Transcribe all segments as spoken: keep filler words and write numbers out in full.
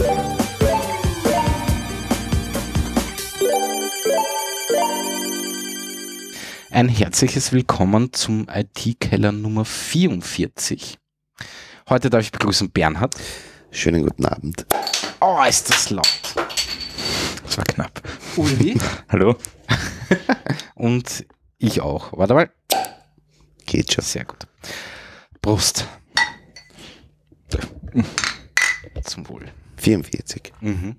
Ein herzliches Willkommen zum I T-Keller Nummer vierundvierzig. Heute darf ich begrüßen Bernhard. Schönen guten Abend. Oh, ist das laut. Das war knapp. Uli. Hallo. Und ich auch. Warte mal. Geht schon. Sehr gut. Prost. Zum Wohl. vierundvierzig. Mhm.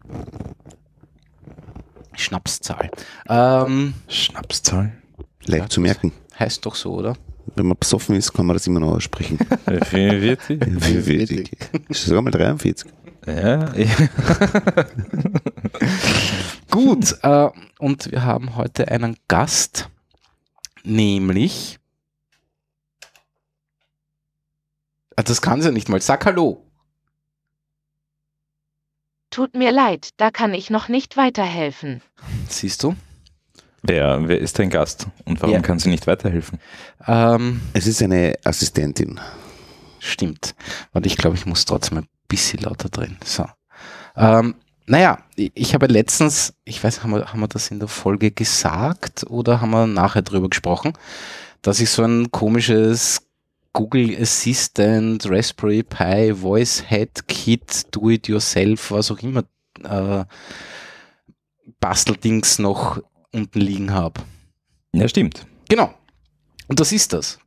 Schnapszahl. Ähm, Schnapszahl. Leicht Ja, zu merken. heißt doch so, oder? Wenn man besoffen ist, kann man das immer noch aussprechen. vierundvierzig? vierundvierzig. Ist sogar mal dreiundvierzig. Ja. ja. Gut, äh, und wir haben heute einen Gast, nämlich, ah, das kann sie ja nicht mal, sag Hallo. Tut mir leid, da kann ich noch nicht weiterhelfen. Siehst du? Wer, wer ist dein Gast und warum Ja. kann sie nicht weiterhelfen? Ähm, Es ist eine Assistentin. stimmt. Warte, ich glaube, ich muss trotzdem ein bisschen lauter drehen. So. Ähm, naja, ich, ich habe letztens, ich weiß, haben wir, haben wir das in der Folge gesagt oder haben wir nachher drüber gesprochen, dass ich so ein komisches Google Assistant, Raspberry Pi, Voice Head Kit, Do-it-yourself, was auch immer, äh, Basteldings noch unten liegen habe. Ja, stimmt. Genau. Und das ist das.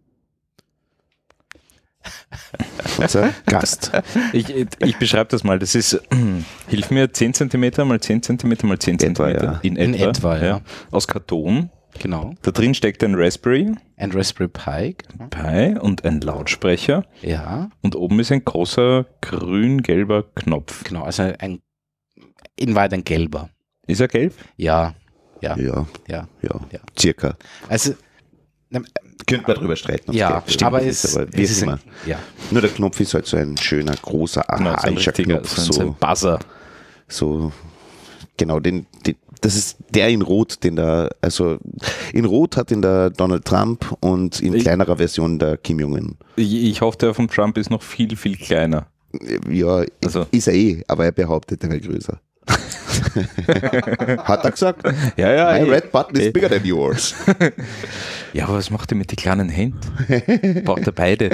Unser Gast. Ich, ich beschreibe das mal. Das ist, hilf mir, zehn Zentimeter mal zehn Zentimeter mal zehn Etwa, Zentimeter. ja. In In etwa. etwa, ja. Aus Karton. Genau. Da drin steckt ein Raspberry Ein Raspberry Pi. Genau. Pi und ein Lautsprecher. Ja, Und oben ist ein großer grün-gelber Knopf. genau. Also ein, in Wahrheit ein gelber. Ist er gelb? Ja, ja, Ja, ja. ja, Ja. circa. Also, ne, Könnte man drüber streiten. ob's ja, gelb ist. aber Ist es, aber wie es ist immer. ein, ja. Nur der Knopf ist halt so ein schöner, großer, Genau, so ein archaischer richtiger, Knopf. so ein, so ein So, Buzzer. so, genau, den, den, das ist der in Rot, den da, also in Rot hat ihn der Donald Trump und in Ich- kleinerer Version der Kim Jong-un. Ich, ich hoffe, der von Trump ist noch viel, viel kleiner. Ja, Also- ist er eh, aber er behauptet, er wäre größer. Hat er gesagt? Ja, ja. My eh. red button is eh. bigger than yours. Ja, aber was macht er mit den kleinen Händen? Braucht er beide.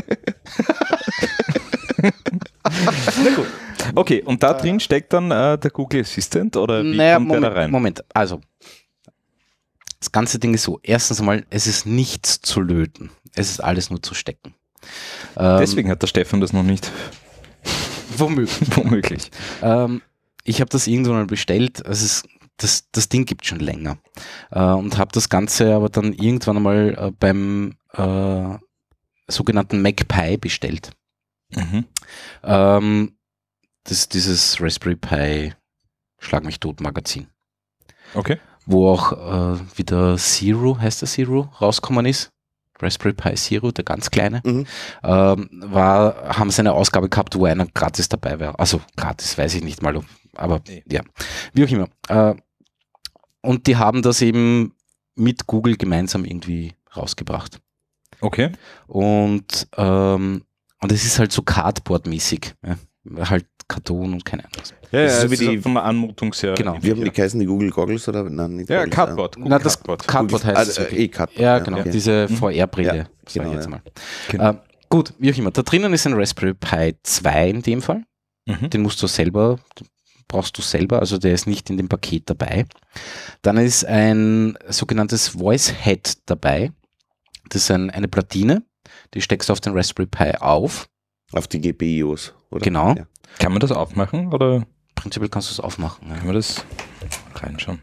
Na gut. Okay, und da drin steckt dann äh, der Google Assistant oder wie Naja, kommt der da Moment, rein? Moment. Also, das ganze Ding ist so. Erstens einmal, es ist nichts zu löten. Es ist alles nur zu stecken. Ähm, Deswegen hat der Stefan das noch nicht womöglich. womöglich. Ähm, ich habe das irgendwann mal bestellt. Also es, das, das Ding gibt schon länger. Äh, und habe das Ganze aber dann irgendwann einmal äh, beim äh, sogenannten MacPi bestellt. Mhm. Ähm, das ist dieses Raspberry Pi Schlag mich tot Magazin, Okay. wo auch äh, wieder Zero, heißt der Zero, rausgekommen ist. Raspberry Pi Zero, der ganz kleine, Mhm. ähm, war, haben sie eine Ausgabe gehabt, wo einer gratis dabei war. Also gratis, weiß ich nicht mal, ob, aber ja, wie auch immer. Äh, und die haben das eben mit Google gemeinsam irgendwie rausgebracht. Okay. Und ähm, und es ist halt so Cardboard-mäßig, ja? Halt Karton und keine Ahnung. was. Ja, Das ja, ist so es wie ist die- von der Anmutung sehr. Genau. Wie haben ja. die geheißen, die Google Goggles oder? Nein, nicht Ja, Goggles, Cardboard. Google Na, das Cardboard. Cardboard Google- heißt es ah, wirklich. eh, Cardboard, Ja, ja, genau, okay. diese Mhm. V R-Brille, Ja, sag genau, ich jetzt ja. mal. Genau. Äh, gut, wie auch immer. Da drinnen ist ein Raspberry Pi zwei in dem Fall. Mhm. Den musst du selber, brauchst du selber, also der ist nicht in dem Paket dabei. Dann ist ein sogenanntes Voice Head dabei. Das ist ein, eine Platine, die steckst du auf den Raspberry Pi auf. Auf die G P I Os, oder? Genau. Ja. Kann man das aufmachen oder Prinzipiell kannst du es aufmachen. Ja. können wir das reinschauen?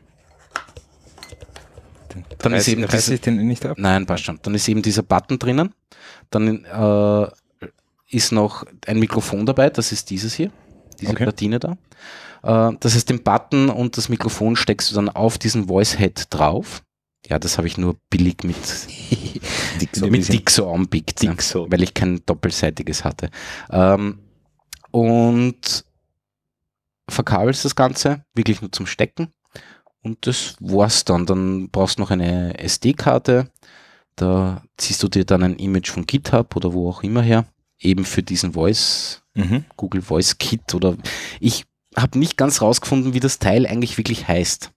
Den Dann ist reiß- eben reiß diese- ich den nicht ab? Nein, passt schon. Dann ist eben dieser Button drinnen. Dann äh, ist noch ein Mikrofon dabei, das ist dieses hier, diese Okay. Platine da. Äh, das heißt, den Button und das Mikrofon steckst du dann auf diesen Voice Head drauf. Ja, das habe ich nur billig mit, Dixo. mit Dixo anpickt, ne, Dixo. weil ich kein doppelseitiges hatte. Ähm, und verkabelst das Ganze wirklich nur zum Stecken. Und das war's dann. Dann brauchst du noch eine S D-Karte. Da ziehst du dir dann ein Image von GitHub oder wo auch immer her. Eben für diesen Voice, Mhm. Google Voice Kit oder ich habe nicht ganz rausgefunden, wie das Teil eigentlich wirklich heißt.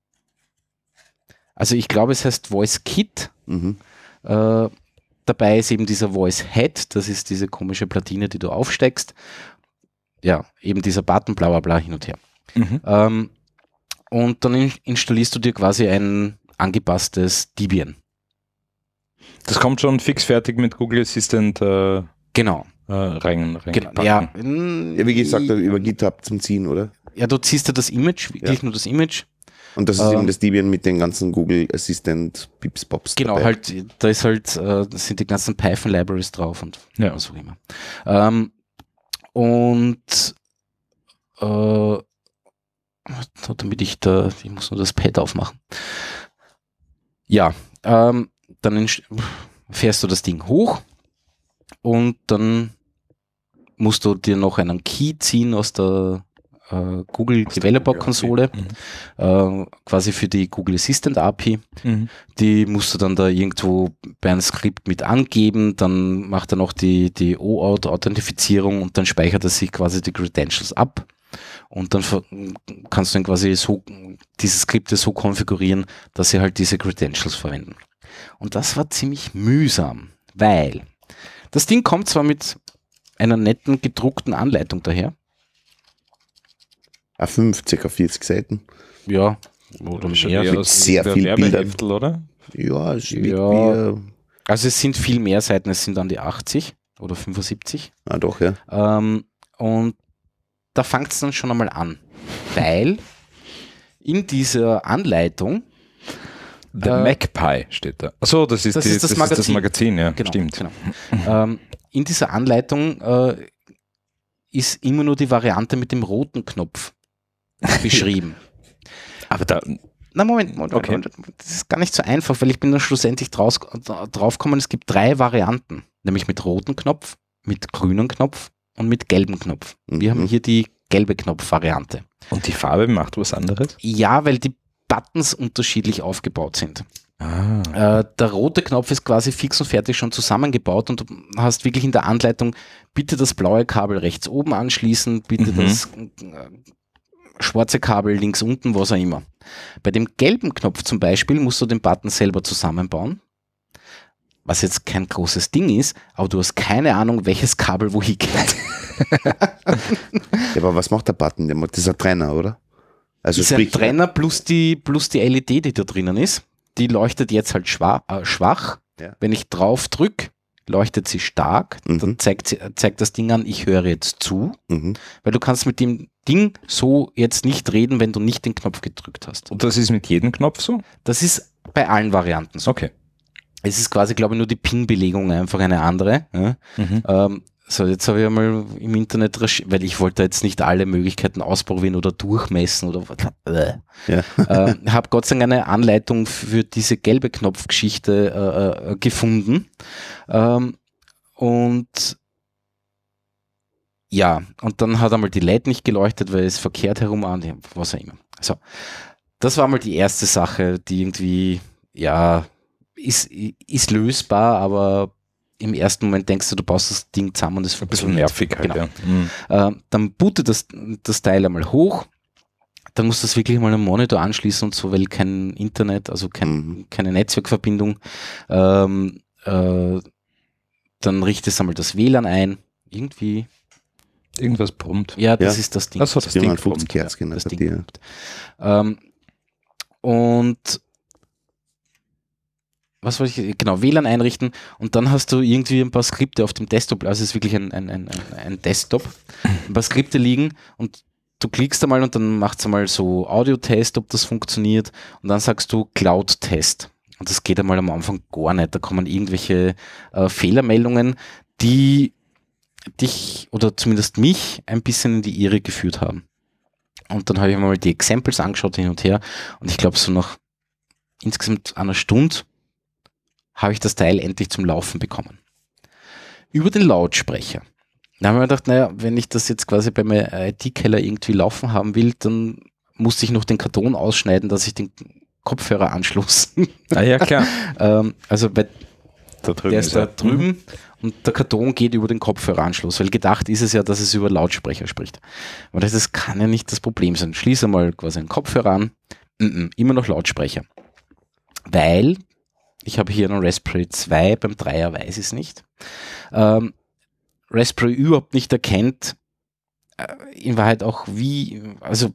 Also ich glaube, es heißt Voice Kit. Mhm. Äh, dabei ist eben dieser Voice Head, das ist diese komische Platine, die du aufsteckst. Ja, eben dieser Button, bla bla bla, hin und her. Mhm. Ähm, und dann in, installierst du dir quasi ein angepasstes Debian. Das kommt schon fix fertig mit Google Assistant äh, Genau. äh, rein, genau. reingepackt. Ja, mm, Ja, wie gesagt, über GitHub zum Ziehen, oder? ja, du ziehst dir das Image, wirklich Ja. nur das Image. Und das ist Ähm, eben das Debian mit den ganzen Google Assistant Pips Pops Genau, dabei. halt, da ist halt, äh, da sind die ganzen Python-Libraries drauf und Ja. was auch immer. Ähm, und äh, damit ich da, ich muss nur das Pad aufmachen. Ja, ähm, dann inst- fährst du das Ding hoch und dann musst du dir noch einen Key ziehen aus der äh, Google Developer Konsole, äh, quasi für die Google Assistant A P I. Mhm. Die musst du dann da irgendwo bei einem Skript mit angeben, dann macht er noch die, die O Auth-Authentifizierung und dann speichert er sich quasi die Credentials ab und dann ver- kannst du dann quasi so diese Skripte so konfigurieren, dass sie halt diese Credentials verwenden. Und das war ziemlich mühsam, weil das Ding kommt zwar mit einer netten gedruckten Anleitung daher, A fünf, ca. vierzig Seiten. ja, oder Schon mehr. eher mit aus sehr der viel Werbeheftel, oder? Ja, es wirkt Ja. wie, Also es sind viel mehr Seiten, es sind an die achtzig oder fünfundsiebzig. ah doch, ja. Ähm, und da fängt es dann schon einmal an, weil in dieser Anleitung, The Äh, Magpie steht da. Achso, das ist, das die, ist das das, Magazin. Ist das Magazin, ja, genau, stimmt. genau, ähm, in dieser Anleitung äh, ist immer nur die Variante mit dem roten Knopf beschrieben. Aber da, Na Moment, Moment, Okay. Moment, das ist gar nicht so einfach, weil ich bin dann schlussendlich draus, draufgekommen, es gibt drei Varianten, nämlich mit rotem Knopf, mit grünem Knopf und mit gelbem Knopf. Wir Mhm. haben hier die gelbe Knopf-Variante. und die Farbe macht was anderes? Ja, weil die Buttons unterschiedlich aufgebaut sind. Ah. Äh, der rote Knopf ist quasi fix und fertig schon zusammengebaut und du hast wirklich in der Anleitung, bitte das blaue Kabel rechts oben anschließen, bitte Mhm. das äh, schwarze Kabel links unten, was auch immer. Bei dem gelben Knopf zum Beispiel musst du den Button selber zusammenbauen, was jetzt kein großes Ding ist, aber du hast keine Ahnung, welches Kabel wohin geht. Ja, aber was macht der Button? Der macht- Das ist ein Trenner, oder? Also Das ist ein sprich, Trenner plus die, plus die L E D, die da drinnen ist. Die leuchtet jetzt halt schwach. Äh, schwach. Ja. Wenn ich drauf drücke, leuchtet sie stark. Mhm. Dann zeigt, sie, zeigt das Ding an, ich höre jetzt zu. Mhm. Weil du kannst mit dem Ding so jetzt nicht reden, wenn du nicht den Knopf gedrückt hast. Und das ist mit jedem Knopf so? Das ist bei allen Varianten so. Okay. Es ist quasi, glaube ich, nur die Pin-Belegung einfach eine andere. Ja? Mhm. Ähm, so, jetzt habe ich einmal im Internet, recherchiert, weil ich wollte jetzt nicht alle Möglichkeiten ausprobieren oder durchmessen oder äh. Ja. äh, habe Gott sei Dank eine Anleitung für diese gelbe Knopfgeschichte äh, äh, gefunden. Ähm, und ja, und dann hat einmal die L E D nicht geleuchtet, weil es verkehrt herum an, was auch immer. So, das war mal die erste Sache, die irgendwie, ja, ist, ist lösbar, aber im ersten Moment denkst du, du baust das Ding zusammen und es Ein bisschen funktioniert. nervig halt, Genau. ja. Mhm. Äh, dann bootet das, das Teil einmal hoch. Dann musst du das wirklich mal am Monitor anschließen und so, weil kein Internet, also kein, Mhm. keine Netzwerkverbindung. Ähm, äh, dann richtest du einmal das W L A N ein. Irgendwie. Irgendwas brummt. Ja, das Ja. ist das Ding. Achso, das Ding vierhundertfünfzig brummt. Hertz, genau. das hat Ding die, kommt. Ähm, und was wollte ich, genau, W L A N einrichten und dann hast du irgendwie ein paar Skripte auf dem Desktop, also es ist wirklich ein, ein, ein, ein- ein Desktop, ein paar Skripte liegen und du klickst einmal und dann macht es einmal so Audio-Test, ob das funktioniert und dann sagst du Cloud-Test und das geht einmal am Anfang gar nicht, da kommen irgendwelche äh, Fehlermeldungen, die dich oder zumindest mich ein bisschen in die Irre geführt haben. Und dann habe ich mir mal die Examples angeschaut hin und her und ich glaube so nach insgesamt einer Stunde habe ich das Teil endlich zum Laufen bekommen. Über den Lautsprecher. Da haben wir gedacht, naja, wenn ich das jetzt quasi bei meinem I T-Keller irgendwie laufen haben will, dann musste ich noch den Karton ausschneiden, dass ich den Kopfhöreranschluss Ah ja, klar. ähm, also bei Da drüben der ist da er. drüben Mhm. und der Karton geht über den Kopfhöreranschluss, weil gedacht ist es ja, dass es über Lautsprecher spricht. Aber das, das kann ja nicht das Problem sein. Schließe mal quasi einen Kopfhörer an, mm-mm, immer noch Lautsprecher. Weil, ich habe hier einen Raspberry zwei, beim Dreier weiß ich es nicht, ähm, Raspberry überhaupt nicht erkennt, äh, in Wahrheit auch wie, also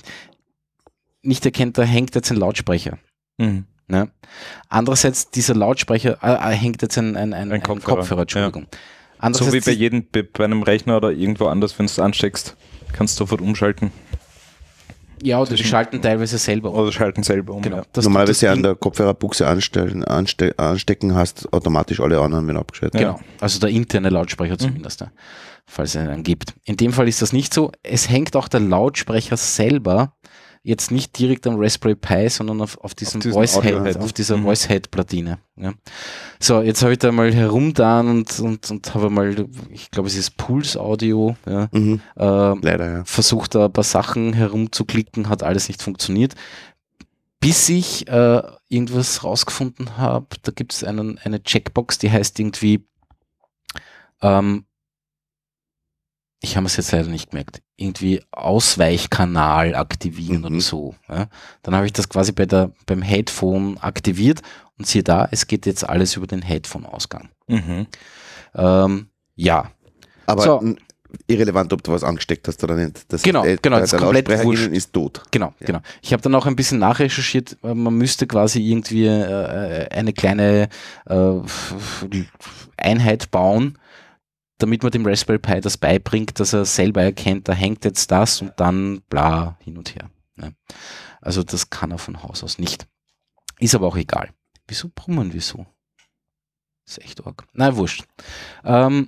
nicht erkennt, da hängt jetzt ein Lautsprecher. Mhm. Ne? Andererseits, dieser Lautsprecher, äh, äh, hängt jetzt ein, ein, ein, Ein ein Kopfhörer, Kopfhörer, Entschuldigung. So Andererseits wie bei die- jedem, bei bei einem Rechner oder irgendwo anders, wenn du es ansteckst, kannst du sofort umschalten ja, oder die schalten teilweise selber um. oder schalten selber um. Genau. Ja. Das- Normalerweise das an Ding- der Kopfhörerbuchse anstellen, anste anstecken hast, automatisch alle anderen werden abgeschaltet. Genau, also der interne Lautsprecher zumindest, ja, falls es einen gibt. In dem Fall ist das nicht so. Es hängt auch der Lautsprecher selber jetzt nicht direkt am Raspberry Pi, sondern auf, auf diesem diesem Voice Head, Audio-Head. auf dieser Mhm. Voice Head Platine. Ja. So, jetzt habe ich da mal herumgetan und, und, und habe mal, ich glaube, es ist Pulse Audio, ja, Mhm. äh, Leider, ja. versucht da ein paar Sachen herumzuklicken, hat alles nicht funktioniert. Bis ich äh, irgendwas rausgefunden habe, da gibt es einen, eine Checkbox, die heißt irgendwie, ähm, ich habe es jetzt leider nicht gemerkt, irgendwie Ausweichkanal aktivieren Mhm. oder so. Ja. Dann habe ich das quasi bei der, beim Headphone aktiviert und siehe da, es geht jetzt alles über den Headphone-Ausgang. Mhm. Ähm, ja, Aber So. n- irrelevant, ob du was angesteckt hast oder nicht. Das Genau, äh, genau, Der, das ist der komplett Lautsprecher wurscht. innen ist tot. Genau, Ja. genau. Ich habe dann auch ein bisschen nachrecherchiert, äh, man müsste quasi irgendwie äh, eine kleine äh, Einheit bauen, damit man dem Raspberry Pi das beibringt, dass er selber erkennt, da hängt jetzt das und dann bla hin und her. Ne? Also das kann er von Haus aus nicht. Ist aber auch egal. Wieso brummen wir so? Ist echt arg. Na, wurscht. Ähm,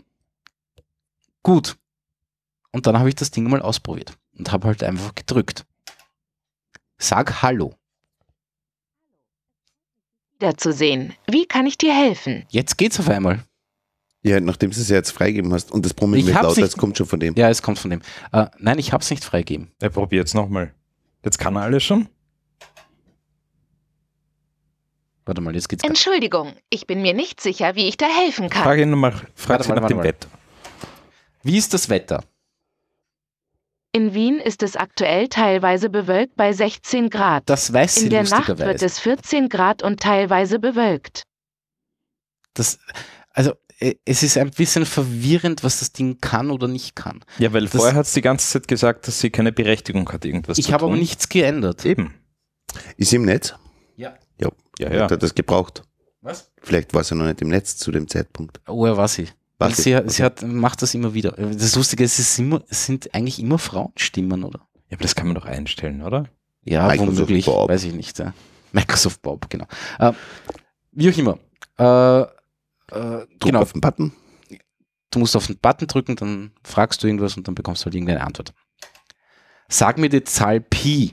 gut. Und dann habe ich das Ding mal ausprobiert und habe halt einfach gedrückt. Sag Hallo. Wiederzusehen. Wie kann ich dir helfen? Jetzt geht's auf einmal. Ja, nachdem du es ja jetzt freigegeben hast und das Brummen Ich wird hab's lauter, nicht- das kommt schon von dem. Ja, es kommt von dem. Äh, nein, ich habe es nicht freigegeben. Er probiert es nochmal. Jetzt kann er alles schon. Warte mal, jetzt geht's. gar- Entschuldigung, ich bin mir nicht sicher, wie ich da helfen kann. Frage ihn nochmal, frag Warte sie mal, nach warte dem mal. Wetter. Wie ist das Wetter? In Wien ist es aktuell teilweise bewölkt bei sechzehn Grad. Das weiß sie In der Nacht wird lustigerweise. es vierzehn Grad und teilweise bewölkt. Das, also äh, es ist ein bisschen verwirrend, was das Ding kann oder nicht kann. Ja, weil Das- vorher hat es die ganze Zeit gesagt, dass sie keine Berechtigung hat, irgendwas Ich zu habe tun. aber nichts geändert. Eben. Ist sie im Netz? Ja. Ja. Ja, ja. Hat er das gebraucht? Was? Vielleicht war sie noch nicht im Netz zu dem Zeitpunkt. Woher war sie? War Weil sie? sie, Okay. sie hat, macht das immer wieder. Das Lustige ist, es, ist immer, es sind eigentlich immer Frauenstimmen, oder? Ja, aber das kann man doch einstellen, oder? Ja, Microsoft womöglich, Bob. weiß ich nicht. Ja. Microsoft Bob, genau. Äh, wie auch immer. Äh, äh, Druck genau, auf den Button. du musst auf den Button drücken, dann fragst du irgendwas und dann bekommst du halt irgendeine Antwort. Sag mir die Zahl Pi.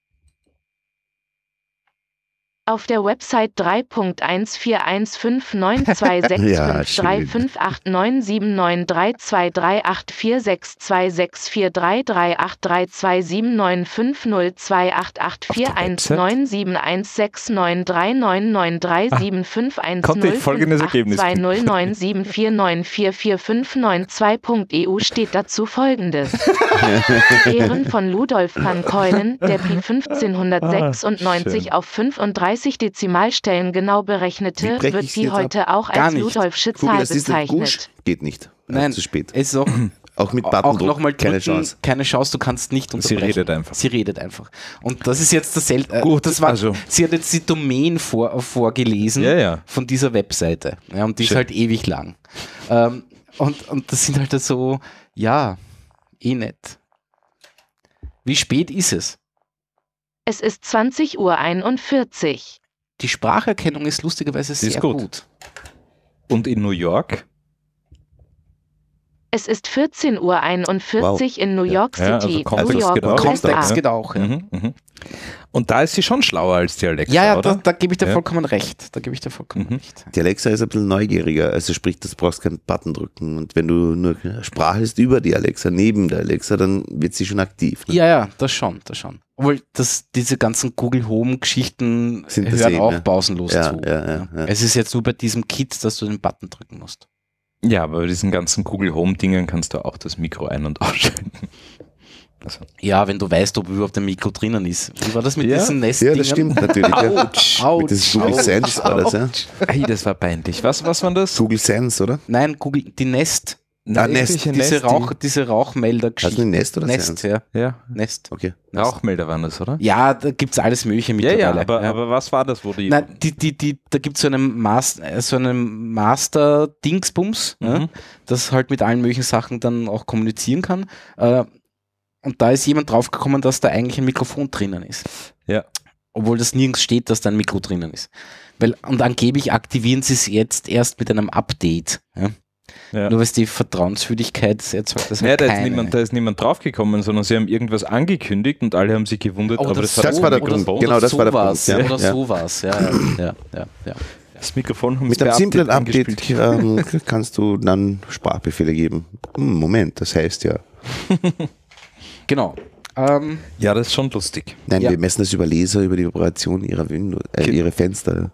Auf der Website drei Punkt eins vier eins fünf neun zwei sechs Ja, fünf drei schön. fünf acht neun sieben neun drei zwei drei acht vier sechs zwei sechs vier drei drei acht drei zwei sieben neun fünf null zwei acht acht vier eins neun sieben eins sechs neun drei neun neun drei sieben fünf eins konnte null ich folgendes fünf acht Ergebnis zwei kriegen. null neun sieben vier neun vier vier fünf neun zwei punkt e u steht dazu folgendes. Ehren von Ludolf van Keulen, der Pi fünfzehnhundertsechsundneunzig Ah, auf fünfunddreißig Dezimalstellen genau Wie berechnete, breche wird ich's Pi jetzt heute auch Gar als nicht. Ludolfsche Google Zahl Assistant Gush bezeichnet. geht nicht. Nein, Äh, zu spät. Es ist auch, Auch mit auch Buttondruck nochmal keine drücken, Chance. keine Chance, du kannst nicht Sie unterbrechen. redet einfach. Sie redet einfach. Und das ist jetzt das Sel äh, Gut, das war, also- sie hat jetzt die Domain vor, vorgelesen Ja, ja. von dieser Webseite. Ja, und die Schön. ist halt ewig lang. Ähm, und, und das sind halt so, ja, eh nett. Wie spät ist es? Es ist zwanzig Uhr einundvierzig. Die Spracherkennung ist lustigerweise Die ist sehr gut. gut. Und in New York? Es ist vierzehn Uhr einundvierzig in New York Ja, also City, Kontext New York, geht auch. U S A. Kontext geht auch. Ja. Mhm, mhm. Und da ist sie schon schlauer als die Alexa, Ja, ja, oder? da, da gebe ich dir Ja. vollkommen recht. Da gebe ich dir vollkommen Mhm. recht. Die Alexa ist ein bisschen neugieriger, also sprich, du brauchst keinen Button drücken und wenn du nur Sprache ist über die Alexa, neben der Alexa, dann wird sie schon aktiv. Ne? Ja, ja, das schon, das schon. Obwohl das, diese ganzen Google Home-Geschichten Sind hören dasselbe, auch ja. pausenlos Ja, zu. ja, ja, ja. Es ist jetzt nur bei diesem Kit, dass du den Button drücken musst. Ja, aber bei diesen ganzen Google Home-Dingen kannst du auch das Mikro ein- und ausschalten. Also. Ja, wenn du weißt, ob überhaupt ein Mikro drinnen ist. Wie war das mit Ja. diesen Nest? Ja, das stimmt natürlich. Ja. Autsch. Autsch. Mit diesem Google Autsch. Sense war das, ja? Hey, das war peinlich. Was, was war das? Google Sense, oder? Nein, Google, die Nest. Ah, Nest. irgendwelche Diese, Nest, Rauch, die- diese Hast du Rauchmelder-Geschichte. eine Nest oder Nest, Sense? ja. Ja, Nest. Okay. Rauchmelder waren das, oder? Ja, da gibt es alles Mögliche Ja, mittlerweile. ja, aber, aber was war das, wo die... Nein, die, die, die, da gibt es so einen Master, äh, so einen Master-Dingsbums, Mhm. ja, das halt mit allen möglichen Sachen dann auch kommunizieren kann. Äh, und da ist jemand draufgekommen, dass da eigentlich ein Mikrofon drinnen ist. Ja. Obwohl das nirgends steht, dass da ein Mikro drinnen ist. Weil, und angeblich aktivieren sie es jetzt erst mit einem Update. Ja? Ja. Nur weil es die Vertrauenswürdigkeit erzeugt. Das Ja, halt da ist, keine. niemand, da ist niemand draufgekommen, sondern sie haben irgendwas angekündigt und alle haben sich gewundert, Oder aber das, so, hat Das war der oder, Grund. oder Genau, das war der sowas, Punkt, ja. Oder Ja. sowas, ja, ja, ja, ja, ja. das Mikrofon haben Mit sie einem bei simplen Update angespielt. ähm, kannst du dann Sprachbefehle geben. Hm, Moment, das heißt ja. Genau. Ähm, Ja, das ist schon lustig. Nein, Ja. wir messen das über Laser, über die Vibration ihrer Windows, äh, Okay. ihre Fenster.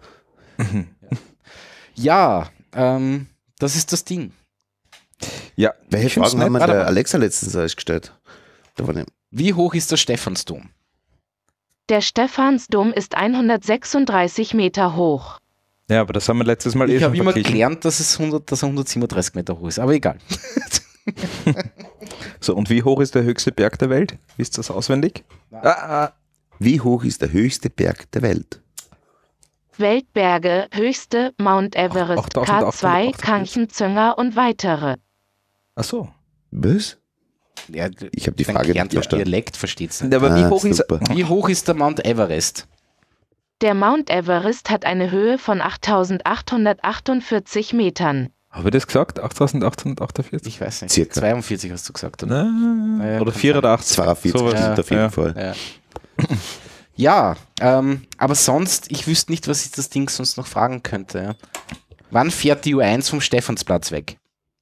ja, ähm, das ist das Ding. Ja, Welche ich find's Fragen haben wir nett. der Alexa letztens alles gestellt? Da war eine, Wie hoch ist der Stephansdom? Der Stephansdom ist hundertsechsunddreißig Meter hoch. Ja, aber das haben wir letztes Mal eh Ich schon habe immer verglichen. gelernt, dass es hundert, dass er hundertsiebenunddreißig Meter hoch ist, aber egal. So, und wie hoch ist der höchste Berg der Welt? Wisst ihr das auswendig? Ah, ah. wie hoch ist der höchste Berg der Welt? Weltberge, höchste Mount Everest, achttausend K zwei, achthundertachtundachtzig. Kanchenzünger und weitere. Ach so. Was? Ja, Ich habe die dein Frage nicht gelernter verstanden. Dialekt versteht's nicht. Aber wie Ah, hoch ist super. Wie hoch ist der Mount Everest? Der Mount Everest hat eine Höhe von achttausendachthundertachtundvierzig Metern. Habe ich das gesagt? achttausendachthundertachtundvierzig? Ich weiß nicht. Circa. zweiundvierzig hast du gesagt, oder? Na, Ja, oder kann vierundachtzig. zweiundvierzig Sowas. stimmt auf jeden Ja. Fall. Ja, ja ähm, aber sonst, ich wüsste nicht, was ich das Ding sonst noch fragen könnte. Ja. Wann fährt die U eins vom Stephansplatz weg?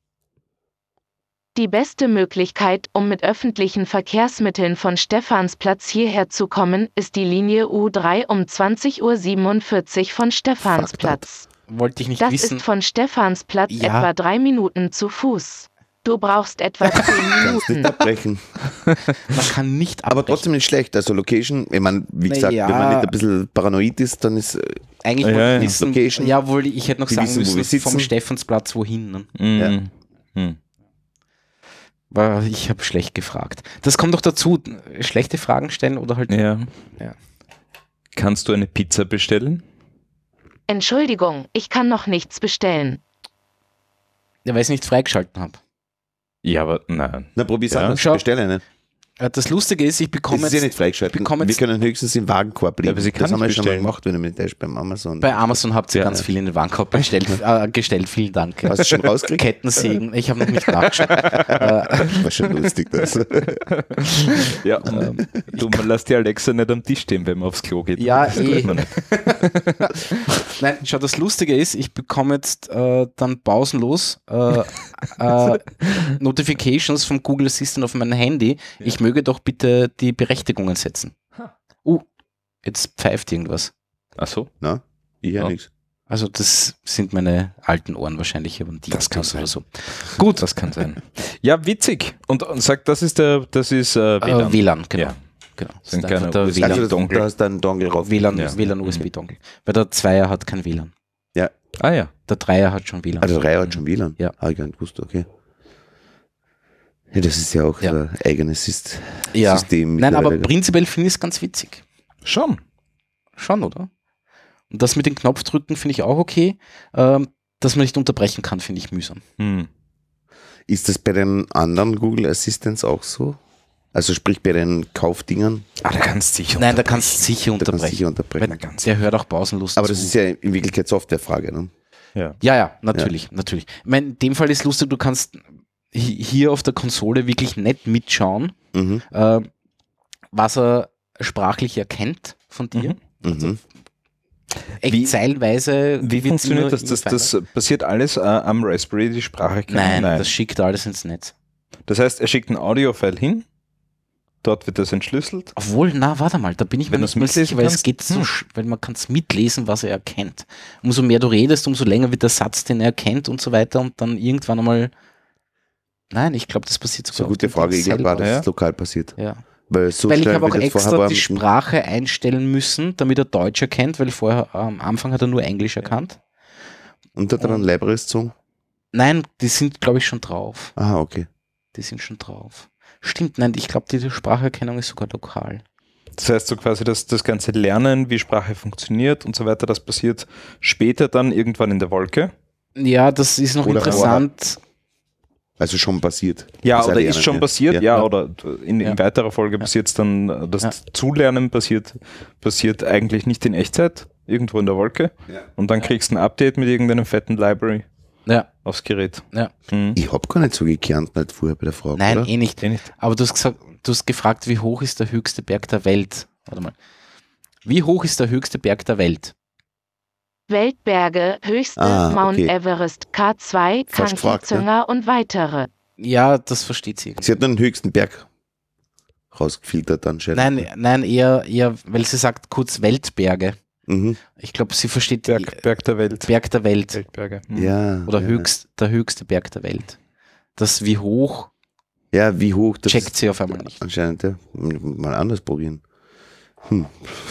Die beste Möglichkeit, um mit öffentlichen Verkehrsmitteln von Stephansplatz hierher zu kommen, ist die Linie U drei um zwanzig Uhr siebenundvierzig von Stephansplatz. Wollte ich nicht Das wissen. ist von Stephansplatz Ja. etwa drei Minuten zu Fuß. Du brauchst etwa zehn Kannst nicht Minuten. abbrechen. Man kann nicht Aber abbrechen. trotzdem nicht schlecht. Also Location, ich meine, wie Na gesagt, ja. wenn man nicht ein bisschen paranoid ist, dann ist äh, Eigentlich Ja, wollte ja. ich wissen, Location. ja, wohl, ich hätte noch Wir sagen wissen, wo wir müssen, sitzen. vom Stephansplatz wohin. Ne? Mhm. Hm. Weil ich habe schlecht gefragt. Das kommt doch dazu, schlechte Fragen stellen oder halt. Ja. Ja. Kannst du eine Pizza bestellen? Entschuldigung, ich kann noch nichts bestellen. Ja, weil ich es nicht freigeschalten habe. Ja, aber nein. na probier's Ja. anders. Schau. Bestelle nicht. Äh, Das Lustige ist, ich Das bekomme ist ja jetzt nicht freigeschaltet. bekomme Wir jetzt- können höchstens im Wagenkorb Ja, liegen. aber sie kann das haben wir nicht schon mal bestellen. gemacht, wenn du mit der beim Amazon. bei Amazon habt ihr Ja. ganz viel in den Warenkorb bestellt, äh, gestellt. Vielen Dank. Hast du schon rausgekriegt? Kettensägen. Ich habe noch nicht nachgeschaut. äh, War schon lustig, das. Ja, und du, man lässt die Alexa nicht am Tisch stehen, wenn man aufs Klo geht. Ja, das eh. tut man nicht. Nein, schau, das Lustige ist, ich bekomme jetzt äh, dann pausenlos äh, äh, Notifications vom Google Assistant auf mein Handy. Ich möge doch bitte die Berechtigungen setzen. Uh, jetzt pfeift irgendwas. Ach so. Na, ich höre Ja. nichts. Also das sind meine alten Ohren wahrscheinlich, aber die Das kann oder sein. so. Gut, das kann sein. Ja, witzig. Und, und sagt, das ist der, das ist äh, W L A W N, L A N. W L A N, genau. Ja. genau. Das Sind ist keine einfach der U S B W L A N. Also, das, Dongle. da hast du einen Dongle rauf. W L A N, Ja. W L A N U S B-Dongle. Weil der Zweier hat kein W L A N. Ah ja. Der Dreier hat schon W L A N. Also drei hat schon W L A N. Ja. Habe ich gar nicht gewusst, okay. Ja, das ist ja auch Ja. ein eigenes Syst- ja. System. Nein, aber mittlerweile. prinzipiell finde ich es ganz witzig. Schon. Schon, oder? Und das mit den Knopfdrücken finde ich auch okay. Ähm, dass man nicht unterbrechen kann, finde ich mühsam. Hm. Ist das bei den anderen Google Assistants auch so? Also sprich bei den Kaufdingern, Ah, da kannst du sicher Nein, da kannst du sicher da kannst du unterbrechen. sicher unterbrechen. Weil der hört auch pausenlos Aber zu. das ist ja in Wirklichkeit Softwarefrage, ne? Ja. Ja, ja, natürlich, natürlich. Ich meine, in dem Fall ist lustig, du kannst hi- hier auf der Konsole wirklich nicht mitschauen, Mhm. äh, was er sprachlich erkennt von dir. Mhm. Also, echt Wie- zeilenweise. Wie wird's funktioniert immer- das? immer Das, feiner. das passiert alles äh, am Raspberry, die Sprache? Nein, Nein. das schickt alles ins Netz. Das heißt, er schickt ein Audio-File hin, dort wird das entschlüsselt. Obwohl, na, warte mal, da bin ich Wenn mir du's nicht mehr mitlesen sicher, weil es kannst? geht so, Hm. sch- weil man kann es mitlesen, was er erkennt. Umso mehr du redest, umso länger wird der Satz, den er erkennt und so weiter und dann irgendwann einmal. Nein, ich glaube, das passiert Das ist eine sogar. gute auf dem Frage. Ding Ich glaube, selber. dass Ja. es lokal passiert. Ja. Weil so weil ich schnell, habe wie auch das vorher extra war, die mit dem- Sprache einstellen müssen, damit er Deutsch erkennt, weil vorher am Anfang hat er nur Englisch erkannt. Und hat er dann Libraries gezogen? Nein, die sind, glaube ich, schon drauf. Aha, okay. Die sind schon drauf. Stimmt, nein, ich glaube, die Spracherkennung ist sogar lokal. Das heißt so quasi, dass das ganze Lernen, wie Sprache funktioniert und so weiter, das passiert später dann irgendwann in der Wolke. Ja, das ist noch Oder interessant. Also schon passiert. Ja, Das oder Lernen, ist schon ja. passiert, ja, Ja. oder in, in Ja. weiterer Folge passiert es dann, äh, das Ja. Zulernen passiert, passiert eigentlich nicht in Echtzeit, irgendwo in der Wolke. Ja. Und dann kriegst du ein Update mit irgendeinem fetten Library Ja, aufs Gerät. ja. Mhm. Ich habe gar nicht so gekernt, nicht vorher bei der Frage, Nein, oder? eh nicht. Eh nicht. Aber du hast gesagt, du hast gefragt, wie hoch ist der höchste Berg der Welt? Warte mal. Wie hoch ist der höchste Berg der Welt? Weltberge, höchste Ah, Mount okay. Everest, K zwei, Falsch Kanki gefragt, ne? Zünger und weitere. Ja, das versteht sie. Sie hat nur den höchsten Berg rausgefiltert anscheinend. Nein, nein, eher, eher, weil sie sagt kurz Weltberge. Mhm. Ich glaube, sie versteht Berg, Berg der Welt. Berg der Welt Weltberge. Mhm. Ja. oder ja. höchst, der höchste Berg der Welt. Das wie hoch Ja, wie hoch das checkt ist sie auf einmal nicht. anscheinend. Ja. Mal anders probieren. Hm.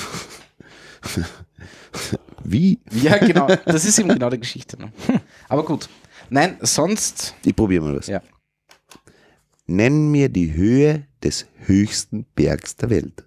Wie? Ja, genau. Das ist eben genau die Geschichte. Ne? Aber gut. Nein, sonst. Ich probiere mal was. Ja. Nenn mir die Höhe des höchsten Bergs der Welt.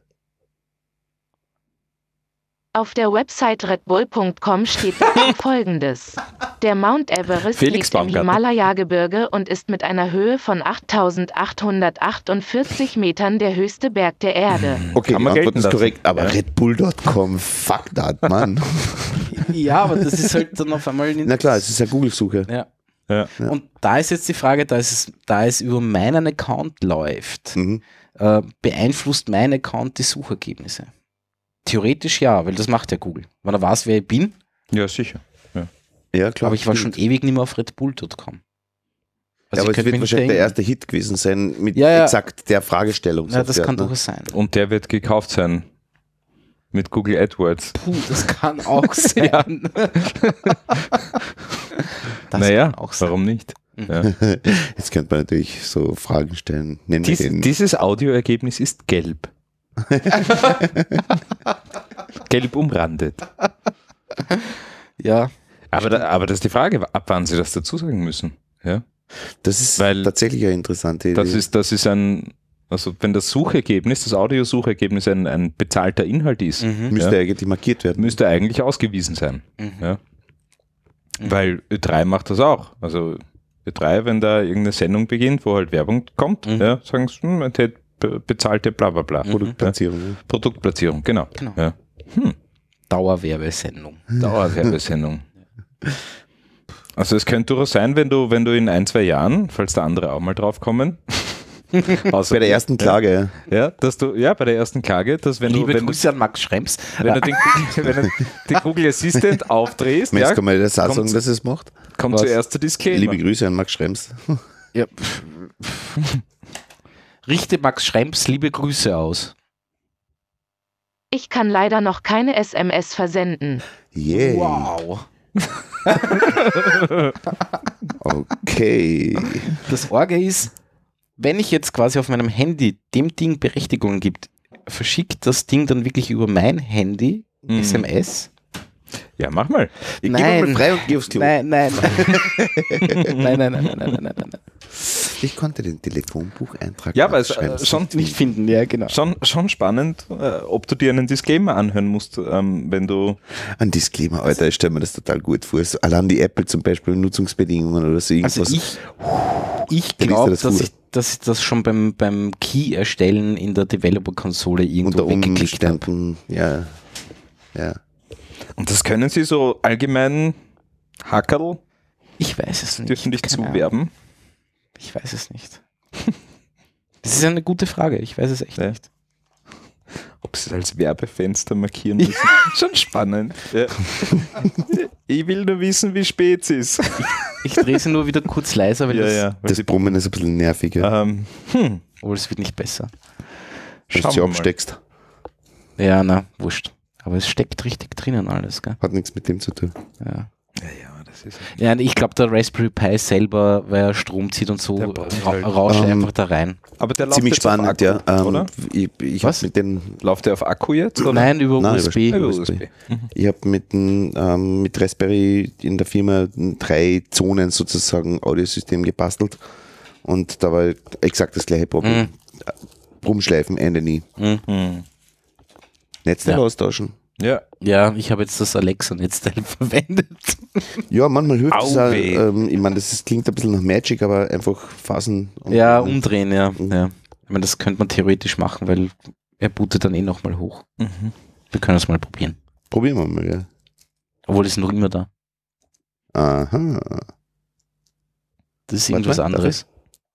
Auf der Website red bull punkt com steht dazu Folgendes. Der Mount Everest Felix liegt im Baumgartner. Himalaya-Gebirge und ist mit einer Höhe von achttausendachthundertachtundvierzig Metern der höchste Berg der Erde. Okay, Kann die man Antwort gelten ist lassen. korrekt, aber Ja. Red Bull Punkt com, fuck that, Mann. Ja, aber das ist halt dann auf einmal. Na klar, es ist eine Google-Suche. Ja. Ja. Ja. Und da ist jetzt die Frage, da es, da es über meinen Account läuft, Mhm. äh, beeinflusst mein Account die Suchergebnisse? Theoretisch ja, weil das macht ja Google. Wenn er weiß, wer ich bin, Ja, sicher. Ja, klar. aber ich war schon stimmt. ewig nicht mehr auf red bull Punkt com. Ja, Also aber ich es könnte wird mich wahrscheinlich der denken- erste Hit gewesen sein mit Ja, ja. exakt der Fragestellung. Ja, das sofort, kann ne? durchaus sein. Und der wird gekauft sein mit Google AdWords. Puh, das kann auch sein. Das naja, kann auch sein. warum nicht? Mhm. Ja. Jetzt könnte man natürlich so Fragen stellen. Nennen wir Dies, den. dieses Audioergebnis ist gelb. Gelb umrandet. Ja, Aber, da, aber das ist die Frage, ab wann Sie das dazu sagen müssen. Ja? Das ist Weil- tatsächlich eine interessante Idee. Das ist, das ist ein, also wenn das Suchergebnis, das Audiosuchergebnis ein, ein bezahlter Inhalt ist, mhm. Müsste ja. eigentlich markiert werden. müsste eigentlich ausgewiesen sein. Mhm. Ja? Mhm. Weil Ö drei macht das auch. Also Ö drei, wenn da irgendeine Sendung beginnt, wo halt Werbung kommt, Mhm. ja, sagen sie, hm, man tät be- bezahlte bla bla bla. Mhm. Produktplatzierung. Ja. Produktplatzierung, genau. Genau. Ja. Hm. Dauerwerbesendung. Dauerwerbesendung. Also es könnte durchaus sein, wenn du, wenn du in ein, zwei Jahren, falls da andere auch mal drauf kommen, außer Bei der ersten Klage, ja. ja, dass du, ja, bei der ersten Klage, dass wenn Liebe du, wenn, Grüße an Max Schrems. du, wenn du den Google, wenn du den Google Assistant aufdrehst, Meinst ja, du, kann man das auch kommt- sagen, dass es macht? kommt Was? zuerst der Disclaimer. Liebe Grüße an Max Schrems. Ja. Richte Max Schrems liebe Grüße aus. Ich kann leider noch keine S M S versenden. Yay. Wow. Okay. Das Orge ist, wenn ich jetzt quasi auf meinem Handy dem Ding Berechtigungen gibt, verschickt das Ding dann wirklich über mein Handy Mhm. S M S? Ja, mach mal. Ich Nein. gebe mal frei und geh aufs Klo. Nein, nein. nein, nein, nein, nein, nein, nein, nein, nein. Ich konnte den Telefonbucheintrag Ja, aber Max es, äh, Schrems schon, Nicht finden, ja, genau. schon, schon spannend, äh, ob du dir einen Disclaimer anhören musst, ähm, wenn du, Ein Disclaimer, Alter, ich stelle mir das total gut vor. So, allein die Apple zum Beispiel, Nutzungsbedingungen oder so irgendwas. Also ich, ich Dann liest glaube, er das dass vor. ich, dass ich das schon beim, beim Key-Erstellen in der Developer-Konsole irgendwo unter weggeklickt habe. Umständen, ja. Ja. und das können sie so allgemein Hackerl, Ich weiß es nicht. dürfen dich Keine Ahnung. zuwerben. Ich weiß es nicht. Das ist eine gute Frage. Ich weiß es echt Ja. nicht. Ob sie es als Werbefenster markieren müssen. Schon spannend. Ja. Ich will nur wissen, wie spät es ist. Ich drehe sie nur wieder kurz leiser, weil Ja, das, ja. Weil Das sie- Ah. Brummen ist ein bisschen nervig, ja. Ähm, hm. obwohl es wird nicht besser. Wenn du Schauen sie wir mal. absteckst. Ja, na, wurscht. Aber es steckt richtig drinnen alles, gell? Hat nichts mit dem zu tun. Ja. Ja, ja, das ist. Ja, ich glaube, der Raspberry Pi selber, weil er Strom zieht und so, Der braucht ra halt- rauscht er Ähm, einfach da rein. Aber der läuft Ziemlich jetzt auf spannend, Akku, ja. Ähm, oder? Ich, ich Was? habe mit den, Läuft der auf Akku jetzt? Oder? Nein, über Nein, U S B. über- Über U S U S B. B. Mhm. ich habe mit, den, ähm, mit Raspberry in der Firma drei Zonen sozusagen Audiosystem gebastelt und da war exakt das gleiche Problem. Mhm. Rumschleifen, Ende nie. Mhm. Mhm. Netzteil Ja. austauschen. Ja. Ja, ich habe jetzt das Alexa-Netzteil verwendet. Ja, manchmal hilft es auch. Auweh. Ähm, ich meine, das ist, klingt ein bisschen nach Magic, aber einfach Phasen. und- Ja, umdrehen, ja. Mhm. ja. Ich meine, das könnte man theoretisch machen, weil er bootet dann eh nochmal hoch. Mhm. Wir können es mal probieren. Probieren wir mal, ja. Obwohl, es ist noch immer da. Aha. Das ist Warte irgendwas mal, darf anderes.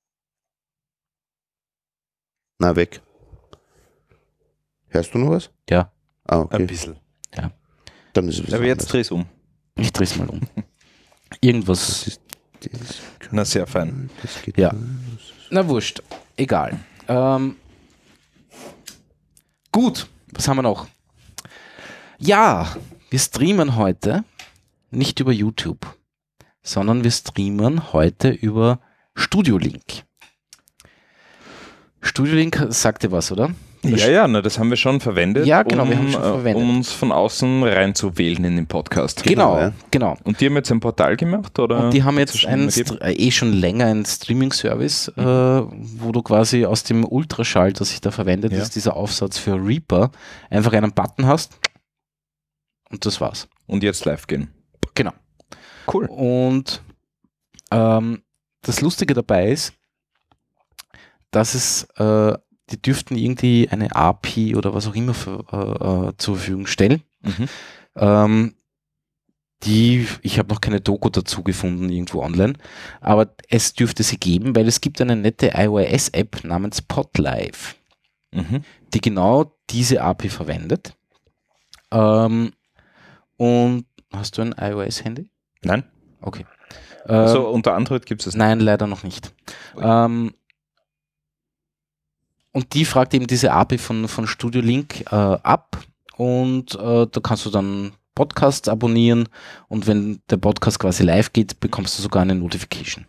Na, weg. Hörst du noch was? Ja, Ah, Ein okay. bisschen. Dann ist es was Aber jetzt anderes. dreh es um. ich drehe es mal um. Das Irgendwas. ist, das, Na, sehr fein. das geht Ja. Na, wurscht. Egal. Ähm, gut, was haben wir noch? Ja, wir streamen heute nicht über YouTube, sondern wir streamen heute über Studio Link. Studio Link sagt dir was, oder? Ja, ja, na, das haben wir schon verwendet, Ja, genau, um, wir haben schon äh, verwendet. um uns von außen reinzuwählen in den Podcast. Genau, ja. genau. Und die haben jetzt ein Portal gemacht? Oder Und die haben Hat's jetzt schon einen, immer gegeben? Str- äh, eh schon länger einen Streaming-Service, äh, wo du quasi aus dem Ultraschall, das sich da verwendet, Ja. ist dieser Aufsatz für Reaper, einfach einen Button hast und das war's. Und jetzt live gehen. Genau. Cool. Und ähm, das Lustige dabei ist, dass es, äh, die dürften irgendwie eine A P I oder was auch immer für, äh, äh, zur Verfügung stellen. Mhm. Ähm, die, ich habe noch keine Doku dazu gefunden irgendwo online, aber es dürfte sie geben, weil es gibt eine nette iOS-App namens Podlive, Mhm. die genau diese A P I verwendet. Ähm, und hast du ein iOS-Handy? Nein? Okay. Also Ähm, unter Android gibt es das nein, leider noch nicht. Ui. Ähm, und die fragt eben diese A P I von, von Studio Link äh, ab und äh, da kannst du dann Podcasts abonnieren und wenn der Podcast quasi live geht, bekommst du sogar eine Notification.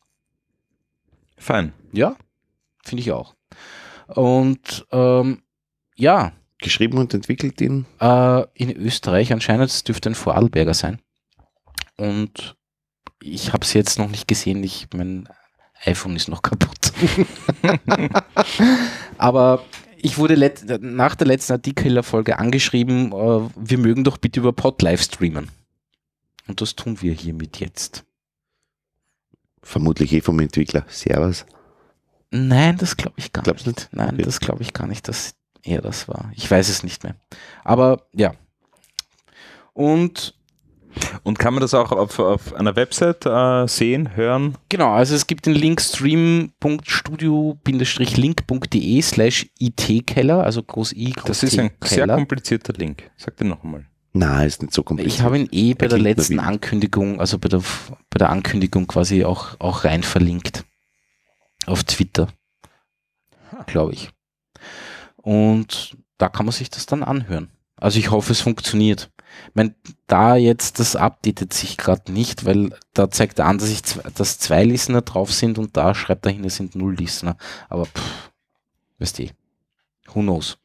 Fein. Ja, finde ich auch. Und ähm, ja, Geschrieben und entwickelt in. äh, in Österreich anscheinend, es dürfte ein Vorarlberger sein. Und ich habe es jetzt noch nicht gesehen, ich, mein iPhone ist noch kaputt. Aber ich wurde let- nach der letzten Artikelfolge angeschrieben, äh, wir mögen doch bitte über Podlive streamen. Und das tun wir hiermit jetzt. Vermutlich eh vom Entwickler. Servus. Nein, das glaube ich gar Glaubst nicht. nicht? Nein, Okay. das glaube ich gar nicht, dass er das war. Ich weiß es nicht mehr. Aber ja. Und Und kann man das auch auf, auf einer Website äh, sehen, hören? genau, also es gibt den Link stream.studio-link.de slash itkeller, also groß I, groß Das ist ein T, sehr Keller. komplizierter Link. Sag den noch einmal. Na, ist nicht so kompliziert. Ich habe ihn eh bei Er der klingt nur letzten wie- Ankündigung, also bei der, bei der Ankündigung quasi auch, auch rein verlinkt. Auf Twitter. Glaube ich. Und da kann man sich das dann anhören. Also ich hoffe, es funktioniert. Ich meine, da jetzt, das updatet sich gerade nicht, weil da zeigt er an, dass, ich zwei, dass zwei Listener drauf sind und da schreibt er hin, es sind null Listener. Aber pff, weißt du, who knows.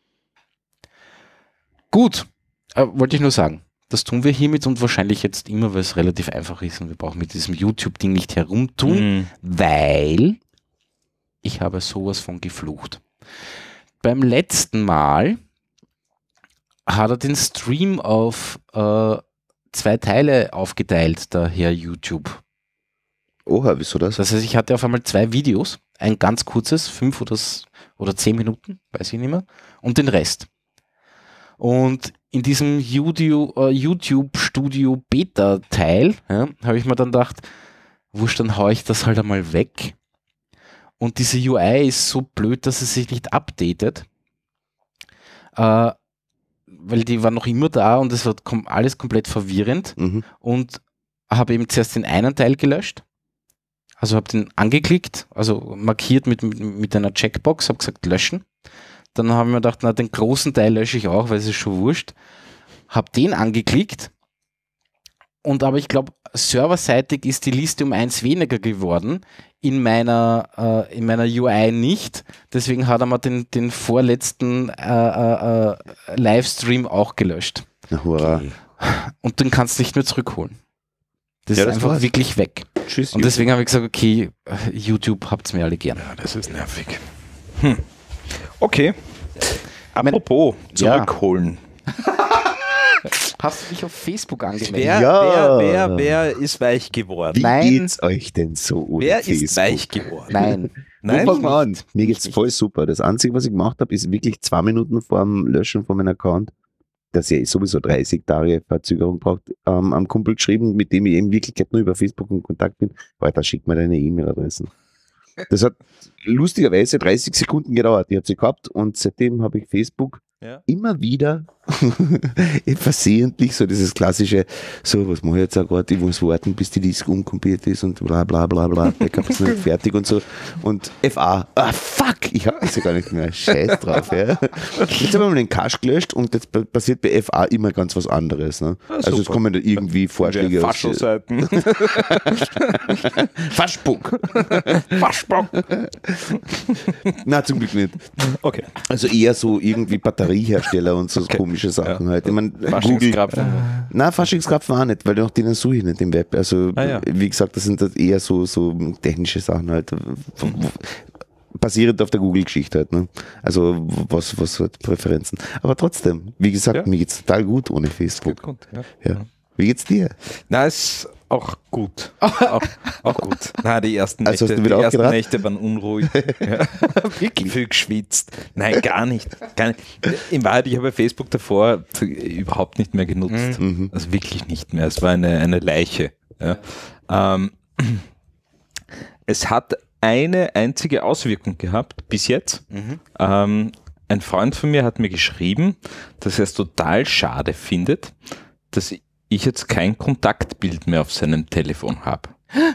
Gut, äh, wollte ich nur sagen. Das tun wir hiermit und wahrscheinlich jetzt immer, weil es relativ einfach ist und wir brauchen mit diesem YouTube-Ding nicht herumtun, Mhm. weil ich habe sowas von geflucht. Beim letzten Mal hat er den Stream auf äh, zwei Teile aufgeteilt, der Herr YouTube. Oha, wieso das? Das heißt, ich hatte auf einmal zwei Videos, ein ganz kurzes, fünf oder, s- oder zehn Minuten, weiß ich nicht mehr, und den Rest. Und in diesem YouTube, äh, YouTube Studio Beta Teil ja, habe ich mir dann gedacht, wurscht, dann haue ich das halt einmal weg. Und diese U I ist so blöd, dass es sich nicht updatet. äh, weil die war noch immer da und es war kom- alles komplett verwirrend Mhm. und habe eben zuerst den einen Teil gelöscht, also habe den angeklickt, also markiert mit, mit, mit einer Checkbox, habe gesagt löschen. Dann haben wir gedacht, na den großen Teil lösche ich auch, weil es ist schon wurscht. Habe den angeklickt und aber ich glaube, serverseitig ist die Liste um eins weniger geworden, in meiner, äh, in meiner U I nicht. Deswegen hat er mal den, den vorletzten äh, äh, äh, Livestream auch gelöscht. Na, hurra. Und den kannst du nicht mehr zurückholen. Das Ja, ist das einfach war's. wirklich weg. Tschüss. Und deswegen habe ich gesagt, okay, YouTube habt's mir alle gern. Ja, das ist nervig. Hm. Okay. mein- Apropos, Ja. zurückholen. Hast du dich auf Facebook angemeldet? Wer, Ja. wer, wer, wer ist weich geworden? Wie Nein. geht's euch denn so ohne Wer Facebook? ist weich geworden? Nein. Nein? Fang mal an. Mir geht's Nicht. voll super. Das Einzige, was ich gemacht habe, ist wirklich zwei Minuten vor dem Löschen von meinem Account, dass er sowieso dreißig Tage Verzögerung braucht, ähm, am Kumpel geschrieben, mit dem ich in Wirklichkeit nur über Facebook in Kontakt bin. Alter, schick mir deine E-Mail-Adressen. Das hat lustigerweise dreißig Sekunden gedauert. Die hat sie gehabt und seitdem habe ich Facebook Ja. immer wieder versehentlich so dieses klassische, so, was mache ich jetzt auch gerade, ich muss warten, bis die Disk unkompiliert ist und bla bla bla bla, Backup ist nicht fertig und so. Und F A, ah fuck, ich habe das ja gar nicht mehr, scheiß drauf. Ja. Jetzt haben wir mal den Cache gelöscht und jetzt pa- passiert bei F A immer ganz was anderes. Ne? Also es super. kommen da irgendwie Vorschläge aus. Faschoseiten. Faschbock. Faschbock. Na, zum Glück nicht. Okay. Also eher so irgendwie Batteriehersteller und so komische Sachen halt. Ich mein, Google, Faschingskrapfen. na, Faschingskrapfen auch nicht, weil nach denen suche ich nicht im Web. Also, Ah, ja. wie gesagt, das sind halt eher so, so technische Sachen halt. Basierend auf der Google-Geschichte halt. Ne? Also, was, was halt Präferenzen. Aber trotzdem, wie gesagt, Ja. mir geht's total gut ohne Facebook. Gut, ja. Ja. Wie geht's dir? Na, ist auch gut. auch, auch gut. Na, die ersten Also hast Nächte, du wieder die ersten aufgedraht? Nächte waren unruhig. Ja. Wirklich viel geschwitzt. Nein, gar nicht. Gar nicht. In Wahrheit, ich habe Facebook davor überhaupt nicht mehr genutzt. Mhm. Also wirklich nicht mehr. Es war eine, eine Leiche. Ja. Ähm, es hat eine einzige Auswirkung gehabt, bis jetzt. Mhm. Ähm, ein Freund von mir hat mir geschrieben, dass er es total schade findet, dass ich jetzt kein Kontaktbild mehr auf seinem Telefon habe.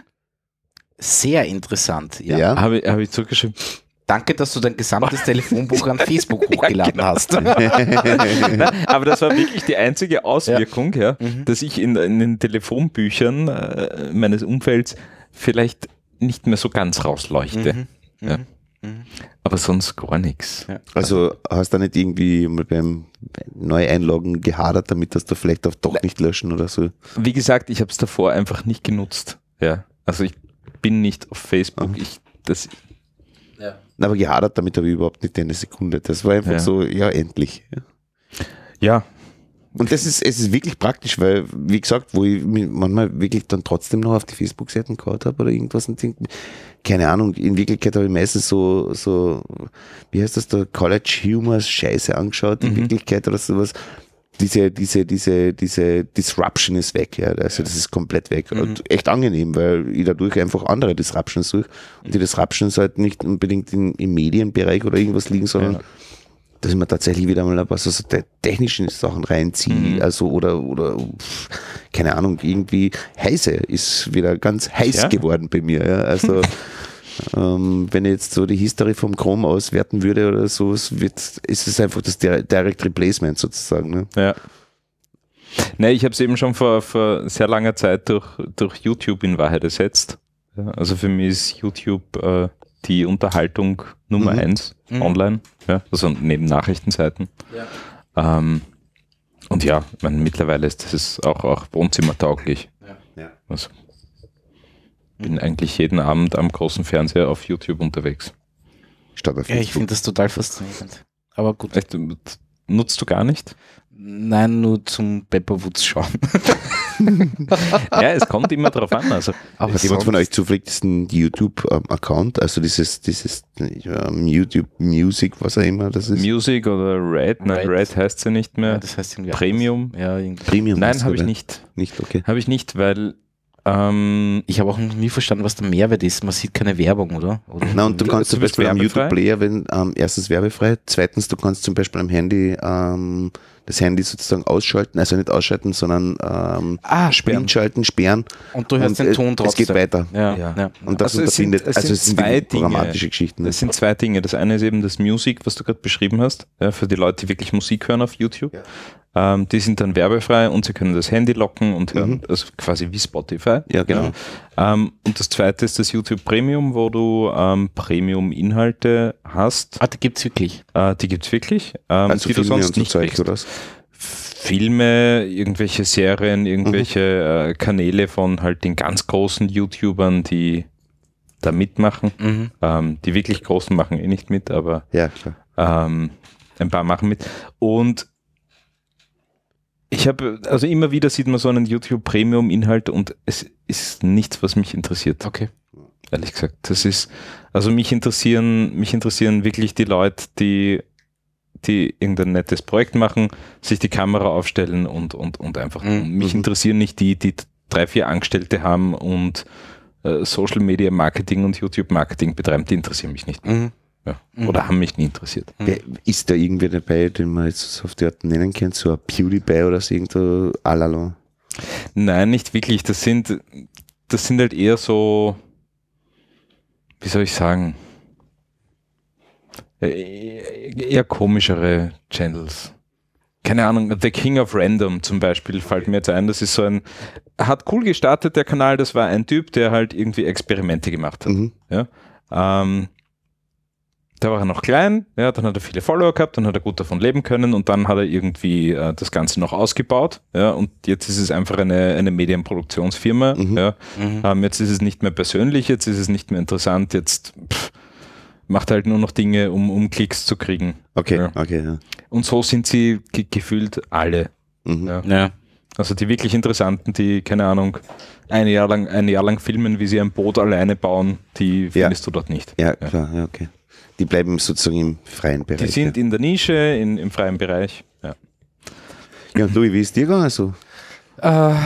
Sehr interessant. Ja. Ja. Habe ich, habe ich zurückgeschrieben. Danke, dass du dein gesamtes Telefonbuch an Facebook hochgeladen genau. hast. Nein, aber das war wirklich die einzige Auswirkung, ja, Mhm. dass ich in, in den Telefonbüchern äh, meines Umfelds vielleicht nicht mehr so ganz rausleuchte. Mhm. Ja. Mhm. Aber sonst gar nichts. Ja. Also hast du nicht irgendwie mal beim Neueinloggen gehadert, damit das du vielleicht auch doch nicht löschen oder so? Wie gesagt, ich habe es davor einfach nicht genutzt. Ja. Also ich bin nicht auf Facebook. Aha. Ich, das, Ja. Aber gehadert damit habe ich überhaupt nicht eine Sekunde. Das war einfach Ja. so, ja, endlich. ja, Und das ist, es ist wirklich praktisch, weil, wie gesagt, wo ich mich manchmal wirklich dann trotzdem noch auf die Facebook-Seiten gehauen habe oder irgendwas und denk, keine Ahnung, in Wirklichkeit habe ich meistens so, so, wie heißt das da, College Humor Scheiße angeschaut, in Mhm. Wirklichkeit oder sowas. Diese, diese, diese, diese Disruption ist weg, ja. Also das ist komplett weg. Mhm. Und echt angenehm, weil ich dadurch einfach andere Disruptions suche. Und die Disruptions halt nicht unbedingt in, im Medienbereich oder irgendwas liegen, sondern Ja. dass ich mir tatsächlich wieder mal ein paar so so te- technische Sachen reinziehe, Mhm. also oder, oder pff, keine Ahnung, irgendwie Heise ist wieder ganz heiß Ja. geworden bei mir. Ja. Also ähm, wenn ich jetzt so die History vom Chrome auswerten würde oder so, es wird, ist es einfach das Dire- Direct Replacement sozusagen. Ne? ja. Nee, ich habe es eben schon vor, vor sehr langer Zeit durch, durch YouTube in Wahrheit ersetzt. Ja, also für mich ist YouTube äh, die Unterhaltung Nummer Mhm. eins Mhm. online, ja, also neben Nachrichtenseiten. Ja. Ähm, und ja, ich meine, mittlerweile ist das auch, auch wohnzimmertauglich. Ja. Also, bin eigentlich jeden Abend am großen Fernseher auf YouTube unterwegs. Statt auf Ja, ich Facebook. finde das total faszinierend. Aber gut. Echt, nutzt du gar nicht? Nein, nur zum Pepperwoods schauen. Ja, es kommt immer drauf an. Also, Aber Hat jemand von sonst- euch zufällig diesen YouTube-Account, also dieses, dieses ähm, YouTube Music, was auch immer das ist? Music oder Red, nein, Red. Red heißt sie nicht mehr. Ja, das heißt irgendwie Premium? anders. Ja, irgendwie. Premium. Nein, ist habe ich aber nicht. Nicht, okay. Habe ich nicht, weil Ähm, Ich habe auch noch nie verstanden, was der Mehrwert ist. Man sieht keine Werbung, oder? oder? Na, und du kannst Du zum bist Beispiel am werbefrei? YouTube-Player, wenn ähm, erstens werbefrei, zweitens, du kannst zum Beispiel am Handy ähm, das Handy sozusagen ausschalten, also nicht ausschalten, sondern ähm, Ah, Blind schalten, sperren. Und du hörst den äh, Ton Es trotzdem. geht weiter. Ja, Ja. ja. Und das Also es sind- unterbindet, es also sind es sind zwei wirklich Dinge. programmatische Geschichten. Das sind zwei Dinge. Das eine ist eben das Music, was du gerade beschrieben hast, ja, für die Leute, die wirklich Musik hören auf YouTube. Ja. Ähm, die sind dann werbefrei und sie können das Handy locken und hören, Mhm. also quasi wie Spotify. Ja, genau. Ähm, und das zweite ist das YouTube Premium, wo du ähm, Premium-Inhalte hast. Ah, die gibt es wirklich. Äh, die gibt's wirklich, ähm, Also die du Filme sonst und so nicht Zeug, kriegst. oder was? Filme, irgendwelche Serien, irgendwelche äh, Kanäle von halt den ganz großen YouTubern, die da mitmachen. Mhm. Ähm, die wirklich großen machen eh nicht mit, aber Ja, klar. ähm, ein paar machen mit. Und ich habe, also immer wieder sieht man so einen YouTube-Premium-Inhalt und es ist nichts, was mich interessiert, Okay. ehrlich gesagt. Das ist, also mich interessieren, mich interessieren wirklich die Leute, die, die irgendein nettes Projekt machen, sich die Kamera aufstellen und, und, und einfach Mhm. tun. Mich Mhm. interessieren nicht die, die drei, vier Angestellte haben und äh, Social Media Marketing und YouTube Marketing betreiben, die interessieren mich nicht. Mhm. Ja. Mhm. Oder haben mich nie interessiert. Wer, ist da irgendwer dabei, den man jetzt so auf die Art nennen kann, so ein PewDiePie oder so irgendwo alala? Nein, nicht wirklich. Das sind, das sind halt eher so, wie soll ich sagen, äh, eher komischere Channels. Keine Ahnung, The King of Random zum Beispiel fällt mir jetzt ein. Das ist so ein, hat cool gestartet, der Kanal. Das war ein Typ, der halt irgendwie Experimente gemacht hat. Mhm. Ja, ähm, da war er noch klein, ja, dann hat er viele Follower gehabt, dann hat er gut davon leben können und dann hat er irgendwie äh, das Ganze noch ausgebaut, ja, und jetzt ist es einfach eine, eine Medienproduktionsfirma, Mhm. ja, Mhm. ähm, jetzt ist es nicht mehr persönlich, jetzt ist es nicht mehr interessant, jetzt pff, macht halt nur noch Dinge, um, um Klicks zu kriegen. Okay, Ja. okay, ja. Und so sind sie ge gefühlt alle. Mhm. Ja. Ja. Also die wirklich Interessanten, die, keine Ahnung, ein Jahr lang, ein Jahr lang filmen, wie sie ein Boot alleine bauen, die findest du dort nicht. Ja, klar, ja, okay. Die bleiben sozusagen im freien Bereich. Die sind in der Nische, in, im freien Bereich. Ja. ja. Ja, und Louis, wie ist dir gegangen so? Äh,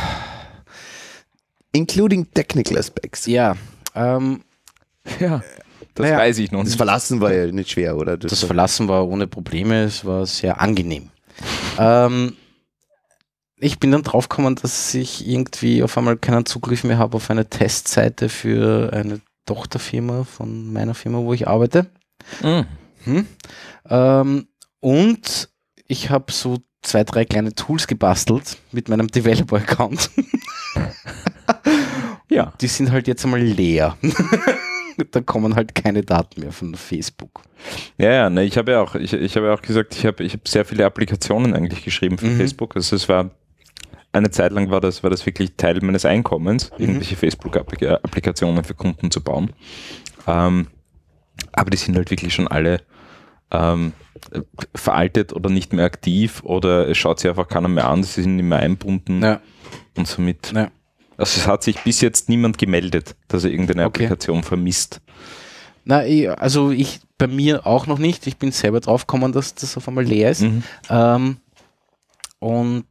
Including technical aspects. ja. Ähm, Ja, das Naja, weiß ich noch Das nicht. Verlassen war ja nicht schwer, oder? das Verlassen war ohne Probleme, es war sehr angenehm. ähm, ich bin dann draufgekommen, dass ich irgendwie auf einmal keinen Zugriff mehr habe auf eine Testseite für eine Tochterfirma von meiner Firma, wo ich arbeite. Mhm. Hm? Ähm, und ich habe so zwei, drei kleine Tools gebastelt mit meinem Developer-Account. Ja. Die sind halt jetzt einmal leer. Da kommen halt keine Daten mehr von Facebook. Ja, ja, ne, ich habe ja auch, ich, ich habe ja auch gesagt, ich habe ich habe sehr viele Applikationen eigentlich geschrieben für Mhm. Facebook. Also es war eine Zeit lang war das, war das wirklich Teil meines Einkommens, Mhm. irgendwelche Facebook-Applikationen für Kunden zu bauen. Ähm, aber die sind halt wirklich schon alle ähm, veraltet oder nicht mehr aktiv oder es schaut sich einfach keiner mehr an, sie sind nicht mehr einbunden Ja. und somit. Ja. Also es hat sich bis jetzt niemand gemeldet, dass er irgendeine Okay. Applikation vermisst. Na, ich, also ich bei mir auch noch nicht. Ich bin selber drauf gekommen, dass das auf einmal leer ist. Mhm. Ähm, und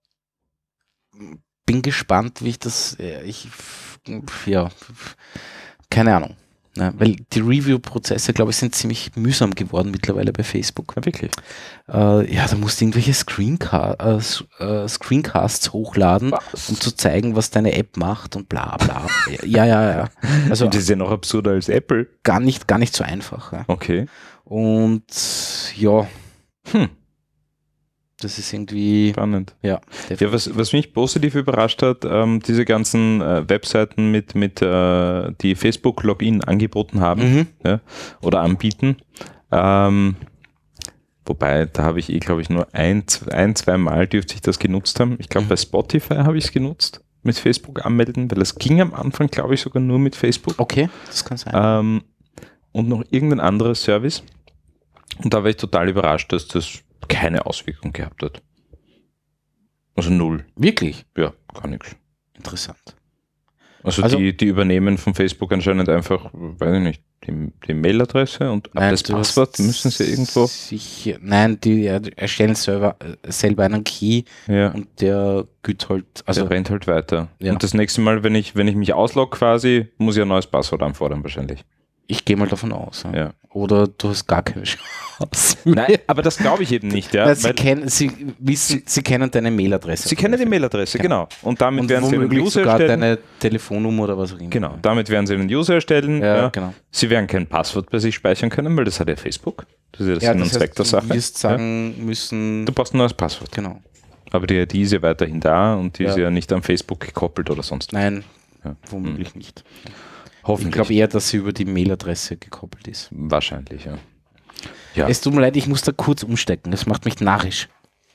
bin gespannt, wie ich das, äh, ich, ja, keine Ahnung. Ne? Weil die Review-Prozesse, glaube ich, sind ziemlich mühsam geworden mittlerweile bei Facebook. Ja, wirklich. Äh, ja, da musst du irgendwelche Screenca äh, s- äh, Screencasts hochladen, Was? um zu zeigen, was deine App macht und bla bla. Ja, ja, ja. Also Das ist ja noch absurder als Apple. gar nicht, gar nicht so einfach. Ja. Okay. Und ja, Hm, das ist irgendwie, spannend. ja. Ja, was, was mich positiv überrascht hat, ähm, diese ganzen äh, Webseiten mit, mit äh, die Facebook-Login angeboten haben Mhm. ja, oder anbieten. Ähm, wobei, da habe ich eh, glaube ich, nur ein, zwei, ein, zwei Mal dürfte ich das genutzt haben. Ich glaube, Mhm. bei Spotify habe ich es genutzt, mit Facebook anmelden, weil es ging am Anfang, glaube ich, sogar nur mit Facebook. Okay, das kann sein. Ähm, und noch irgendein anderes Service. Und da war ich total überrascht, dass das keine Auswirkung gehabt hat. Also null. Wirklich Ja, gar nichts. interessant. Also, Also- die, die übernehmen von Facebook anscheinend einfach, weiß ich nicht, die, die Mailadresse und ab Nein, das du hast Passwort müssen sie irgendwo. Sicher, nein, die erstellen selber, selber einen Key Ja. und der gilt halt, also der rennt halt weiter. Ja. Und das nächste Mal, wenn ich, wenn ich mich auslogge quasi, muss ich ein neues Passwort anfordern wahrscheinlich. ich gehe mal davon aus. Ja. Ja. Oder du hast gar keine Chance. Nein, aber das glaube ich eben nicht. Ja, Nein, sie, weil kennen, sie wissen, sie, kennen deine Mailadresse. sie kennen die Mailadresse, Ja. genau. Und damit und werden sie einen womöglich User sogar erstellen. deine Telefonnummer oder was auch immer. Genau, damit werden sie einen User erstellen. Ja, Ja. genau. Sie werden kein Passwort bei sich speichern können, weil das hat ja Facebook. Das ist ja das Ja, Sinn und das Zweck heißt, der du Sache. wirst sagen müssen, Du brauchst ein neues Passwort. genau. Aber die I D ist ja weiterhin da und die Ja. ist ja nicht an Facebook gekoppelt oder sonst. Nein, Ja. womöglich nicht. Ich Hoffentlich. glaube eher, dass sie über die Mailadresse gekoppelt ist. Wahrscheinlich, ja. Ja. Es tut mir leid, ich muss da kurz umstecken. Das macht mich narrisch.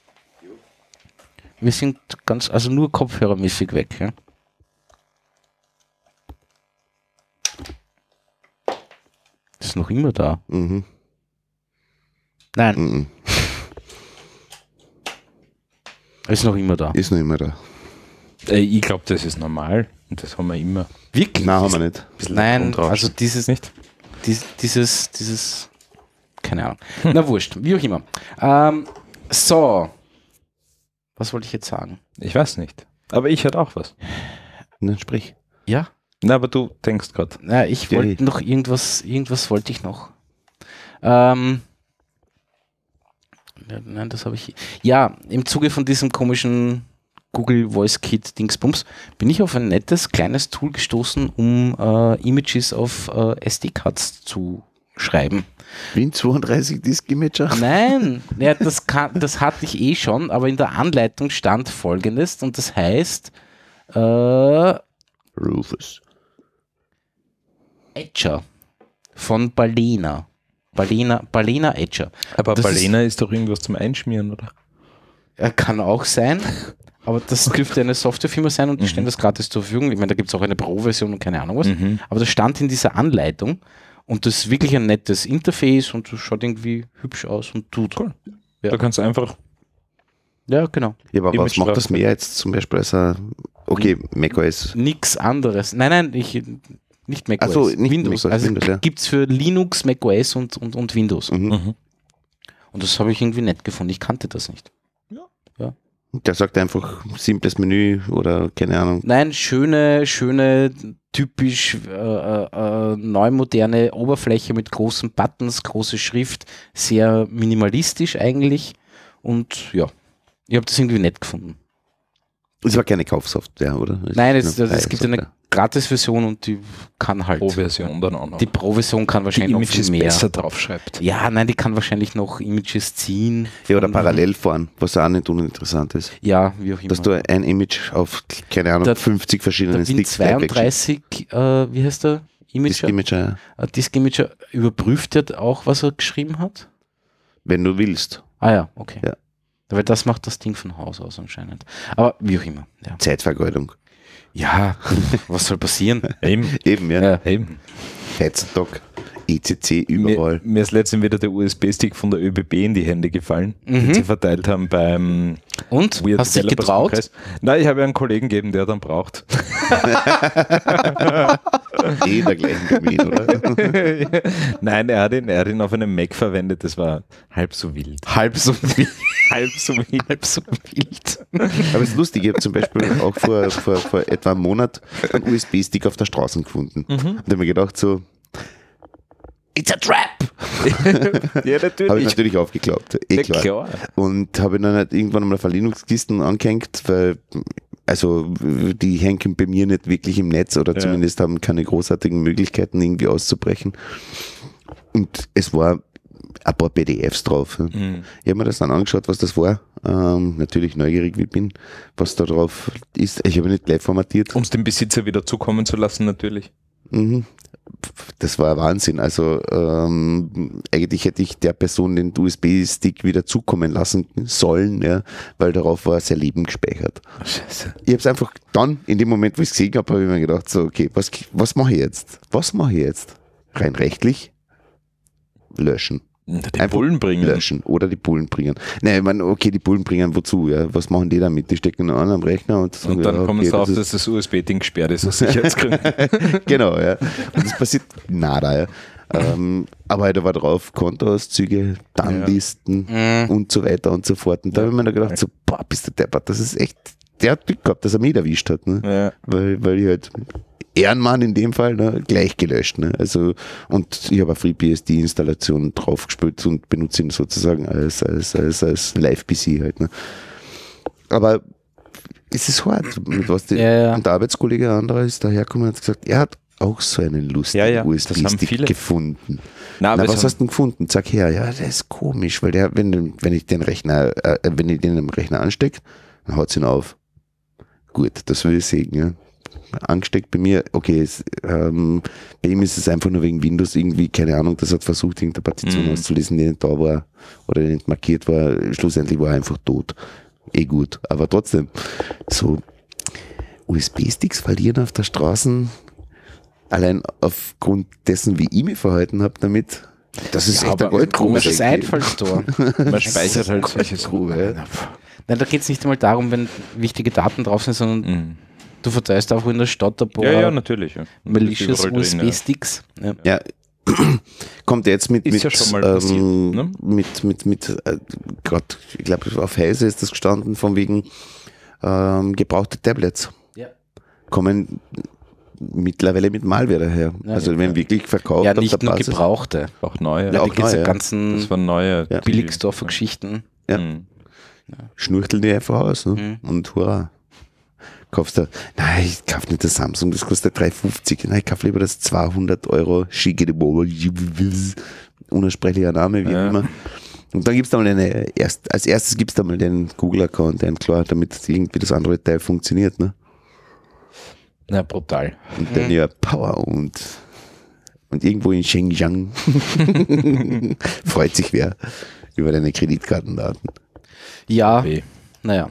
Wir sind ganz, also nur kopfhörermäßig weg. Ja? Ist noch immer da. Mhm. Nein, Mhm. ist noch immer da. Ist noch immer da. Äh, Ich glaube, das ist normal und das haben wir immer. Wirklich? Nein, haben wir nicht. Bisschen Nein, Grundrauschen. also dieses, Nicht? dies, dieses, dieses, keine Ahnung. Na wurscht, wie auch immer. Ähm, so, was wollte ich jetzt sagen? Ich weiß nicht. Aber ich hatte auch was. Na, sprich. Ja? Na, aber du denkst gerade. Na, ich Ja, wollte ich- noch irgendwas, irgendwas wollte ich noch. Ähm, ja, nein, das habe ich. Ja, im Zuge von diesem komischen Google Voice Kit Dingsbums bin ich auf ein nettes kleines Tool gestoßen, um äh, Images auf äh, S D-Cards zu schreiben. Win zweiunddreißig Disk Imager. Nein, ja, das, kann, das hatte ich eh schon, aber in der Anleitung stand Folgendes und das heißt äh, Rufus. Etcher von Balena. Balena, Balena Etcher. Aber Das Balena ist, ist doch irgendwas zum Einschmieren, oder? Er kann auch sein, aber das dürfte eine Softwarefirma sein und die Mhm. stellen das gratis zur Verfügung. Ich meine, da gibt es auch eine Pro-Version und keine Ahnung was. Mhm. Aber das stand in dieser Anleitung und das ist wirklich ein nettes Interface und das schaut irgendwie hübsch aus und tut. Cool. Ja. Da kannst du einfach. Ja, genau. Ja, aber was Image macht drauf. das mehr jetzt zum Beispiel als ein, okay, macOS. Nix anderes. Nein, nein, ich, nicht macOS. Ach so, nicht Windows. macOS, Also Windows, ja. gibt es für Linux, macOS und, und, und Windows. Mhm. Mhm. Und das habe ich irgendwie nett gefunden. Ich kannte das nicht. Der sagt einfach simples Menü oder keine Ahnung. Nein, schöne, schöne, typisch äh, äh, neumoderne Oberfläche mit großen Buttons, große Schrift, sehr minimalistisch eigentlich. Und ja, ich habe das irgendwie nett gefunden. Es war keine Kaufsoftware, oder? Nein, es, ist eine es gibt eine freie Gratis-Version und die kann halt. Pro-Version dann auch noch. Die Pro-Version kann die wahrscheinlich noch Images viel mehr. besser draufschreibt. Ja, nein, die kann wahrscheinlich noch Images ziehen. Software. Ja, oder von- parallel fahren, was auch nicht uninteressant ist. Ja, wie auch immer. Dass du ein Image auf, keine Ahnung, Der- fünfzig verschiedenen der Win Sticks wegwechselst. zweiunddreißig, äh, wie heißt der? Das Imager? Imager, Äh, Disk Imager überprüft er auch, was er geschrieben hat? wenn du willst. Ah ja, okay. Ja. Weil das macht das Ding von Haus aus anscheinend. Aber wie auch immer. Ja, Zeitvergeudung. ja was soll passieren? Eben. Eben, ja. Ja. Eben. Headstock, E C C Mir, überall. mir ist letztens wieder der U S B-Stick von der ÖBB in die Hände gefallen, den Mhm. sie verteilt haben beim Und? Weird Hast du dich Developers getraut? Kongress. Nein, ich habe ja einen Kollegen gegeben, der dann braucht. Eh in der gleichen Domain, oder? Nein, er hat, ihn, er hat ihn auf einem Mac verwendet, das war halb so wild. Halb so wild. Halb so wild. Halb so wild. Aber es ist lustig, ich habe zum Beispiel auch vor, vor, vor etwa einem Monat einen U S B-Stick auf der Straße gefunden. Mhm. Und da habe ich gedacht so, It's a trap! Ja, habe ich natürlich. natürlich aufgeklappt. Eh Ja, klar. klar. Und habe ihn dann halt irgendwann mal auf eine Linux-Kisten angehängt, weil also die hängen bei mir nicht wirklich im Netz oder Ja. zumindest haben keine großartigen Möglichkeiten irgendwie auszubrechen. Und es war ein paar P D Fs drauf. Ja. Mhm. Ich habe mir das dann angeschaut, was das war. Ähm, natürlich neugierig wie ich bin, was da drauf ist. Ich habe nicht gleich formatiert. Um es dem Besitzer wieder zukommen zu lassen, natürlich. Mhm. Das war Wahnsinn. Also ähm, eigentlich hätte ich der Person den U S B-Stick wieder zukommen lassen sollen, ja, weil darauf war sein Leben gespeichert. Oh, Scheiße. Ich habe es einfach dann, in dem Moment, wo ich es gesehen habe, habe ich mir gedacht, so, okay, was, was mache ich jetzt? Was mache ich jetzt? Rein rechtlich? Löschen. Die Einfach Bullen bringen. löschen oder die Bullen bringen. Nein, ich meine, okay, die Bullen bringen wozu? Ja? Was machen die damit? Die stecken an am Rechner und sagen, Und dann ja, kommen okay, sie drauf, das dass das U S B-Ding gesperrt ist aus Sicherheitsgründen. genau, ja. Und es passiert nada, ja. Ähm, aber da war drauf Kontoauszüge, Dann-Listen Mhm. und so weiter und so fort. Und da Ja. habe ich mir dann gedacht, so, boah, bist du deppert, das ist echt, der hat Glück gehabt, dass er mich erwischt hat. Ne? Ja. Weil, weil ich halt Ehrenmann in dem Fall, ne, gleich gelöscht. Ne? Also, und ich habe eine FreeBSD-Installation draufgespielt und benutze ihn sozusagen als, als, als, als Live-P C halt. Ne? Aber es ist hart, mit was die, Ja, ja. und der Arbeitskollege anderer ist dahergekommen und hat gesagt, er hat auch so einen lustigen Ja, ja, das haben U S B-Stick viele. gefunden. Na, aber Na, es was haben- hast du denn gefunden? Sag her, ja, der ist komisch, weil der, wenn, wenn ich den Rechner, äh, wenn ich den im Rechner anstecke, dann haut es ihn auf. Gut, das will ich sehen, ja. Angesteckt bei mir, okay, es, ähm, bei ihm ist es einfach nur wegen Windows irgendwie, keine Ahnung, das hat versucht, irgendeine Partition Mhm. auszulesen, die nicht da war oder die nicht markiert war. Schlussendlich war er einfach tot. Eh gut, aber trotzdem, so U S B-Sticks verlieren auf der Straße, allein aufgrund dessen, wie ich mich verhalten habe damit, das ist Ja, echt eine aber Goldgrube. Komisches Einfallstor. Man speichert halt solche Goldgrube. Ja. Nein, da geht es nicht einmal darum, wenn wichtige Daten drauf sind, sondern Mhm. du verteilst auch in der Stadt ein paar Ja, ja, natürlich. Ja. malicious Überall U drin, S B-Sticks. Ja. Ja, kommt jetzt mit, Ist mit, ja schon mal passiert, ähm, ne? mit, mit, mit äh, gerade, ich glaube, auf Heise ist das gestanden, von wegen ähm, gebrauchte Tablets. Ja. Kommen mittlerweile mit Malware daher. Ja, also ja. wenn wirklich verkauft Ja, auf nicht der nur Basis. gebrauchte. ja. Auch neue. Ja, Ja, auch die ganzen, neue. ganzen Das waren neue. Ja. die- Billigsdorfer Geschichten. Ja. Mhm. Schnurchteln die einfach aus. Ne? Mhm. Und hurra. Kaufst du, nein, ich kauf nicht das Samsung, das kostet drei fünfzig. Nein, ich kauf lieber das zweihundert Euro schicke unaussprechlicher Name, wie Ja. immer. Und dann gibst du mal eine, erst, als erstes gibst du mal den Google-Account ein, klar, damit irgendwie das Android-Teil funktioniert. Ne? Na, brutal. Und dann ja Power und, und irgendwo in Xinjiang freut sich wer über deine Kreditkartendaten. Ja, Weh. naja.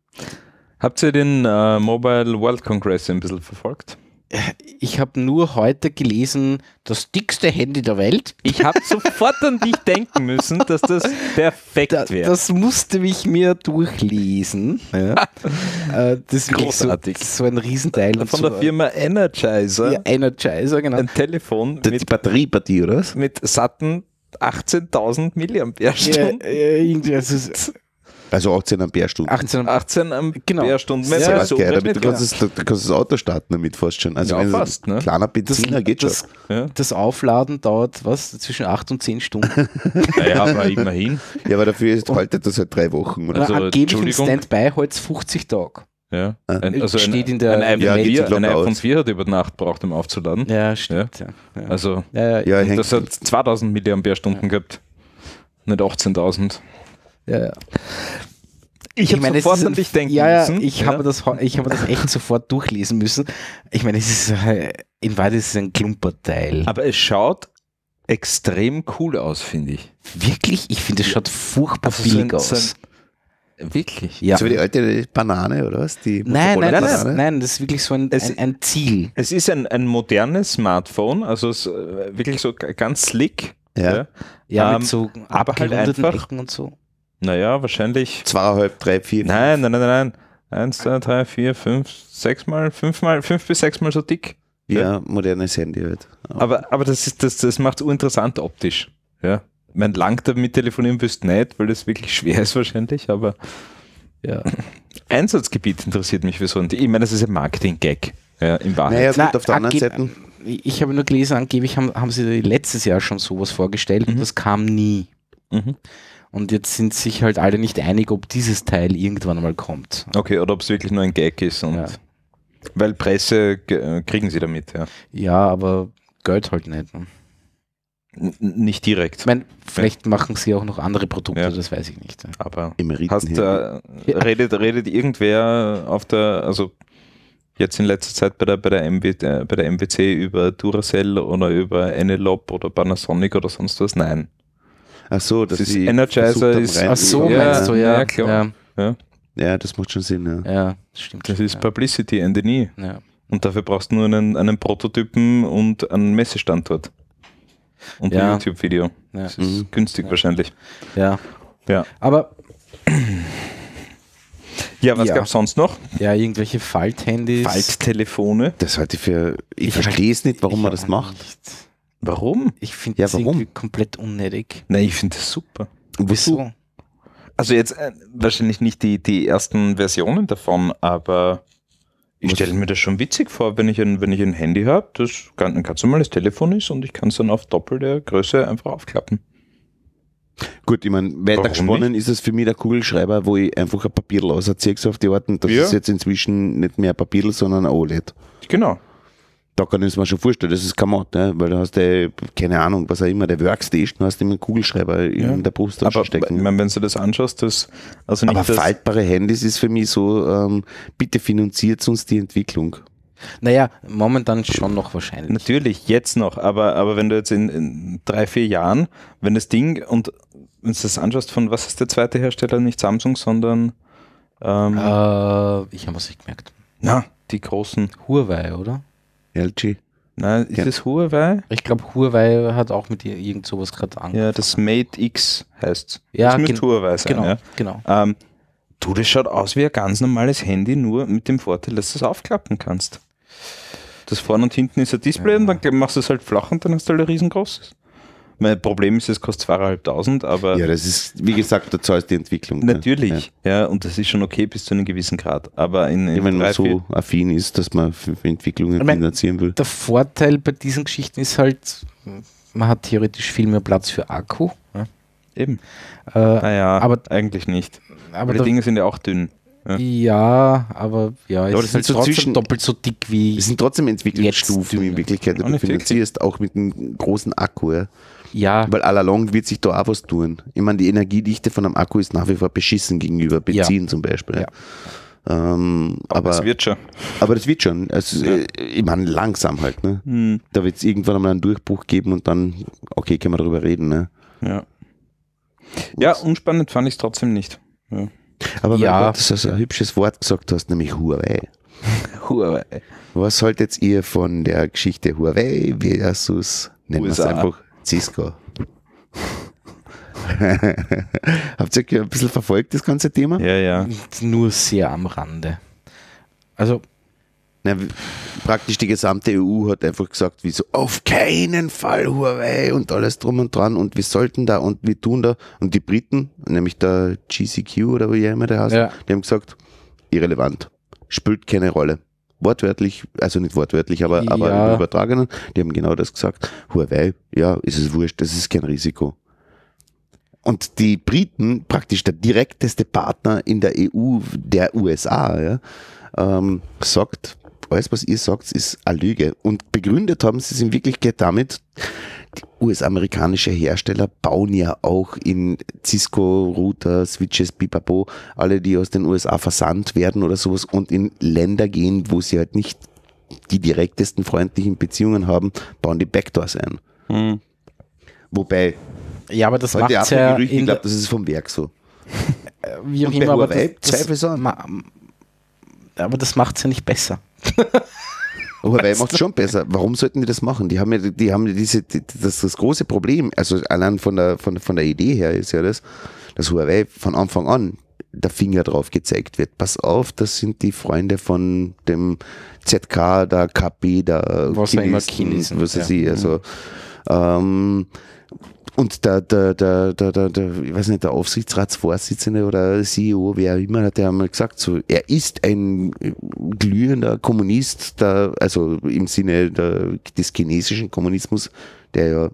Habt ihr den äh, Mobile World Congress ein bisschen verfolgt? Ich habe nur heute gelesen, das dickste Handy der Welt. Ich habe sofort an dich denken müssen, dass das perfekt Da, wäre. das musste ich mir durchlesen. Ja. Äh, das ist wirklich so, Großartig. so ein Riesenteil. Und Von so, der Firma Energizer. ja, Energizer, genau. Ein Telefon Die mit, Batteriepartie, oder was? mit satten achtzehntausend Ja, Milliampere-Stunden. äh, irgendwie, also es ist Also achtzehn Ampere-Stunden. achtzehn, achtzehn Genau. Ampere-Stunden. Ja, Wenn ja, man so geil, damit du rechnet, kannst, das, du kannst das Auto starten damit fast schon. Also Ja, wenn fast, ein ne? kleiner das, Benziner geht schon. das, ja. das Aufladen dauert was? Zwischen acht und zehn Stunden. Naja, aber immerhin. Ja, aber dafür ist, haltet das halt drei Wochen. Oder? Also, Also, angeblich im Entschuldigung. Standby hält es fünfzig Tage. Ja. Ah. Ein, also Steht ein, in der- ein iPhone, Ja, vier, geht ein locker iPhone aus. vier hat über Nacht braucht, um aufzuladen. Ja, stimmt. Ja. Ja. Also, Ja, ja, Ja, und hängt, das hat zweitausend Milliampere-Stunden gehabt. Nicht achtzehntausend. ja, ja. Ich habe meine, es sofort ist an ein- dich denken ja, ja, müssen. ich habe das, ich habe das echt sofort durchlesen müssen. Ich meine, es ist äh, in Wahrheit ist es ein Klumperteil. Aber es schaut extrem cool aus, finde ich. Wirklich, ich finde, es schaut furchtbar Also so billig ein- so aus. Wirklich? Ja. so wie die alte Banane, oder was? Die Nein, nein, nein, Motorola-Banane? nein, nein, das ist wirklich so ein, Es- ein, ein Ziel. Es ist ein, ein modernes Smartphone, also es, äh, wirklich so g- ganz slick. Ja. Ja, Ähm, mit so aber halt abgerundeten einfach- Ecken und so. Naja, wahrscheinlich. Zweieinhalb, drei, vier. Nein, nein, nein, nein, nein. Eins, zwei, drei, vier, fünf, sechs Mal, fünf mal, fünf bis sechs Mal so dick. Ja, modernes Handy halt. Aber, aber das ist, das, das macht es uninteressant optisch. Ja. Man lang damit telefonieren wirst nicht, weil das wirklich schwer ist wahrscheinlich, aber Ja. Einsatzgebiet interessiert mich für so ein. Ich meine, das ist ein Marketing-Gag. Ja, in Wahrheit. Naja, Na, gut, auf der anderen angeb- Seite. Ich habe nur gelesen, angeblich haben, haben sie letztes Jahr schon sowas vorgestellt Mhm. und das kam nie. Mhm. Und jetzt sind sich halt alle nicht einig, ob dieses Teil irgendwann mal kommt. Okay, oder ob es wirklich nur ein Gag ist. Und Ja. Weil Presse ge- äh, kriegen sie damit, ja. Ja, aber Geld halt nicht. Ne? N nicht direkt. Ich meine, vielleicht machen sie auch noch andere Produkte, Ja. das weiß ich nicht. Ja. Aber Emeriten hast, äh, redet, redet irgendwer auf der, also jetzt in letzter Zeit bei der, bei der, M W, äh, bei der M W C über Duracell oder über Enelope oder Panasonic oder sonst was? Nein. Ach so, dass Das ist sie Energizer versucht haben, ist- rein- Ach so, Ja, meinst du, ja. ja, klar. Ja, Ja, das macht schon Sinn, ja. ja stimmt. Das schon, ist ja. Publicity, Ende nie. Ja. Und dafür brauchst du nur einen, einen Prototypen und einen Messestandort. Und Ja. ein YouTube-Video. Ja. Das ist Mhm. günstig Ja. wahrscheinlich. Ja. Ja, Aber ja was Ja. gab es sonst noch? ja, irgendwelche Falthandys. Falttelefone. Das halte ich für, ich, Ich verstehe es nicht, warum Ich man das auch macht. nicht. Warum? Ich finde Ja, das warum? irgendwie komplett unnötig. Nein, ich finde das super. Wieso? Also jetzt äh, wahrscheinlich nicht die, die ersten Versionen davon, aber ich Was- stelle mir das schon witzig vor, wenn ich ein, wenn ich ein Handy habe, das ganz, ein ganz normales Telefon ist und ich kann es dann auf doppelte Größe einfach aufklappen. Gut, ich meine, weiter Warum gesponnen ist es für mich der Kugelschreiber, wo ich einfach ein Papierl auserziehe, so auf die Art. Und das Ja. ist jetzt inzwischen nicht mehr ein Papierl, sondern ein O L E D. Genau. Da kann ich es mir schon vorstellen, das ist kein Mod, ne? Weil da hast du, keine Ahnung, was auch immer, der Workstation, hast du immer einen Kugelschreiber Ja. in der Brust Aber ich stecken. mein, wenn du das anschaust, das also nicht Aber das, faltbare Handys ist für mich so, ähm, bitte finanziert uns die Entwicklung. Naja, momentan schon noch wahrscheinlich. natürlich jetzt noch, aber, aber wenn du jetzt in, in drei, vier Jahren, wenn das Ding und wenn du das anschaust, von was ist der zweite Hersteller, nicht Samsung, sondern ähm, Äh, ich habe es nicht gemerkt. na, die großen, Huawei, oder? L G. na, ist Ja. das Huawei? Ich glaube, Huawei hat auch mit ihr irgend sowas gerade angefangen. Ja, das Mate X heißt. Ja, das müsste gen- Huawei sein. Genau, Ja. genau. Ähm, du, das schaut aus wie ein ganz normales Handy, nur mit dem Vorteil, dass du es aufklappen kannst. Das vorne und hinten ist ein Display und dann machst du es halt flach und dann hast du halt ein riesengroßes. Mein Problem ist, es kostet zweieinhalbtausend, aber Ja, das ist, wie gesagt, da zahlst du die Entwicklung. ne? natürlich, ja. und das ist schon okay bis zu einem gewissen Grad. Aber in, Ja. in Wenn man drei, so vier, affin ist, dass man für für Entwicklungen Ich mein, finanzieren will. Der Vorteil bei diesen Geschichten ist halt, man hat theoretisch viel mehr Platz für Akku. Ja. eben. Äh, Naja, aber- eigentlich nicht. aber Aber die der- Dinge sind ja auch dünn. ja, aber ja, es Aber das ist sind halt so trotzdem zwischen- doppelt so dick wie. Es sind trotzdem Entwicklungsstufen Jetzt in Wirklichkeit, die Auch du nicht finanzierst, auch mit einem großen Akku. Ja. Ja, Weil allalong wird sich da auch was tun. Ich meine, die Energiedichte von einem Akku ist nach wie vor beschissen gegenüber Benzin zum Beispiel. Ja. Ähm, Aber, aber, es wird schon. aber das wird schon. Also, Ja. äh, Ich meine, langsam halt. Ne? Hm, Da wird es irgendwann einmal einen Durchbruch geben und dann, okay, können wir darüber reden. Ne? ja. ja, unspannend fand ich es trotzdem nicht. Ja. Aber weil Ja. du das also ein hübsches Wort gesagt hast, nämlich Huawei. Huawei. Was haltet ihr von der Geschichte Huawei versus, nennen wir es U S A. einfach, Cisco? Habt ihr ein bisschen verfolgt, das ganze Thema? Ja, ja. nur sehr am Rande. Also, Na, w- praktisch die gesamte E U hat einfach gesagt, wie so, auf keinen Fall Huawei und alles drum und dran und wir sollten da und wir tun da. Und die Briten, nämlich der G C Q oder wie immer der heißt, Ja. die haben gesagt, irrelevant, spielt keine Rolle. Wortwörtlich, also nicht wortwörtlich, aber, aber Ja. im Übertragenen, die haben genau das gesagt. Huawei, ja, ist es wurscht, das ist kein Risiko. Und die Briten, praktisch der direkteste Partner in der E U der U S A, ja, ähm, sagt, alles was ihr sagt, ist eine Lüge. Und begründet haben sie es in Wirklichkeit damit, die U S-amerikanische Hersteller bauen ja auch in Cisco-Router, Switches, Pipapo, alle, die aus den U S A versandt werden oder sowas und in Länder gehen, wo sie halt nicht die direktesten freundlichen Beziehungen haben, bauen die Backdoors ein. Hm. Wobei, ja, aber das heute macht auch ja Gerüchte, ich in glaube, der, das ist vom Werk so. wie auch und bei immer, aber Huawei das, das, zweifelsohne. ma, aber das macht es ja nicht besser. Huawei macht es schon besser. Warum sollten die das machen? Die haben ja, die haben ja diese, die, das, das große Problem, also allein von der, von, von der Idee her ist ja das, dass Huawei von Anfang an der Finger drauf gezeigt wird. Pass auf, das sind die Freunde von dem Z K, der K P, der Was auch immer Chinesen, Chinesen, was weiß ja. ich, also, ähm, und der, der, der, der, der, der, ich weiß nicht, der Aufsichtsratsvorsitzende oder C E O, wer immer, hat ja einmal gesagt, so, er ist ein glühender Kommunist, der, also im Sinne der, des chinesischen Kommunismus, der ja,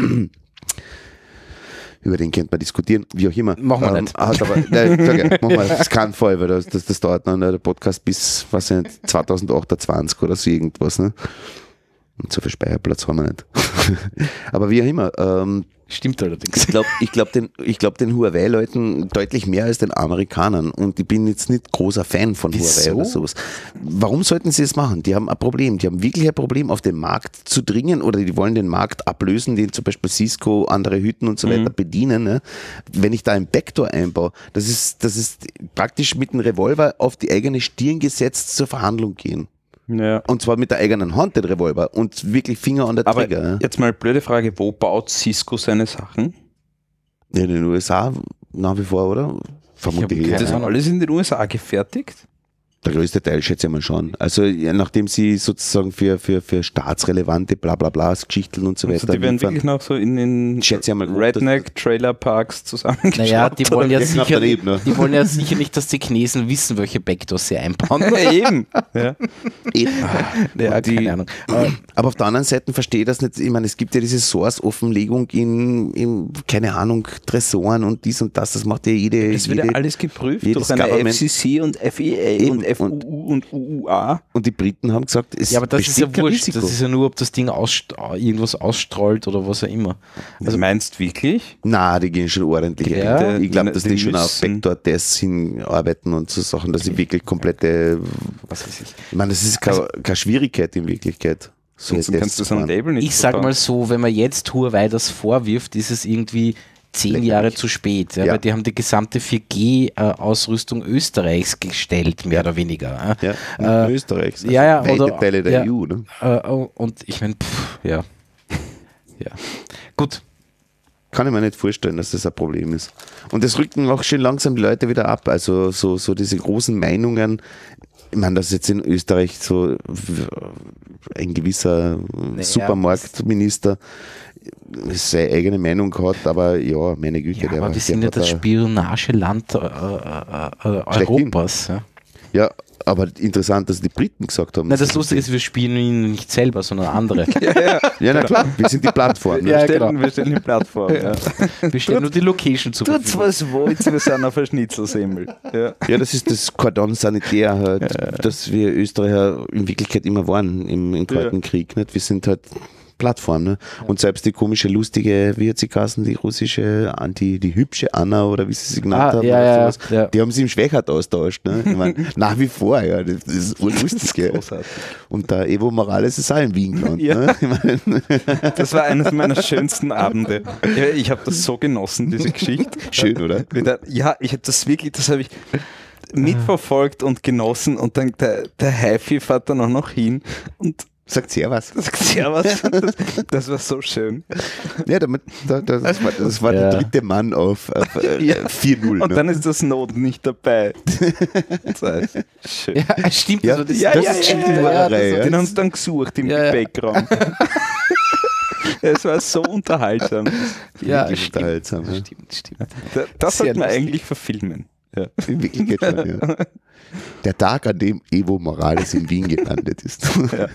über den könnte man diskutieren, wie auch immer. Machen wir nicht. Hat aber, nein, sag ja, machen wir, das ist kein Fall, weil das, das, das dauert noch, ne, der Podcast bis, was nicht, zwanzig achtundzwanzig oder so irgendwas, ne? Und so viel Speicherplatz haben wir nicht. Aber wie auch immer, ähm, Stimmt allerdings. ich glaube ich glaub den, ich glaub den Huawei-Leuten deutlich mehr als den Amerikanern und ich bin jetzt nicht großer Fan von Wieso? Huawei oder sowas. Warum sollten sie es machen? Die haben ein Problem. Die haben wirklich ein Problem, auf den Markt zu dringen oder die wollen den Markt ablösen, den zum Beispiel Cisco, andere Hütten und so weiter Mhm. bedienen. Ne? Wenn ich da einen Backdoor einbaue, das ist, das ist praktisch mit einem Revolver auf die eigene Stirn gesetzt zur Verhandlung gehen. Ja. Und zwar mit der eigenen Hand, den Revolver. Und wirklich Finger an der Aber Trigger. Ja. jetzt mal blöde Frage, wo baut Cisco seine Sachen? In den U S A nach wie vor, oder? Vermutlich. keine Ja. Das Ahnung. alles in den U S A gefertigt? Der größte Teil schätze ich mal schon. Also ja, nachdem sie sozusagen für, für, für staatsrelevante Blablablas, Geschichten und so Also weiter die werden liefern, wirklich noch so in den schätze ich mal gut, Redneck-Trailer-Parks zusammengeschaut. Naja, die wollen ja Ja, knapp sicher, daneben, ne? die wollen ja sicher nicht, dass die Chinesen wissen, welche Backdoors sie einbauen. Eben. Ja. Eh. Ja, Und die- keine Ahnung. Äh, Aber auf der anderen Seite verstehe ich das nicht. Ich meine, es gibt ja diese Source-Offenlegung in, in, keine Ahnung, Tresoren und dies und das. Das macht ja jede. Es wird ja jede alles geprüft jedes durch eine Government- F C C und F E A Eben. und F U U und U U A. und die Briten haben gesagt, es ja, aber das ist besteht ja kein wurscht. Risiko. Das ist ja nur, ob das Ding ausst irgendwas ausstrahlt oder was auch immer. Also meinst wirklich? Na, die gehen schon ordentlich Ja, rein. Ich glaube, die- dass die die schon auf müssen- Backdoor-Tests hinarbeiten und so Sachen, dass sie wirklich komplette. Was weiß ich. Ich meine, das ist keine, keine Schwierigkeit in Wirklichkeit. So Sonst kannst du so ein fahren. Label nicht Ich sag vertrauen. mal so, wenn man jetzt Huawei das vorwirft, ist es irgendwie zehn Jahre zu spät. Ja, Ja. Weil die haben die gesamte vier G-Ausrüstung Österreichs gestellt, mehr oder weniger. Ja, Äh, in Österreich. Also ja, ja, weite oder- Teile der ja. E U. Ne? Äh, und ich meine, ja. ja. Gut. Kann ich mir nicht vorstellen, dass das ein Problem ist. Und das rücken auch schon langsam die Leute wieder ab. Also so, so diese großen Meinungen. Ich meine, dass jetzt in Österreich so ein gewisser Supermarktminister seine eigene Meinung hat, aber ja, meine Güte. Ja, der aber war- wir sind ja der das hat da- Spionageland äh, äh, äh, Schlechthin. Europas. Ja. Ja, aber interessant, dass die Briten gesagt haben. Nein, das Lustige ist, wir spionieren nicht selber, sondern andere. Ja, na klar, wir sind die Plattform. Ne? Ja, wir, stellen, genau. wir stellen die Plattform. Ja. Wir stellen nur die Location zur Tut's Verfügung. was wollt, wir sind auf ein Schnitzelsemmel. Ja. Ja, das ist das Cordon Sanitär halt, dass wir Österreicher in Wirklichkeit immer waren im, im Kalten Ja. Krieg. Nicht? Wir sind halt Plattform. Ne? Und selbst die komische, lustige, wie hat sie geheißen, die russische, Anti, die hübsche Anna oder wie sie sie genannt Ah, haben, ja, oder ja, sowas, ja. die haben sie im Schwächert austauscht. Ne? Ich mein, nach wie vor, ja, das, das ist urlustig. Gell? Großartig. Und der Evo Morales ist auch in Wien gelandet. Ja. Ne? Ich mein, Das war eines meiner schönsten Abende. Ja, ich habe das so genossen, diese Geschichte. schön, oder? Wieder- Ja, ich habe das wirklich, das habe ich mitverfolgt und genossen und dann der, der Haifi fährt dann auch noch hin und Sagt sehr was. sagt Servus. Das, das war so schön. Ja, damit, da, da, das war, das war Ja. der dritte Mann auf, auf äh, Ja. vier null. Und Ne? dann ist der Snowden nicht dabei. Das heißt, schön. Ja, stimmt. Ja, das war das, Ja, das ja, ist ja, schon die ja, Hurerei. das- Ja. Den haben sie dann gesucht im Ja, ja. Gepäckraum. Es war so unterhaltsam. ja, Wirklich stimmt, unterhaltsam, ja. stimmt, stimmt. Da- Das Sehr sollte man lustig. eigentlich verfilmen. Ja. In Wirklichkeit schon, ja. Der Tag, an dem Evo Morales in Wien gelandet ist.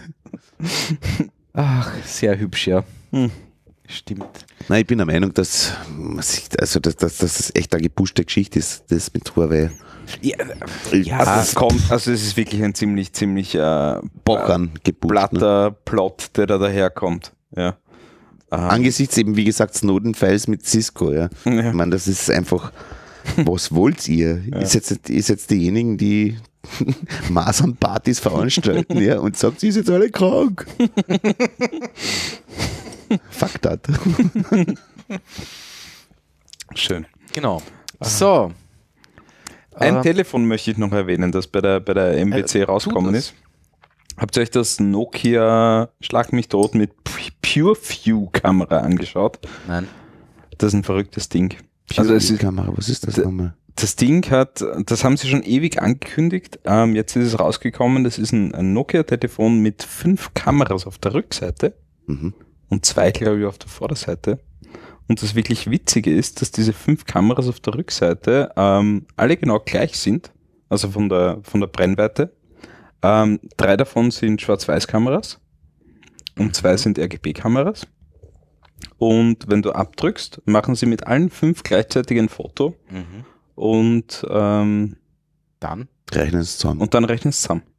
Ach, sehr hübsch, ja. Hm. Stimmt. Nein, ich bin der Meinung, dass, man sich- also, dass, dass, dass das echt eine gepushte Geschichte ist, das mit Huawei. Ja, Ja, Also es kommt, also es ist wirklich ein ziemlich, ziemlich äh, Bockern gepusht. Ne? platter Plot, der da daherkommt. Ja. Aha. Angesichts eben, wie gesagt, Snowden-Files mit Cisco, ja. Ja. Ich meine, das ist einfach, was wollt ihr? Ist jetzt, ist jetzt diejenigen, die Masernpartys veranstalten, ja, und sagt, sie ist jetzt alle krank. Fuck that. Schön. genau. So. Ein Äh, Telefon möchte ich noch erwähnen, das bei der, bei der M B C Äh, rausgekommen tu das. ist. Habt ihr euch das Nokia Schlag mich tot mit Pure View Kamera angeschaut? Nein. Das ist ein verrücktes Ding. Also es ist, Kamera, was ist das D- nochmal? das Ding hat, das haben sie schon ewig angekündigt. Ähm, jetzt ist es rausgekommen. Das ist ein, ein Nokia-Telefon mit fünf Kameras auf der Rückseite Mhm. und zwei, glaube ich, auf der Vorderseite. Und das wirklich Witzige ist, dass diese fünf Kameras auf der Rückseite ähm, alle genau gleich sind, also von der, von der Brennweite. Ähm, drei davon sind Schwarz-Weiß-Kameras und zwei sind R G B-Kameras. Und wenn du abdrückst, machen sie mit allen fünf gleichzeitig ein Foto Mhm. und, ähm, Dann. Rechnen es zusammen. und dann rechnen sie zusammen.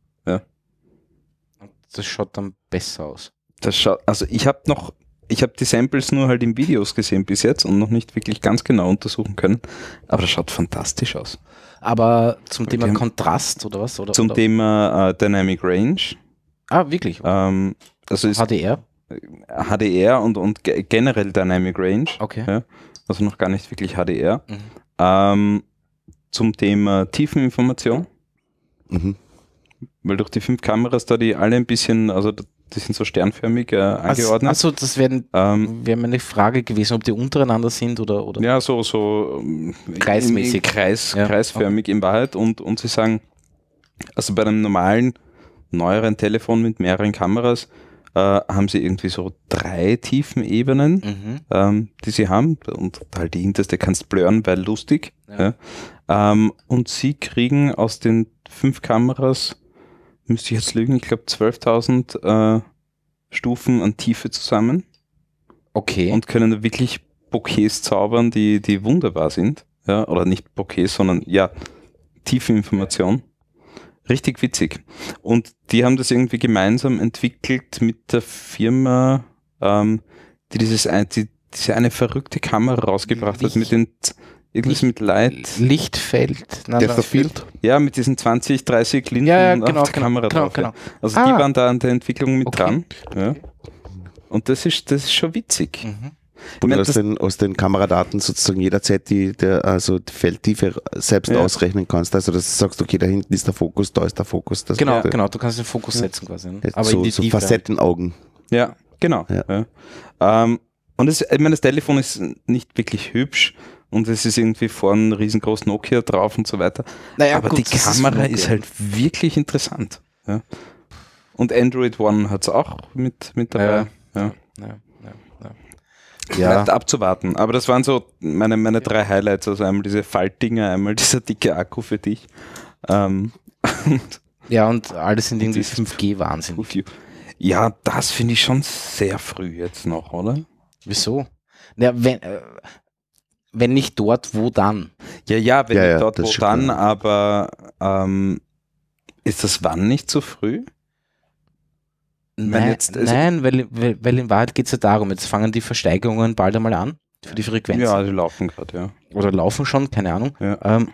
Das schaut dann besser aus. Das schaut, also ich habe noch, ich habe die Samples nur halt in Videos gesehen bis jetzt und noch nicht wirklich ganz genau untersuchen können, aber das schaut fantastisch aus. Aber zum Thema haben- Kontrast oder was? Oder, Zum oder? Thema äh, Dynamic Range, Ah, wirklich? ähm, also ist H D R? H D R und, und ge- generell Dynamic Range, Okay. ja, also noch gar nicht wirklich H D R. Mhm. Ähm, zum Thema Tiefeninformation, Mhm. weil durch die fünf Kameras da die alle ein bisschen, also die sind so sternförmig äh, angeordnet. Achso, das wäre Ähm, wär meine Frage gewesen, ob die untereinander sind oder. oder Ja, so, so ähm, Kreismäßig. im- im Kreis, Ja, kreisförmig in Wahrheit und, und sie sagen, also bei einem normalen, neueren Telefon mit mehreren Kameras äh, haben sie irgendwie so drei Tiefenebenen, Mhm. ähm, die sie haben und halt die hinterste kannst blurren, weil lustig. Ja. Ja. Ähm, und sie kriegen aus den fünf Kameras, müsste ich jetzt lügen, ich glaube zwölftausend äh, Stufen an Tiefe zusammen. Okay. Und können da wirklich Bokehs zaubern, die, die wunderbar sind. Ja, oder nicht Bokehs, sondern ja, tiefe Information. Richtig witzig. Und die haben das irgendwie gemeinsam entwickelt mit der Firma, ähm, die dieses ein, die, diese eine verrückte Kamera rausgebracht hat, mit den Z- irgendwas mit Light. Lichtfeld. Nein, Depth nein. of Field. Ja, mit diesen zwanzig, dreißig Linsen Ja, ja, auf genau, der genau, Kamera genau, drauf. genau. Ja. Also Ah. die waren da an der Entwicklung mit Okay. dran. Ja. Und das ist, das ist schon witzig. Mhm. Ich Und mein, aus, das- den, aus den Kameradaten sozusagen jederzeit die, der, also die Feldtiefe selbst Ja. ausrechnen kannst. Also dass du sagst, okay, da hinten ist der Fokus, da ist der Fokus. Das Genau, ist der, genau, du kannst den Fokus setzen quasi. Ne? Jetzt Aber so, in die so Tiefe. Facettenaugen. Ja, genau. Ja. Ja. Ähm, und es, ich meine, das Telefon ist nicht wirklich hübsch und es ist irgendwie vorne ein riesengroß Nokia drauf und so weiter. Naja, Aber gut, die das ist Kamera Nokia. ist, halt wirklich interessant. Ja. Und Android One hat es auch mit, mit dabei. Ja. Ja. Ja, ja, ja. Ja. Bleibt abzuwarten. Aber das waren so meine, meine drei Highlights. Also einmal diese Faltdinger, einmal dieser dicke Akku für dich. Ähm, Ja, und alles sind irgendwie dieses fünf G-Wahnsinn. ja, das finde ich schon sehr früh jetzt noch, oder? Wieso? Ja, wenn, äh, wenn nicht dort, wo dann? Ja, ja, wenn Ja, nicht ja, dort, das wo ist schon dann, klar. aber ähm, ist das wann nicht zu früh? Wenn Nein, jetzt- also- nein weil, weil, weil in Wahrheit geht es ja darum, jetzt fangen die Versteigerungen bald einmal an für die Frequenzen. Ja, die laufen gerade, ja. Oder laufen schon, keine Ahnung. Ja. Ähm,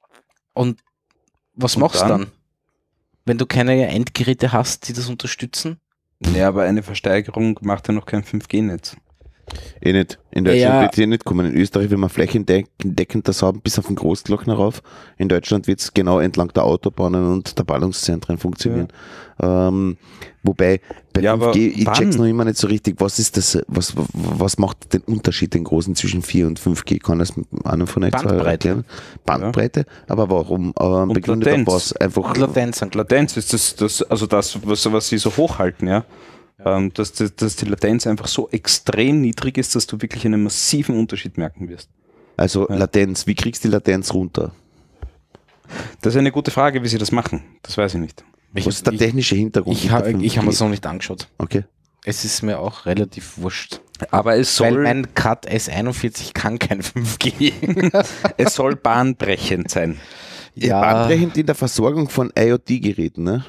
und was Und machst du dann? dann? Wenn du keine Endgeräte hast, die das unterstützen? Ja, aber eine Versteigerung macht ja noch kein fünf G Netz. Eh nicht. In Deutschland Ja. wird es eh nicht kommen. In Österreich, wenn wir flächendeckend das haben, bis auf den Großglockner rauf. In Deutschland wird es genau entlang der Autobahnen und der Ballungszentren funktionieren. Ähm, wobei bei Ja, aber fünf G, ich wann? check's noch immer nicht so richtig, was ist das, was, was macht den Unterschied, den großen zwischen vier und fünf G? Kann das einer von euch zwei Bandbreite. erklären? Bandbreite? Aber warum? Ähm, Und begründet auf Latenz. was? Einfach Und Latenz. und Latenz ist das, das also das, was, was sie so hochhalten, ja. Ähm, dass, dass, dass die Latenz einfach so extrem niedrig ist, dass du wirklich einen massiven Unterschied merken wirst. Also Ja. Latenz, wie kriegst du die Latenz runter? Das ist eine gute Frage, wie sie das machen. Das weiß ich nicht. Ich, Was ist der ich, technische Hintergrund? ich, ha- hinter ich habe mir fünf G? es noch nicht angeschaut. Okay. Es ist mir auch relativ wurscht. Aber es Weil soll, mein Cut S einundvierzig kann kein fünf G. es soll bahnbrechend sein. Ja. Bahnbrechend in der Versorgung von IoT-Geräten, ne?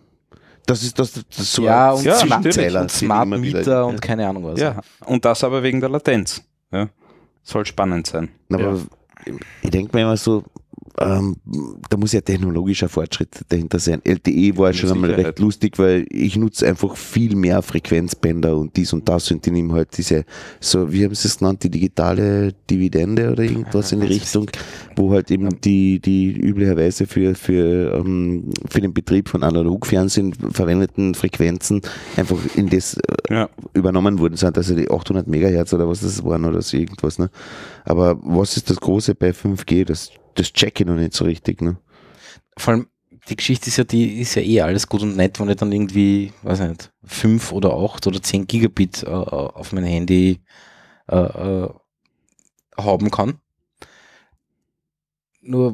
Das ist das, das so ja, ein und Ja, Smart, Zähler, und den Smart immer wieder- Meter und keine Ahnung was. Ja, und das aber wegen der Latenz. Ja. Soll spannend sein. Aber ich denke mir immer so, ähm, da muss ja technologischer Fortschritt dahinter sein. L T E war Mit schon einmal Sicherheit. recht lustig, weil ich nutze einfach viel mehr Frequenzbänder und dies und das und die nehmen halt diese, so, wie haben sie es genannt, die digitale Dividende oder irgendwas in die Richtung, wo halt eben die, die üblicherweise für, für, ähm, für den Betrieb von Analogfernsehen verwendeten Frequenzen einfach in das äh, Ja. übernommen worden sind, also die achthundert Megahertz oder was das waren oder so irgendwas. Ne? Aber was ist das Große bei fünf G? Das, das check ich noch nicht so richtig. Ne? Vor allem, die Geschichte ist ja, die ist ja eh alles gut und nett, wenn ich dann irgendwie, weiß ich nicht, fünf oder acht oder zehn Gigabit äh, auf mein Handy äh, äh, haben kann. Nur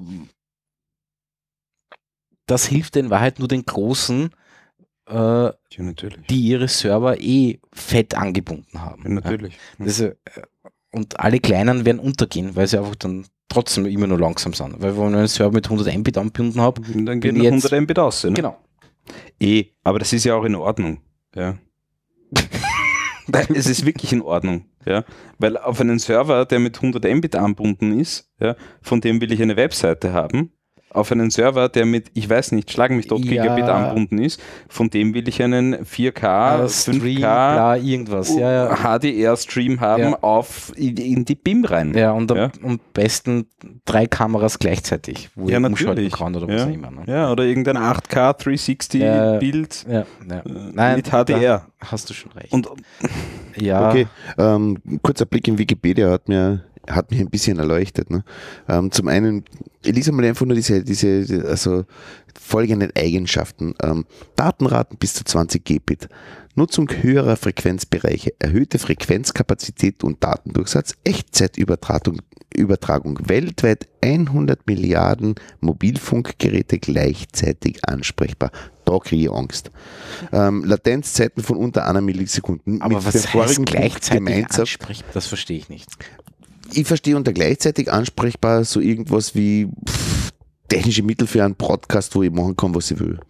das hilft in Wahrheit nur den Großen, äh, Ja, natürlich. die ihre Server eh fett angebunden haben. Ja, natürlich. Ja. Das, äh, und alle Kleinen werden untergehen, weil sie einfach dann trotzdem immer nur langsam sind. Weil wenn ich einen Server mit hundert Mbit angebunden habe, Und dann Bin gehen noch jetzt- hundert Mbit aus. Ne? genau. Eh, aber das ist ja auch in Ordnung. Ja. Nein, es ist wirklich in Ordnung. Ja. Weil auf einen Server, der mit hundert Mbit angebunden ist, ja, von dem will ich eine Webseite haben, auf einen Server, der mit, ich weiß nicht, schlag mich tot Ja. Gigabit angebunden ist, von dem will ich einen vier K, Ah, fünf Stream, K bla, irgendwas. Ja, ja. H D R-Stream haben Ja. auf in, in die B I M rein. Ja, und am, Ja. am besten drei Kameras gleichzeitig, wo Ja, ich umschalten natürlich. kann oder was Ja. auch immer. Ne? Ja, oder irgendein acht K dreihundertsechzig Ja. Bild Ja, ja. äh, Nein, mit H D R. da hast du schon recht. Und ja, Okay, ähm, kurzer Blick in Wikipedia hat mir, hat mich ein bisschen erleuchtet. Ne? Ähm, zum einen, ich lese mal einfach nur diese, diese also folgenden Eigenschaften. Ähm, Datenraten bis zu zwanzig Gbit, Nutzung höherer Frequenzbereiche, erhöhte Frequenzkapazität und Datendurchsatz, Echtzeitübertragung Übertragung weltweit hundert Milliarden Mobilfunkgeräte gleichzeitig ansprechbar. Da kriege ich Angst. Ähm, Latenzzeiten von unter einer Millisekunden. aber Mit was dem heißt vorigen Punkt gleichzeitig gemeinsam. ansprechbar? Das verstehe ich nicht. Ich verstehe unter gleichzeitig ansprechbar so irgendwas wie pff, technische Mittel für einen Podcast, wo ich machen kann, was ich will.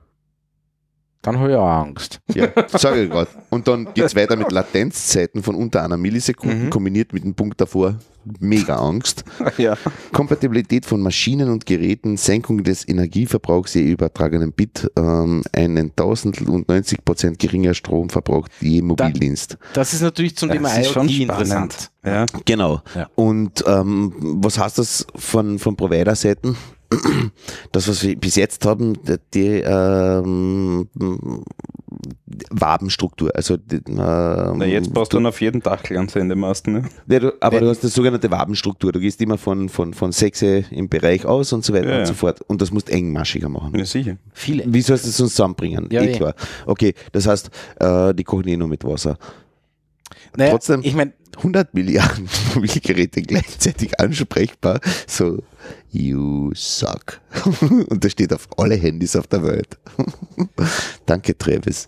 Dann habe ich auch Angst. Ja, sage ich gerade. Und dann geht es weiter mit Latenzzeiten von unter einer Millisekunde, Mhm. kombiniert mit dem Punkt davor. Mega Angst. ja. Kompatibilität von Maschinen und Geräten, Senkung des Energieverbrauchs je übertragenen Bit, ähm, einen Tausendstel und neunzig Prozent geringer Stromverbrauch je Mobildienst. Das ist natürlich zum Das Thema ist schon IoT spannend. interessant. Ja. Genau. Ja. Und ähm, was heißt das von, von Provider-Seiten? Das, was wir bis jetzt haben, die ähm, Wabenstruktur. Also die, ähm, Na, jetzt brauchst du dann auf jeden Dachel ans Sendemasten. Ne? Ja, du, aber Wenn- du hast eine sogenannte Wabenstruktur. Du gehst immer von, von, von Sechse im Bereich aus und so weiter Ja, und ja. so fort. Und das musst du engmaschiger machen. Ja, sicher. Viele. Wie sollst du das sonst zusammenbringen? Ja, eh eh. klar. Okay, das heißt, äh, die kochen eh nur mit Wasser. Naja, Trotzdem- ich meine, hundert Milliarden Mobilgeräte gleichzeitig ansprechbar. So, you suck. Und das steht auf alle Handys auf der Welt. Danke, Travis.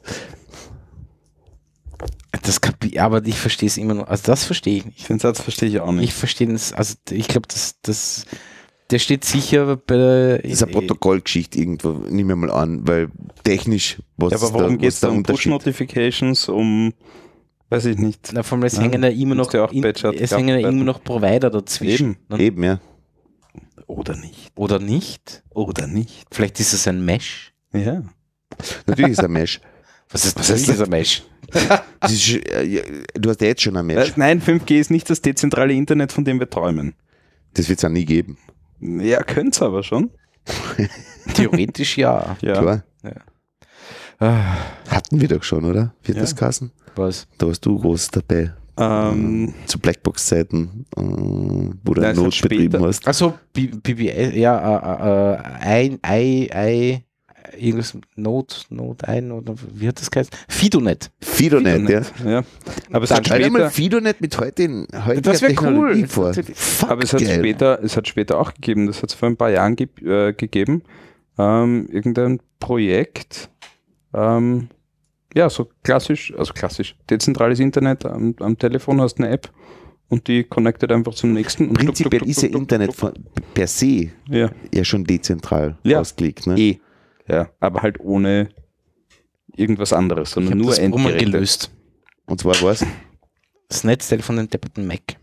das kapi aber ich verstehe es immer noch. Also das verstehe ich nicht. Den Satz verstehe ich auch nicht. Ich verstehe das, also ich glaube, das, das, der steht sicher bei Das ist eine Protokollgeschichte irgendwo, nehmen wir mal an, weil technisch, was ja, aber ist warum da, geht was es der da um Unterschied? Push-Notifications, um, weiß ich nicht. Na, vor allem, es Ja, hängen ja immer noch, musst ja auch in, Badger es hängen ja ableiten. immer noch Provider dazwischen. Eben. Ne? Eben, ja. Oder nicht. Oder nicht? Oder nicht. Vielleicht ist es ein Mesh. Ja. Natürlich ist ein Mesh. Was ist, Was heißt das? ein Mesh? Das ist, äh, ja, du hast ja jetzt schon ein Äh, Mesh. Nein, fünf G ist nicht das dezentrale Internet, von dem wir träumen. Das wird es auch nie geben. Ja, könnte es aber schon. Theoretisch ja. Ja. Klar. Ah, Hatten wir doch schon, oder? Wird Ja. das Kassen? was? Da warst du groß dabei. Ähm, Zu Blackbox-Zeiten, äh, wo du Nein, eine es hat Not betrieben später- hast. Also B B S, ja, äh, äh, ein, I, I, irgendwas, Note, Note ein, oder wie hat das geheißen? Fidonet. Fidonet, ja. ja. Aber es hat Stell dir mal später, Fidonet mit heute in heutiger Das wär Technologie cool. vor. Natürlich. Fuck, aber es hat geil. später, es hat später auch gegeben, das hat es vor ein paar Jahren ge äh, gegeben, ähm, irgendein Projekt, ähm, ja, so klassisch, also klassisch, dezentrales Internet am, am Telefon, hast eine App und die connectet einfach zum nächsten. Und Prinzipiell tuck, tuck, ist ja tuck, tuck, Internet tuck. von, per se Ja, ja schon dezentral Ja. ausgelegt. Ne? eh. Ja, aber halt ohne irgendwas anderes, Ich sondern habe nur das Brummen Endgeräte. gelöst. Und zwar was? Das Netzteil von den depperten Mac.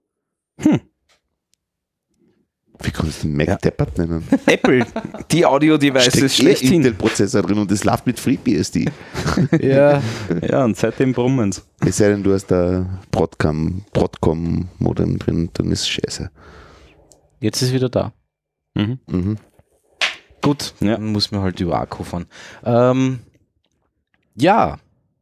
Wie kannst du den Mac Ja. deppert nennen? Apple, die Audio-Devices Steckt eh schlechthin. Intel-Prozessor drin und das läuft mit FreeBSD. Ja. Ja, und seitdem brummen's. Es sei denn, du hast da Broadcom, Broadcom-Modem drin, dann ist es scheiße. Jetzt ist wieder da. Mhm. Mhm. Gut, Ja. dann muss man halt über Akku fahren. Ähm, ja.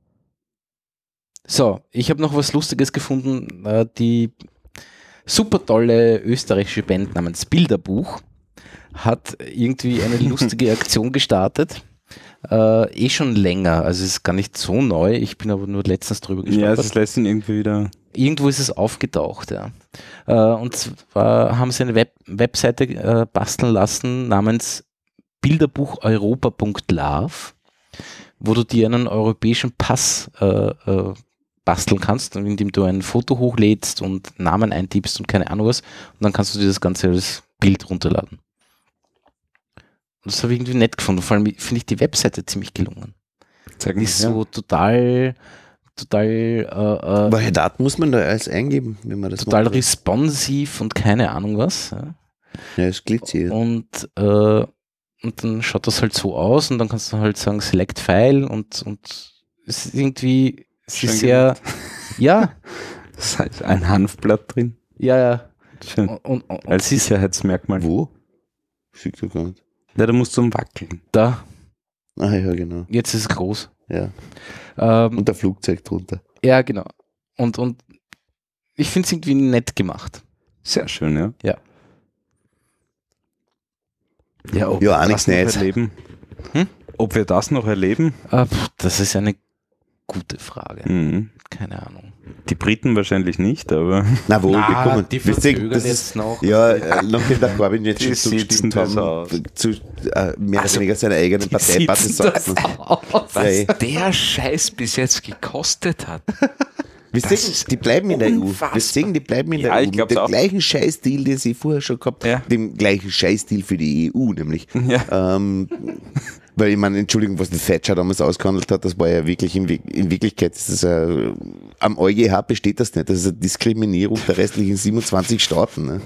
So, ich habe noch was Lustiges gefunden. Äh, die super tolle österreichische Band namens Bilderbuch hat irgendwie eine lustige Aktion gestartet. Äh, eh schon länger, also es ist gar nicht so neu. Ich bin aber nur letztens drüber Ja, gestolpert. es ist letztens irgendwie wieder. Irgendwo ist es aufgetaucht, ja. Äh, und zwar haben sie eine Web Webseite äh, basteln lassen namens bilderbucheuropa punkt love, wo du dir einen europäischen Pass äh, äh, basteln kannst, indem du ein Foto hochlädst und Namen eintippst und keine Ahnung was. Und dann kannst du dir das Ganze als Bild runterladen. Und das habe ich irgendwie nett gefunden. Vor allem finde ich die Webseite ziemlich gelungen. Zeig Die mir, ist so total, total äh, äh, Welche Daten muss man da alles eingeben, wenn man das total macht? responsiv und keine Ahnung was. Ja. Ja, ist glitzy. Ja. Und, äh, und dann schaut das halt so aus und dann kannst du halt sagen Select File und, und es ist irgendwie, es Schön ist sehr, ja, Das heißt, ein Hanfblatt drin. ja, ja. Schön. Und, und, und Als es ist Sicherheitsmerkmal. Wo? Sieht so gar nicht. Ja, da musst du umwackeln. da, Ah ja, genau. jetzt ist es groß. Ja. Ähm, Und der Flugzeug drunter. ja, genau. Und, und ich finde es irgendwie nett gemacht. Sehr schön, ja. Ja. Ja, ob Ja, wir auch das nichts noch Neues. erleben. Hm? Ob wir das noch erleben? Äh, pf, das ist eine gute Frage. Mhm. Keine Ahnung. Die Briten wahrscheinlich nicht, aber Na wohl, Na, wir kommen. die Wir sehen, verzögern das jetzt ist, noch. ja, äh, nachdem der Corbyn jetzt Die schon sitzen zugestimmt das haben, aus. zu, äh, mehr oder Also, weniger seiner eigenen Partei Partisanen. Was Ja, eh. der Scheiß bis jetzt gekostet hat. Wir Das sehen, ist die bleiben in der E U. unfassbar. Wir sehen, die bleiben in Ja, der ich E U. glaub's Mit dem auch. gleichen Scheißdeal, den sie vorher schon gehabt Ja. haben. Dem gleichen Scheißdeal für die E U, nämlich. Ja. Ähm, weil ich meine, Entschuldigung, was der Thatcher damals ausgehandelt hat, das war ja wirklich in, Wir- in Wirklichkeit, ist das ja, am EuGH besteht das nicht. Das ist eine Diskriminierung der restlichen siebenundzwanzig Staaten. Ne?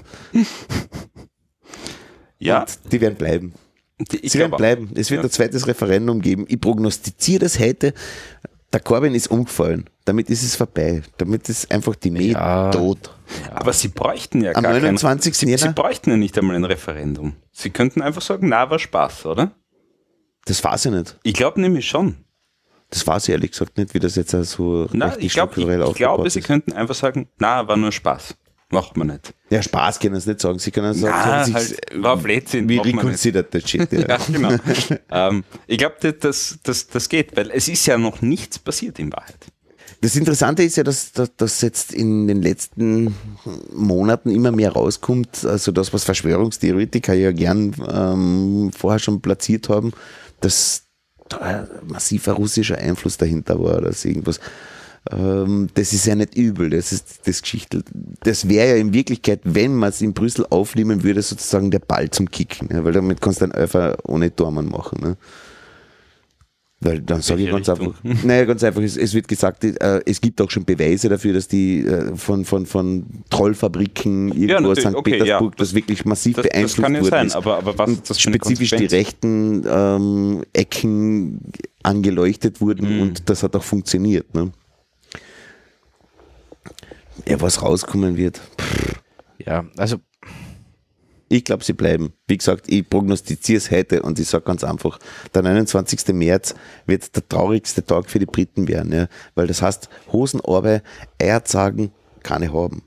Ja, Und die werden bleiben. die- ich Sie werden glaube auch. bleiben. Es wird Ja. ein zweites Referendum geben. Ich prognostiziere das heute. Der Corbyn ist umgefallen. Damit ist es vorbei. Damit ist einfach die Mäh Ja. tot. Aber sie bräuchten ja Am gar kein, neunundzwanzigsten sie, sie Jänner? bräuchten ja nicht einmal ein Referendum. Sie könnten einfach sagen, na, war Spaß, oder? Das weiß ich nicht. Ich glaube nämlich schon. Das weiß ich ehrlich gesagt nicht, wie das jetzt so Na, rechtlich ich, glaub, ich, strukturell ich aufgebaut glaube, sie ist. könnten einfach sagen, na, war nur Spaß. Macht man nicht. Ja, Spaß können sie nicht sagen. Sie können sagen, Na, sie haben halt, sich, war Blödsinn, wie macht man nicht. reconsidered that shit. Ja. Ja, genau. ähm, ich glaube, das, das, das geht, weil es ist ja noch nichts passiert in Wahrheit. Das Interessante ist ja, dass, dass, dass jetzt in den letzten Monaten immer mehr rauskommt, also das, was Verschwörungstheoretiker ja gern ähm, vorher schon platziert haben, dass da ein massiver russischer Einfluss dahinter war oder so irgendwas. Ähm, das ist ja nicht übel, das ist das Geschichte. Das wäre ja in Wirklichkeit, wenn man es in Brüssel aufnehmen würde, sozusagen der Ball zum Kicken, ja, weil damit kannst du einen Elfer ohne Tormann machen. Ne? Weil dann sage ich Welche ganz Richtung? einfach, naja, ganz einfach, es, es wird gesagt, äh, es gibt auch schon Beweise dafür, dass die äh, von, von, von Trollfabriken irgendwo aus natürlich, Sankt okay, Petersburg ja. das wirklich massiv Das, das beeinflusst kann ja worden sein, ist. aber, aber was Und das für eine spezifisch die Konsequenz? rechten ähm, Ecken angeleuchtet wurden Mhm. und das hat auch funktioniert. Ne? Ja, was rauskommen wird, Ja, also ich glaube, sie bleiben. Wie gesagt, ich prognostiziere es heute und ich sage ganz einfach, der neunundzwanzigsten März wird der traurigste Tag für die Briten werden, ja? Weil das heißt, Hosenarbe, Eierzagen, keine haben.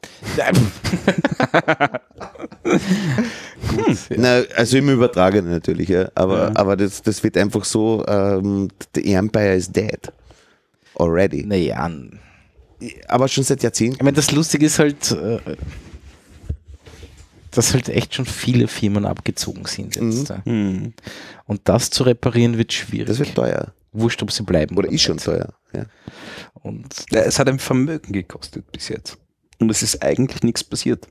gut. Na, also im Übertragenen natürlich, ja. Aber, Ja. aber das, das wird einfach so, ähm, the Empire is dead. Already. Naja, Aber schon seit Jahrzehnten. ich meine, das Lustige ist halt, äh, dass halt echt schon viele Firmen abgezogen sind jetzt. ja. Hm. Und das zu reparieren wird schwierig. Das wird teuer. Wurscht, ob sie bleiben. Oder ist schon nicht. teuer. Ja. Und Ja, es hat ein Vermögen gekostet bis jetzt. Und es ist eigentlich nichts passiert.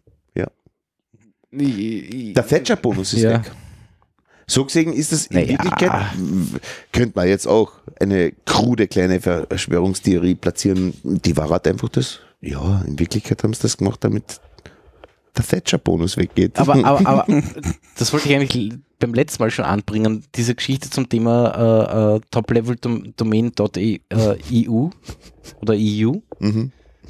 Der Thatcher-Bonus ist Ja. weg. So gesehen ist das in Naja. Wirklichkeit, w- könnte man jetzt auch eine krude kleine Verschwörungstheorie platzieren. Die war halt einfach das, ja, in Wirklichkeit haben sie das gemacht, damit der Thatcher-Bonus weggeht. aber, aber, aber das wollte ich eigentlich beim letzten Mal schon anbringen, diese Geschichte zum Thema äh, äh, top-level-domain.eu oder E U, mhm.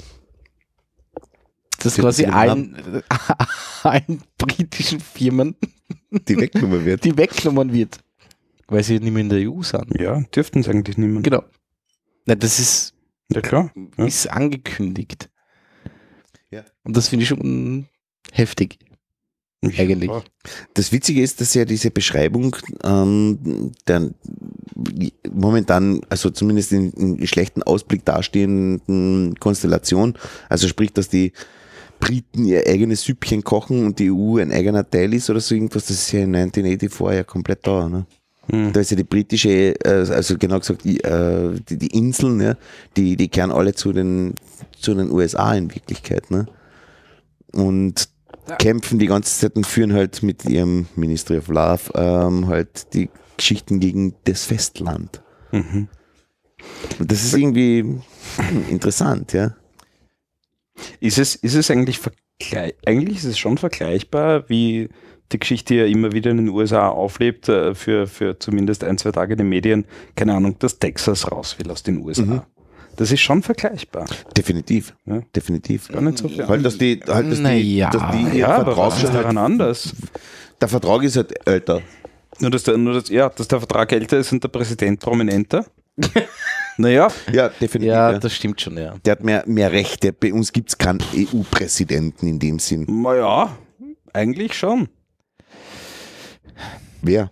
das Sie- quasi Sie allen, allen britischen Firmen, Die weggenommen wird. die weggenommen wird, weil sie nicht mehr in der E U sind. Ja, dürften es eigentlich niemand. Genau. Na, das ist, Ja, klar. Ja. ist angekündigt. Ja. Und das finde ich schon heftig. Eigentlich. Ja. Das Witzige ist, dass ja diese Beschreibung ähm, der momentan, also zumindest in, in schlechten Ausblick dastehenden Konstellation, also sprich, dass die Briten ihr eigenes Süppchen kochen und die E U ein eigener Teil ist oder so irgendwas, das ist ja in neunzehnhundertachtzig ja komplett da. Ne? Hm. Da ist ja die britische, äh, also genau gesagt, die, äh, die, die Inseln, ja, die, die kehren alle zu den, zu den U S A in Wirklichkeit. Ne? Und kämpfen die ganze Zeit und führen halt mit ihrem Ministry of Love ähm, halt die Geschichten gegen das Festland. Mhm. Und das ist irgendwie hm, interessant, ja. Ist es, ist es eigentlich ver gleich, eigentlich ist es schon vergleichbar, wie die Geschichte ja immer wieder in den U S A auflebt, äh, für, für zumindest ein, zwei Tage in den Medien, keine Ahnung, dass Texas raus will aus den U S A. Mhm. Das ist schon vergleichbar. Definitiv. Ja. Definitiv. Gar nicht so viel. Halt, dass die, halt, dass Na die, ja. dass die ihr Ja, aber Vertrag was ist schon halt, daran anders? der Vertrag ist halt älter. Nur, dass der, nur dass, ja, dass der Vertrag älter ist und der Präsident prominenter. Naja, Ja, definitiv. Ja, Ja, das stimmt schon, ja. Der hat mehr, mehr Rechte. Bei uns gibt es keinen E U-Präsidenten in dem Sinn. naja, eigentlich schon. Wer?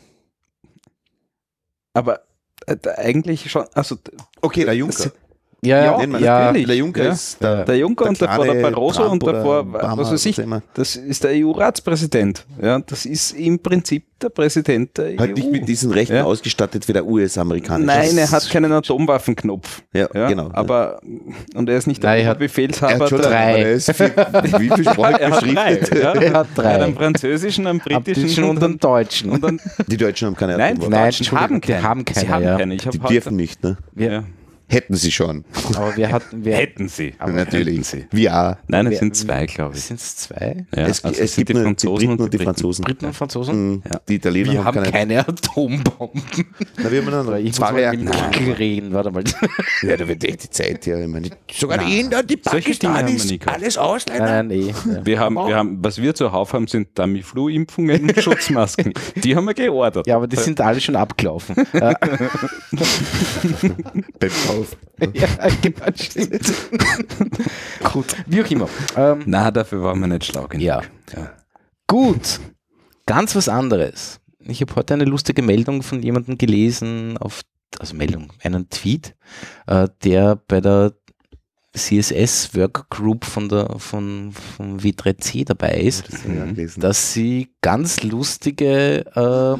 Aber äh, da eigentlich schon, also Okay, der Juncker. Ja, Ja, Nennen wir ja, natürlich. Der Juncker Ja. ist der, der Juncker und davor der kleine Barroso Trump und oder davor, Obama, was weiß ich, was immer. das ist der E U-Ratspräsident. Ja, das ist im Prinzip der Präsident der Halt E U. nicht mit diesen Rechten Ja. ausgestattet wie der U S-amerikanische. Nein, er hat keinen Atomwaffenknopf. Ja, Ja, genau. aber, und er ist nicht Nein, er der hat- Er Befehlshaber hat schon der, drei. aber er ist viel, wie viel Sprachen er hat drei, beschriftet. ja. Er hat drei. Er hat einen französischen, einen Am britischen Britischen und am Deutschen. und einen, Die Deutschen haben keine nein, die Atomwaffen. Nein, Deutschen Entschuldigung, haben die keine. haben keine, Sie haben ja. keine. Ich Die habe heute, dürfen nicht, ne? wir, ja. Hätten sie schon. aber wir hatten, wir, Hätten sie. aber Natürlich. hätten sie. Wir auch. Nein, es Wer- sind zwei, glaube ich. sind es zwei? Ja, es also es sind gibt nur die Briten und die Briten. Franzosen. Briten und Franzosen? Mhm. Die Italiener Wir haben keine. keine Atombomben. Na, wir haben dann Ich muss zwei mal mit Reaktoren. Kickel reden, warte mal. Ja, da wird echt die Zeit her. Ich meine, sogar die Inder, die Solche Dinge haben wir Pakistanis, nie gehabt. alles Ausländer. Nein, nein, eh. Ja. Wir haben, wir haben, was wir zuhauf haben, sind Tamiflu-Impfungen und Schutzmasken. Die haben wir geordert. ja, aber die sind alle schon abgelaufen. Äh, Beim Kauf. ja, genau, stimmt. Gut, wie auch immer. Ähm, Na, dafür waren wir nicht schlau genug. Ja. Ja. Gut, ganz was anderes. Ich habe heute eine lustige Meldung von jemandem gelesen, auf, also Meldung, einen Tweet, äh, der bei der C S S Workgroup von der von, von W drei C dabei ist, Das habe ich auch gelesen. dass sie ganz lustige äh,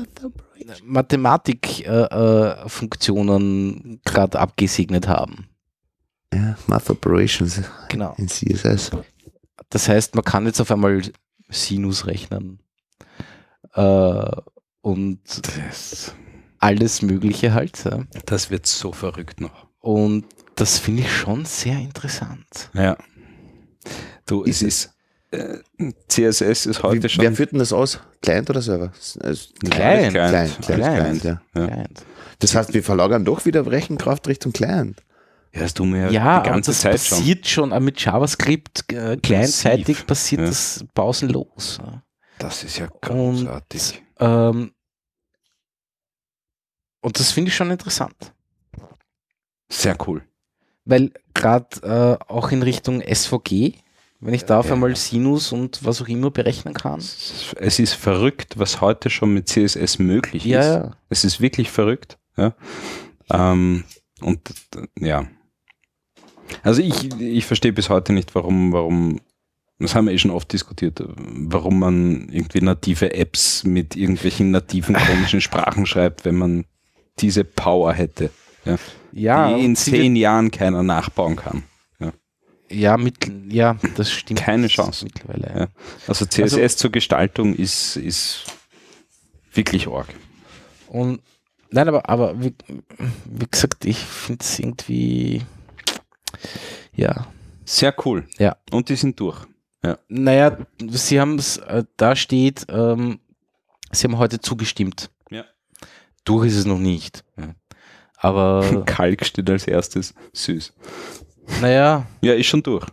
Mathematik-Funktionen gerade abgesegnet haben. Ja, Math Operations Genau. in C S S. Das heißt, man kann jetzt auf einmal Sinus rechnen äh, und Das, alles Mögliche halt. Ja. das wird so verrückt noch. Und das finde ich schon sehr interessant. Ja. Du, es ist, äh, C S S ist heute Wie, schon wer führt denn das aus? Client oder Server? Also, Client. Client. Client, Client, Client. Client, ja. Ja. Client. Das heißt, wir verlagern doch wieder Rechenkraft Richtung Client. Ja, das tun wir ja, Ja, die aber ganze das Zeit schon. passiert schon, äh, mit JavaScript äh, clientseitig Massiv, passiert ja. das pausenlos. Ja. Das ist ja Und, großartig. ähm, und das finde ich schon interessant. Sehr cool. Weil gerade äh, auch in Richtung S V G, wenn ich da auf Ja. einmal Sinus und was auch immer berechnen kann. Es ist verrückt, was heute schon mit C S S möglich Ja, ist. ja. Es ist wirklich verrückt. Ja. Ähm, und äh, ja. Also ich, ich verstehe bis heute nicht, warum, warum, das haben wir eh schon oft diskutiert, warum man irgendwie native Apps mit irgendwelchen nativen komischen Sprachen schreibt, wenn man diese Power hätte, ja, Ja, die in und sie zehn Jahren keiner nachbauen kann. Ja, mit, ja, das stimmt. Keine Chance. Mittlerweile. Ja. Also C S S zur Gestaltung ist, ist wirklich arg. Und nein, aber, aber wie, wie gesagt, ich finde es irgendwie, ja, Sehr cool. Ja. Und die sind durch. naja, sie haben es, äh, da steht, ähm, sie haben heute zugestimmt. Ja. Durch ist es noch nicht. Ja. Aber, Kalk steht als erstes. Süß. naja, Ja, ist schon durch.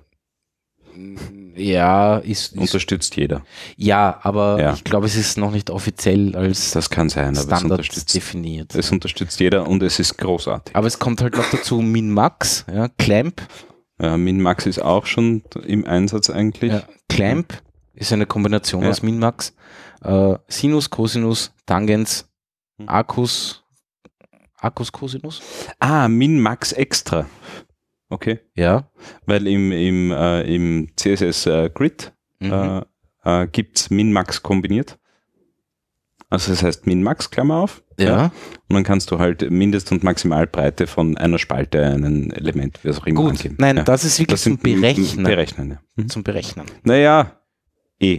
ja, ist, ist Unterstützt jeder. ja, aber Ja. ich glaube, es ist noch nicht offiziell als Das kann sein, aber es Standard unterstützt, definiert. es unterstützt jeder und es ist großartig. Aber es kommt halt noch dazu Min-Max, ja, Clamp. Ja, Min-Max ist auch schon im Einsatz eigentlich. Ja, Clamp ist eine Kombination Ja. aus Min-Max, äh, Sinus, Cosinus, Tangens, Hm. Akkus, Akkus, Cosinus. Ah, Min-Max extra. Okay. Ja. Weil im, im, äh, im C S S äh, Grid Mhm. äh, äh, gibt es Min-Max kombiniert. Also das heißt Min-Max, Klammer auf. ja. Und dann kannst du halt Mindest- und Maximalbreite von einer Spalte, ein Element, wie auch immer Gut. angeben. Nein, ja. das ist wirklich Das zum sind Berechnen. Berechnen, ja. Mhm. Zum Berechnen. Naja, eh.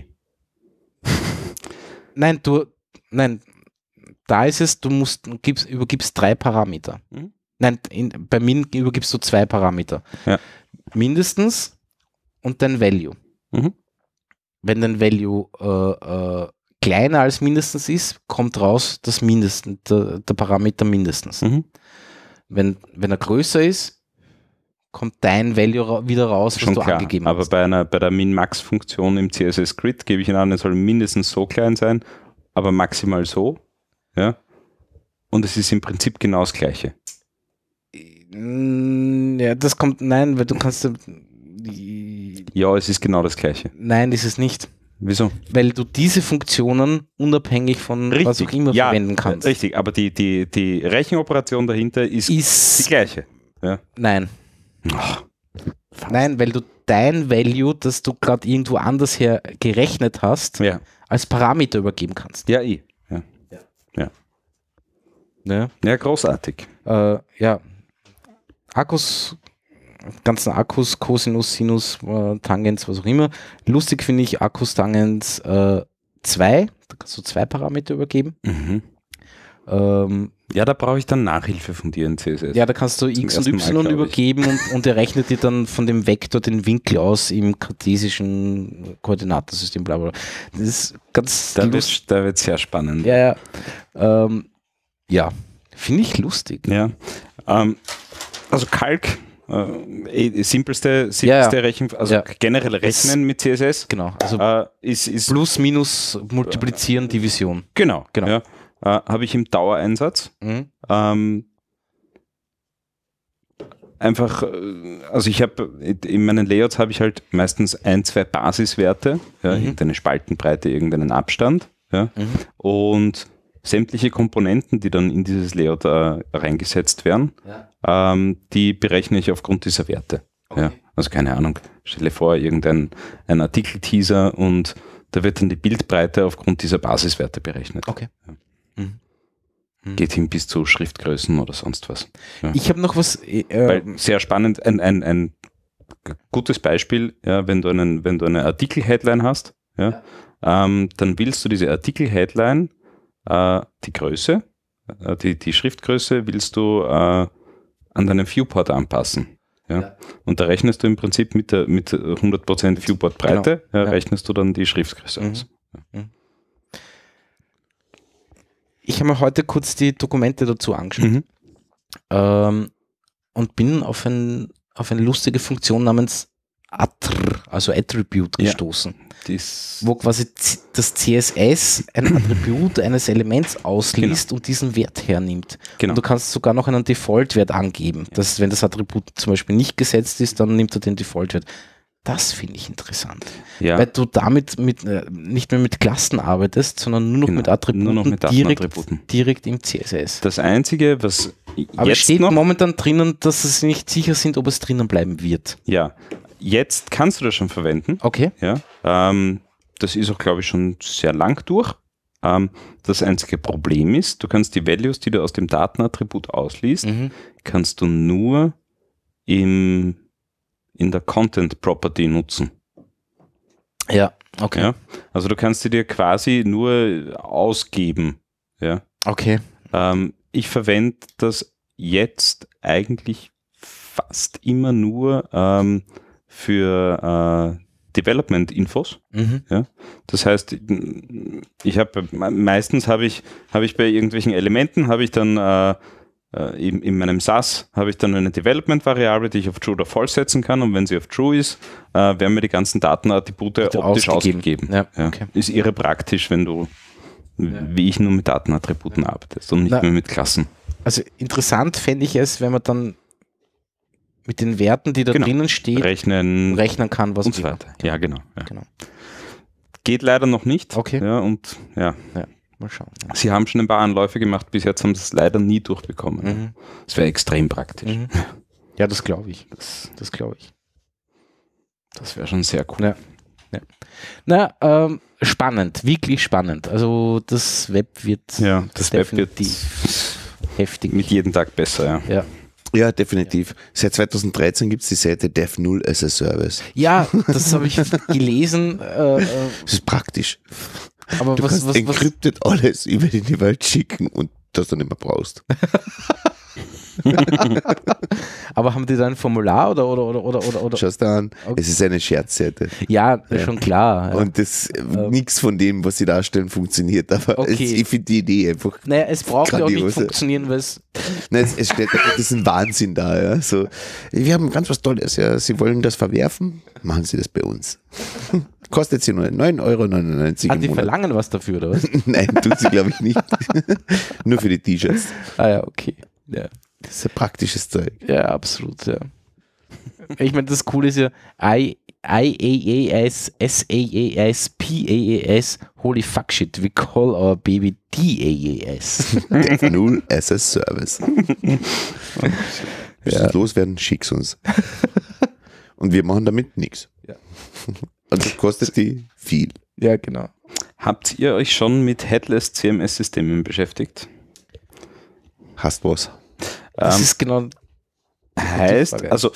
Nein, du, nein, da ist es, du musst, du gibst, übergibst drei Parameter. Mhm. Nein, in, bei Min übergibst du zwei Parameter. Ja. Mindestens und dein Value. Mhm. wenn dein Value äh, äh, kleiner als mindestens ist, kommt raus das Mindesten, der, der Parameter mindestens. Mhm. Wenn, wenn er größer ist, kommt dein Value ra wieder raus, was Schon du klar, angegeben aber hast. bei einer bei der Min-Max-Funktion im C S S-Grid gebe ich ihn an, er soll mindestens so klein sein, aber maximal so. Ja. Und es ist im Prinzip genau das Gleiche. Mm, Ja, das kommt, nein, weil du kannst, die- Ja, es ist genau das Gleiche. nein, ist es nicht. Wieso? Weil du diese Funktionen unabhängig von was auch immer ja, verwenden kannst. Richtig, aber die, die, die Rechenoperation dahinter ist, die Ist, gleiche. Ja. nein. Ach, Nein, weil du dein Value, das du gerade irgendwo anders her gerechnet hast, ja. als Parameter übergeben kannst. Ja, eh. Ja. Ja, ja, großartig. äh, ja. Akkus, ganzen Akkus, Cosinus, Sinus, äh, Tangens, was auch immer. Lustig finde ich Akkus, Tangens äh, zwei, da kannst du zwei Parameter übergeben. Mhm. Ähm, Ja, da brauche ich dann Nachhilfe von dir in C S S. ja, da kannst du X und ersten Mal, Y glaub ich. übergeben und, und er rechnet dir dann von dem Vektor den Winkel aus im kartesischen Koordinatensystem, bla bla. Das ist ganz Da lustig. wird da wird's sehr spannend. Ja, ja. Ähm, ja, finde ich lustig. Ja. Ähm, also Calc, äh, eh, simpelste, simpelste Ja, ja. Rechen, also Ja. generell Rechnen mit C S S, Genau. Also äh, ist, ist Plus, Minus, Multiplizieren, Division. genau, Genau. Ja, äh, habe ich im Dauereinsatz. Mhm. Ähm, einfach, äh, also ich habe in meinen Layouts habe ich halt meistens ein, zwei Basiswerte, ja, Mhm. irgendeine Spaltenbreite, irgendeinen Abstand, ja, Mhm. und sämtliche Komponenten, die dann in dieses Layout äh, reingesetzt werden, Ja. ähm, die berechne ich aufgrund dieser Werte. Okay. Ja, also keine Ahnung, stelle vor, irgendein ein Artikelteaser und da wird dann die Bildbreite aufgrund dieser Basiswerte berechnet. Okay. Ja. Mhm. Mhm. Geht hin bis zu Schriftgrößen oder sonst was. Ja. Ich habe noch was. Äh, Weil sehr spannend, ein, ein, ein gutes Beispiel, ja, wenn du einen, wenn du eine Artikel-Headline hast, ja, ähm, dann willst du diese Artikel-Headline, äh, die Größe, äh, die, die Schriftgröße willst du äh, an deinen Viewport anpassen. Ja. Ja. Und da rechnest du im Prinzip mit, der, mit hundert Prozent Viewport-Breite, ja, Ja. rechnest du dann die Schriftgröße Mhm. aus. Ich habe mir heute kurz die Dokumente dazu angeschaut Mhm. ähm, und bin auf, ein, auf eine lustige Funktion namens Attr, also Attribute, Ja. gestoßen, Das, wo quasi z- das C S S ein Attribut eines Elements ausliest und diesen Wert hernimmt. genau. Und du kannst sogar noch einen Default-Wert angeben. Dass, wenn das Attribut zum Beispiel nicht gesetzt ist, dann nimmt er den Default-Wert. Das finde ich interessant. Ja. Weil du damit mit, äh, nicht mehr mit Klassen arbeitest, sondern nur noch Genau, mit Attributen, nur noch mit direkt, Datenattributen. direkt im C S S. Das Einzige, was Aber es jetzt steht noch, momentan drinnen, dass sie nicht sicher sind, ob es drinnen bleiben wird. ja, jetzt kannst du das schon verwenden. Okay. Ja, ähm, das ist auch, glaube ich, schon sehr lang durch. Ähm, das einzige Problem ist, du kannst die Values, die du aus dem Datenattribut ausliest, Mhm. kannst du nur im, in der Content Property nutzen. Ja, okay. Ja? Also du kannst sie dir quasi nur ausgeben. Ja? Okay. Ähm, ich verwende das jetzt eigentlich fast immer nur ähm, für äh, Development-Infos. Mhm. Das heißt, ich habe meistens habe ich habe ich bei irgendwelchen Elementen habe ich dann äh, äh, in, in meinem S A S habe ich dann eine Development-Variable, die ich auf True oder False setzen kann, und wenn sie auf True ist, äh, werden mir die ganzen Datenattribute Bitte optisch ausgegeben. ausgegeben. Ja, Ja. okay. Ist irre praktisch, wenn du wie ich nur mit Datenattributen arbeitest und nicht Na, mehr mit Klassen. Also interessant fände ich es, wenn man dann mit den Werten, die da Genau. drinnen stehen, Rechnen rechnen kann, was und so will. weiter. Ja, genau. Ja. Genau. Geht leider noch nicht. Okay. Ja, und ja, Mal schauen. Ja. sie haben schon ein paar Anläufe gemacht, bis jetzt haben sie es leider nie durchbekommen. Mhm. Das wäre extrem praktisch. Mhm. Ja, das glaube ich. Das, Das glaube ich. das wäre schon sehr cool. Ja. Ja. Na, ähm, spannend, wirklich spannend. Also das Web wird Ja, das Web wird definitiv heftig. mit jedem Tag besser, ja. Ja. Ja, definitiv. Seit zweitausenddreizehn gibt es die Seite Dev null as a Service. ja, das habe ich gelesen. Äh, äh, Das ist praktisch. aber Du was, kannst was, was, encrypted alles über die Welt schicken und das du nicht mehr brauchst. Aber haben die da ein Formular oder oder oder oder oder? oder? Schaust du an, Okay. es ist eine Scherzseite. Ja, Ja. schon klar. Ja. Und das, nichts von dem, was sie darstellen, funktioniert. Aber Okay. es, ich finde die Idee einfach. Naja, es braucht ja auch nicht Grandiose. funktionieren, weil es Nein, es, es steht, das ist ein Wahnsinn da. Ja. So, wir haben ganz was Tolles. Ja. Sie wollen das verwerfen, machen Sie das bei uns. Kostet sie nur neun Euro neunundneunzig ah, im die Monat. verlangen was dafür, oder was? Nein, tut sie, glaube ich, nicht. Nur für die T-Shirts. Ah ja, okay. Ja, Das ist ja praktisches Zeug. ja absolut, ja. Ich meine, das Coole ist ja I, I A A S, S A A S, P A A S, holy fuck shit, we call our baby D A A S. Dev null as a Service. Willst du loswerden? Schick's uns. Und wir machen damit nichts. Ja. Und das kostet die viel. Ja, genau. Habt ihr euch schon mit Headless C M S-Systemen beschäftigt? Hast was? Das Ähm, ist genau, heißt, Frage. also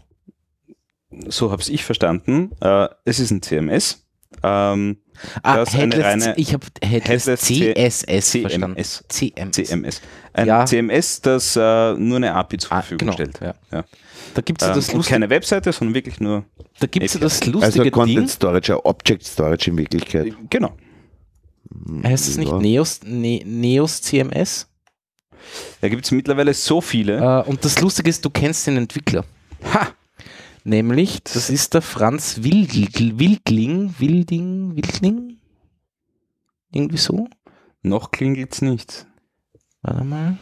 so habe ich verstanden, äh, es ist ein C M S. Ähm, ah, das eine Headless, reine ich habe Headless, Headless C S S C M verstanden. S. C M S. C M S. Ein Ja. C M S, das äh, nur eine A P I zur Ah, Verfügung genau, stellt. ja. Ja. Da gibt es ja Ähm, das und lustige, keine Webseite, sondern wirklich nur. da gibt's ja das Also lustige Content Ding. Storage, ein Object Storage in Wirklichkeit. Genau. Heißt es nicht Ja. Neos, ne, Neos C M S? Da gibt es mittlerweile so viele. Äh, und das Lustige ist, du kennst den Entwickler. Ha! Nämlich, das ist der Franz Wildl- Wildling, Wilding, Wildling? Irgendwie so? Noch klingelt's nicht. Warte mal.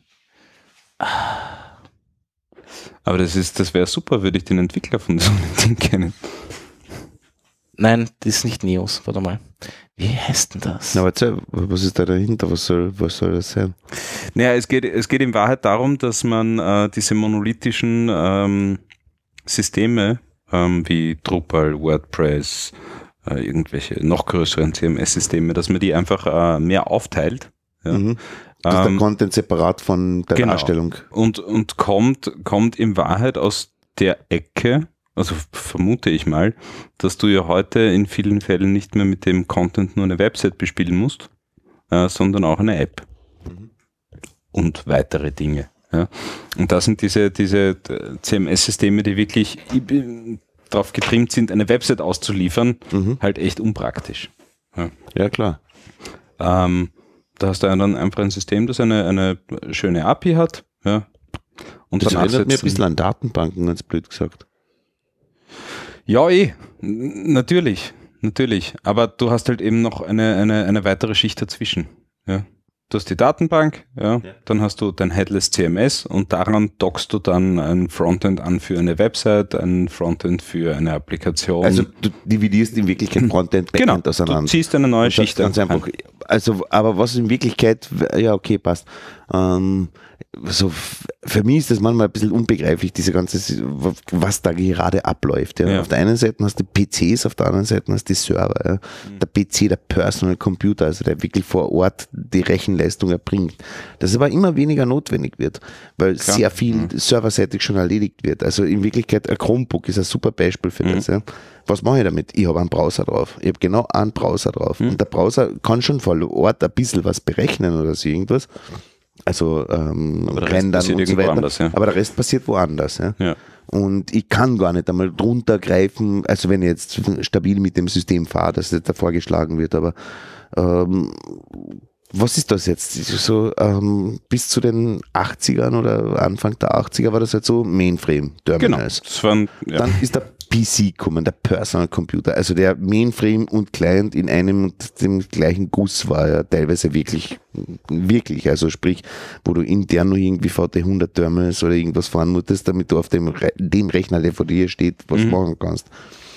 Aber das ist, das wäre super, würde ich den Entwickler von so einem Ding kennen. Nein, das ist nicht Neos. Warte mal. Wie heißt denn das? Na, aber erzähl, was ist da dahinter? Was soll, was soll das sein? Naja, es geht, es geht in Wahrheit darum, dass man äh, diese monolithischen ähm, Systeme ähm, wie Drupal, WordPress, äh, irgendwelche noch größeren C M S-Systeme, dass man die einfach äh, mehr aufteilt. Ja. Mhm. Das ist der Ähm, Content separat von der genau. Darstellung. und und kommt, kommt in Wahrheit aus der Ecke, also vermute ich mal, dass du ja heute in vielen Fällen nicht mehr mit dem Content nur eine Website bespielen musst, äh, sondern auch eine App Mhm. und weitere Dinge. Ja. Und das sind diese, diese C M S-Systeme, die wirklich darauf getrimmt sind, eine Website auszuliefern, Mhm. halt echt unpraktisch. Ja, klar. Ähm, da hast du dann einfach ein System, das eine, eine schöne A P I hat. Ja. Und Das dann erinnert mir ein absetzen. bisschen an Datenbanken, ganz blöd gesagt. Ja, eh, N- natürlich, natürlich. Aber du hast halt eben noch eine, eine, eine weitere Schicht dazwischen. Ja. Du hast die Datenbank, ja, dann hast du dein Headless C M S und daran dockst du dann ein Frontend an für eine Website, ein Frontend für eine Applikation. Also du dividierst in Wirklichkeit Frontend, genau, Backend du auseinander. ziehst eine neue Und Schicht sagst ganz an. einfach. Also, aber was in Wirklichkeit, ja, okay, passt. Ähm, so, f- für mich ist das manchmal ein bisschen unbegreiflich, diese ganze, was da gerade abläuft. Ja. Ja. Auf der einen Seite hast du P Cs, auf der anderen Seite hast du die Server. Ja. Der P C, der Personal Computer, also der wirklich vor Ort die Rechenleistung erbringt. Das aber immer weniger notwendig wird, weil Klar. sehr viel serverseitig schon erledigt wird. Also in Wirklichkeit, ein Chromebook ist ein super Beispiel für das. Ja. Was mache ich damit? Ich habe einen Browser drauf. Ich habe genau einen Browser drauf. Und der Browser kann schon vor Ort ein bisschen was berechnen oder so irgendwas. Also ähm, Aber der Rest rendern passiert und so irgendwo weiter. anders, ja. Aber der Rest passiert woanders. Ja. Ja. Und ich kann gar nicht einmal drunter greifen, also wenn ich jetzt stabil mit dem System fahre, dass das da vorgeschlagen wird, aber ähm, was ist das jetzt? So ähm, bis zu den achtzigern oder Anfang der achtziger war das halt so Genau, Mainframe-Terminals. das waren, ja. Dann ist der P C gekommen, der Personal Computer, also der Mainframe und Client in einem und dem gleichen Guss war ja teilweise wirklich, wirklich, also sprich, wo du intern noch irgendwie V T hundert Terminals oder irgendwas fahren musstest, damit du auf dem, Re- dem Rechner, der vor dir steht, was Mhm. machen kannst.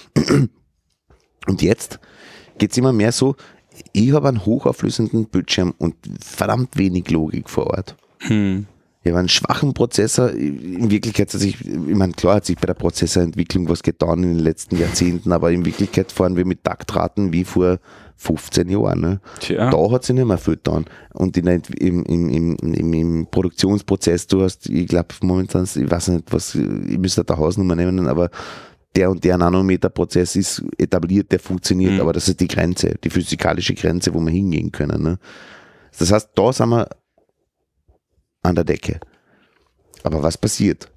Und jetzt geht es immer mehr so, ich habe einen hochauflösenden Bildschirm und verdammt wenig Logik vor Ort. Hm. Ich habe einen schwachen Prozessor. In Wirklichkeit, also ich, ich meine, klar hat sich bei der Prozessorentwicklung was getan in den letzten Jahrzehnten, aber in Wirklichkeit fahren wir mit Taktraten wie vor fünfzehn Jahren. Ne? Tja. Da hat sich nicht mehr viel getan. Und in der, Ent- im, im, im, im, im Produktionsprozess, du hast, ich glaube, momentan, ich weiß nicht, was, ich müsste da Hausnummer nehmen, aber der und der Nanometer-Prozess ist etabliert, der funktioniert, Mhm. aber das ist die Grenze, die physikalische Grenze, wo wir hingehen können. Ne? Das heißt, da sind wir an der Decke. Aber was passiert?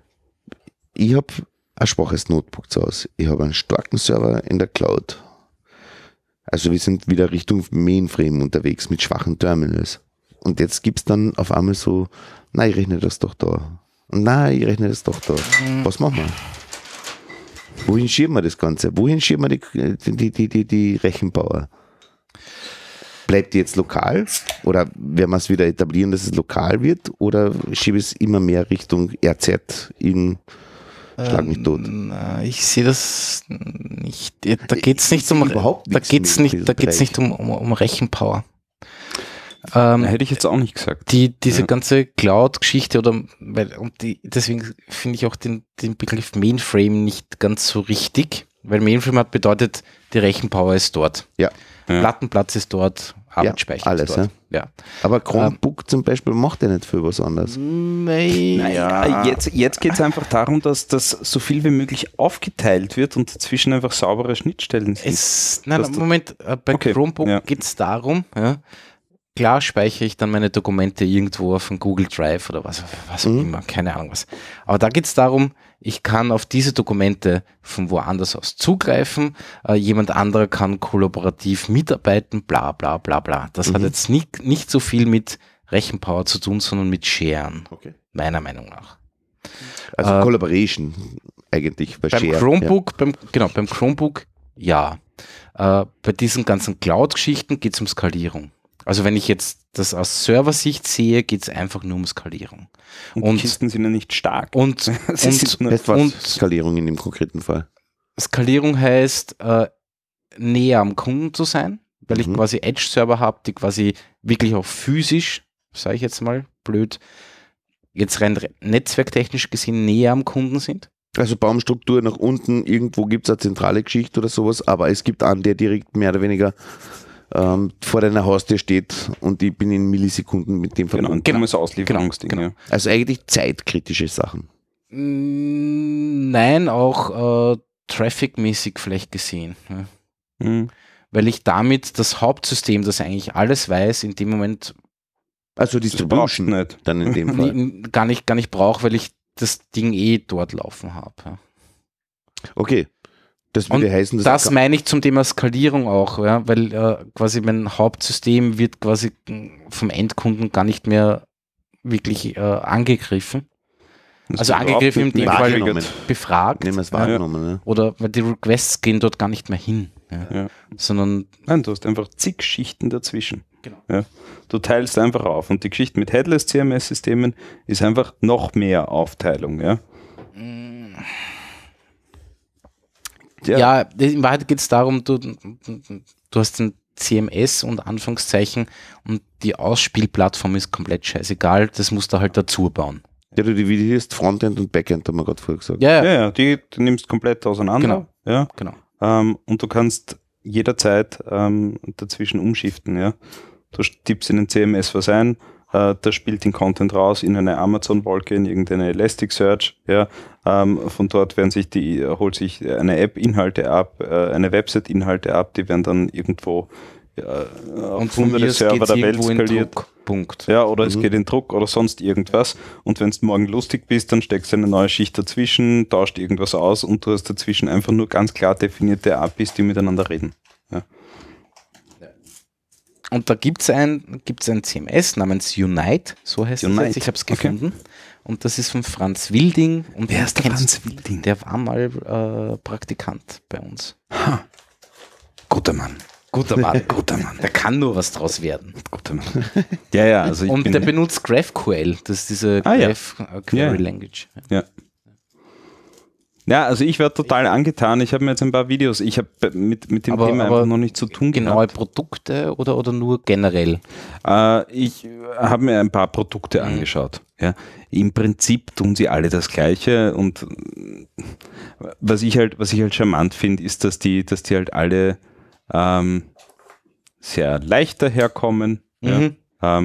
Ich habe ein schwaches Notebook zu Hause. Ich habe einen starken Server in der Cloud. Also wir sind wieder Richtung Mainframe unterwegs mit schwachen Terminals. Und jetzt gibt es dann auf einmal so, nein, ich rechne das doch da. Und nein, ich rechne das doch da. Was machen wir? Wohin schieben wir das Ganze? Wohin schieben wir die, die, die, die, die Rechenpower? Bleibt die jetzt lokal? Oder werden wir es wieder etablieren, dass es lokal wird? Oder schiebe ich es immer mehr Richtung R Z in Schlag mich tot? Ähm, ich sehe das nicht. Da geht es nicht um überhaupt da nichts geht's mit nicht, da geht's nicht um, um, um Rechenpower. Ähm, Hätte ich jetzt auch nicht gesagt. Die, diese Ja. ganze Cloud-Geschichte oder weil, und die, deswegen finde ich auch den, den Begriff Mainframe nicht ganz so richtig, weil Mainframe hat bedeutet, die Rechenpower ist dort. Ja. Ja. Plattenplatz ist dort, Arbeitsspeicher alles, ist dort. Ja. Aber Chromebook zum Beispiel macht ja nicht viel was anderes. Naja, jetzt, jetzt geht es einfach darum, dass das so viel wie möglich aufgeteilt wird und dazwischen einfach saubere Schnittstellen sind. Es, nein, Das- Moment, äh, bei Okay, Chromebook ja. geht es darum, ja, klar speichere ich dann meine Dokumente irgendwo auf dem Google Drive oder was, was auch Mhm. immer, keine Ahnung was. Aber da geht es darum, ich kann auf diese Dokumente von woanders aus zugreifen, äh, jemand anderer kann kollaborativ mitarbeiten, bla bla bla bla. Das hat Mhm. jetzt nicht, nicht so viel mit Rechenpower zu tun, sondern mit Sharen, Okay. meiner Meinung nach. Also Äh, Collaboration eigentlich bei Beim Share. Chromebook, beim, genau, beim Chromebook, ja. Äh, bei diesen ganzen Cloud-Geschichten geht es um Skalierung. Also wenn ich jetzt das aus Serversicht sehe, geht es einfach nur um Skalierung. Und, und- die Kisten sind ja nicht stark. Und, Sie und sind Ja. nur- Das war und- Skalierung in dem konkreten Fall. Skalierung heißt, äh, näher am Kunden zu sein, weil ich Mhm. quasi Edge-Server habe, die quasi wirklich auch physisch, sage ich jetzt mal blöd, jetzt rein re- netzwerktechnisch gesehen näher am Kunden sind. Also Baumstruktur nach unten, irgendwo gibt es eine zentrale Geschichte oder sowas, aber es gibt einen, der direkt mehr oder weniger ähm, vor deiner Haustür steht und ich bin in Millisekunden mit dem Genau, verbunden. und dummes Auslieferungsding. genau. Ja. Also eigentlich zeitkritische Sachen. Mm, Nein, auch äh, traffic-mäßig vielleicht gesehen. Ja. Mhm. Weil ich damit das Hauptsystem, das eigentlich alles weiß, in dem Moment Also Das brauchst du Distribution nicht. dann in dem Fall. nie, gar nicht, gar nicht brauche, weil ich das Ding eh dort laufen habe. Ja. Okay. Das Und würde heißen, dass Das meine ich zum Thema Skalierung auch, ja, weil äh, quasi mein Hauptsystem wird quasi mh, vom Endkunden gar nicht mehr wirklich äh, angegriffen, Das Also wird angegriffen überhaupt im nicht Fall- wahrgenommen. befragt. Nehmen wir es Ja. wahrgenommen. Ne? Oder weil die Requests gehen dort gar nicht mehr hin, ja. Ja. sondern Nein, du hast einfach zig Schichten dazwischen. Genau. Ja. Du teilst einfach auf. Und die Geschichte mit Headless C M S-Systemen ist einfach noch mehr Aufteilung. Ja. ja, in Wahrheit geht es darum, du, du hast ein C M S und Anführungszeichen und die Ausspielplattform ist komplett scheißegal, das musst du halt dazu bauen. Ja, du dividierst Frontend und Backend, haben wir gerade vorher gesagt. Ja, Ja, ja, ja, die, die nimmst komplett auseinander. Genau. Ja. genau. Ähm, und du kannst jederzeit ähm, dazwischen umschiften. Ja. Du tippst in den C M S was ein, äh, der spielt den Content raus in eine Amazon-Wolke, in irgendeine Elasticsearch. Ja. Ähm, von dort werden sich die, holt sich eine App Inhalte ab, äh, eine Website Inhalte ab, die werden dann irgendwo ja, auf Und von hunderte mir aus Server geht's der Welt irgendwo in skaliert. Druck. Punkt. Ja, oder es Mhm. geht in Druck oder sonst irgendwas. Und wenn du morgen lustig bist, dann steckst du eine neue Schicht dazwischen, tauscht irgendwas aus und du hast dazwischen einfach nur ganz klar definierte A P Is, die miteinander reden. Und da gibt es ein, gibt's ein C M S namens Unite, so heißt es Unite, jetzt, ich habe es okay. gefunden. Und das ist von Franz Wilding. Und Wer den ist der kennst Franz Wilding? Der war mal äh, Praktikant bei uns. Guter Mann. Guter Mann. Guter Mann. Da kann nur was draus werden. Guter Mann. Ja, ja, also ich Und bin, der benutzt GraphQL, das ist diese Ah, ja. Graph äh, Query Ja. Language. ja. Ja, also ich werde total angetan. Ich habe mir jetzt ein paar Videos, ich habe mit, mit dem Aber- Thema aber einfach noch nicht zu tun Genaue Produkte oder, oder nur generell? Äh, ich habe mir ein paar Produkte Mhm. angeschaut. Ja. Im Prinzip tun sie alle das Gleiche und äh, was ich halt, was ich halt charmant finde, ist, dass die, dass die halt alle ähm, sehr leicht daherkommen. Ja. Mhm. Ähm,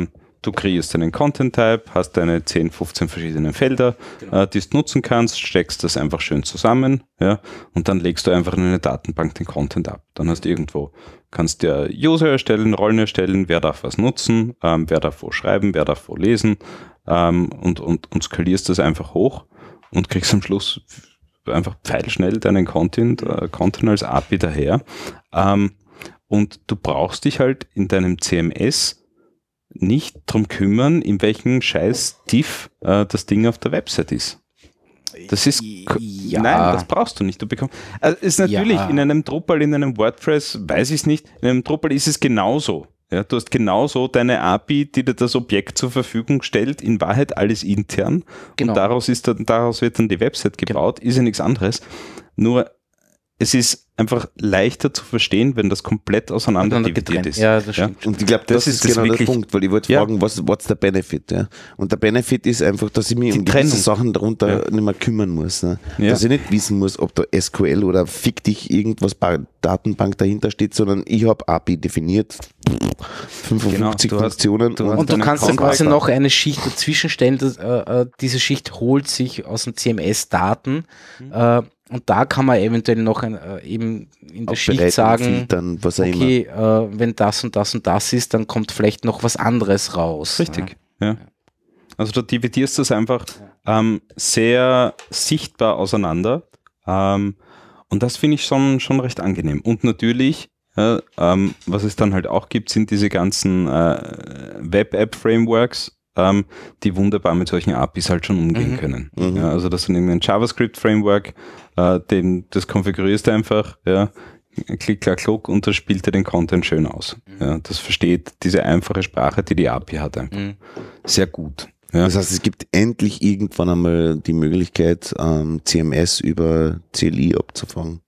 du kreierst einen Content-Type, hast deine zehn, fünfzehn verschiedene Felder, genau. äh, die du nutzen kannst, steckst das einfach schön zusammen, ja, und dann legst du einfach in eine Datenbank den Content ab. Dann hast du irgendwo, kannst dir User erstellen, Rollen erstellen, wer darf was nutzen, ähm, wer darf wo schreiben, wer darf wo lesen, ähm, und, und, und skalierst das einfach hoch und kriegst am Schluss einfach pfeilschnell deinen Content, äh, Content als A P I daher. Ähm, und du brauchst dich halt in deinem C M S nicht drum kümmern, in welchem scheiß Div äh, das Ding auf der Website ist. Das ist, ja. Nein, das brauchst du nicht. Du bekommst, also ist natürlich ja. in einem Drupal, in einem WordPress, weiß ich es nicht, in einem Drupal ist es genauso. Ja, du hast genauso deine A P I, die dir das Objekt zur Verfügung stellt, in Wahrheit alles intern. Genau. Und daraus, ist dann, daraus wird dann die Website gebaut, genau. Ist ja nichts anderes. Nur es ist einfach leichter zu verstehen, wenn das komplett auseinander dividiert ist. Ja, das stimmt. Und ich glaube, das, das ist genau der Punkt, weil ich wollte ja. fragen, was what's der Benefit? Ja? Und der Benefit ist einfach, dass ich mich die um gewisse Trennung. Sachen darunter ja. nicht mehr kümmern muss. Ne? Ja. Dass ich nicht wissen muss, ob da S Q L oder fick dich irgendwas bei Datenbank dahinter steht, sondern ich habe A P I definiert, fünfundfünfzig genau, du Funktionen. hast, du und du kannst dann quasi Content. noch eine Schicht dazwischen stellen. Das, äh, diese Schicht holt sich aus dem C M S Daten. Mhm. Äh, Und da kann man eventuell noch ein, äh, eben in der Schicht sagen, filtern, was auch okay, immer. Äh, wenn das und das und das ist, dann kommt vielleicht noch was anderes raus. Richtig, ja. ja. Also du dividierst das einfach ähm, sehr sichtbar auseinander ähm, und das finde ich schon, schon recht angenehm. Und natürlich, äh, ähm, was es dann halt auch gibt, sind diese ganzen äh, Web-App-Frameworks, Ähm, die wunderbar mit solchen A P Is halt schon umgehen mhm. können. Mhm. Ja, also das ist ein JavaScript-Framework, äh, den, das konfigurierst du einfach, ja, klick, klack, kluck und das spielt dir den Content schön aus. Mhm. Ja, das versteht diese einfache Sprache, die die A P I hat, einfach mhm. sehr gut. Ja. Das heißt, es gibt endlich irgendwann einmal die Möglichkeit, ähm, C M S über C L I abzufangen.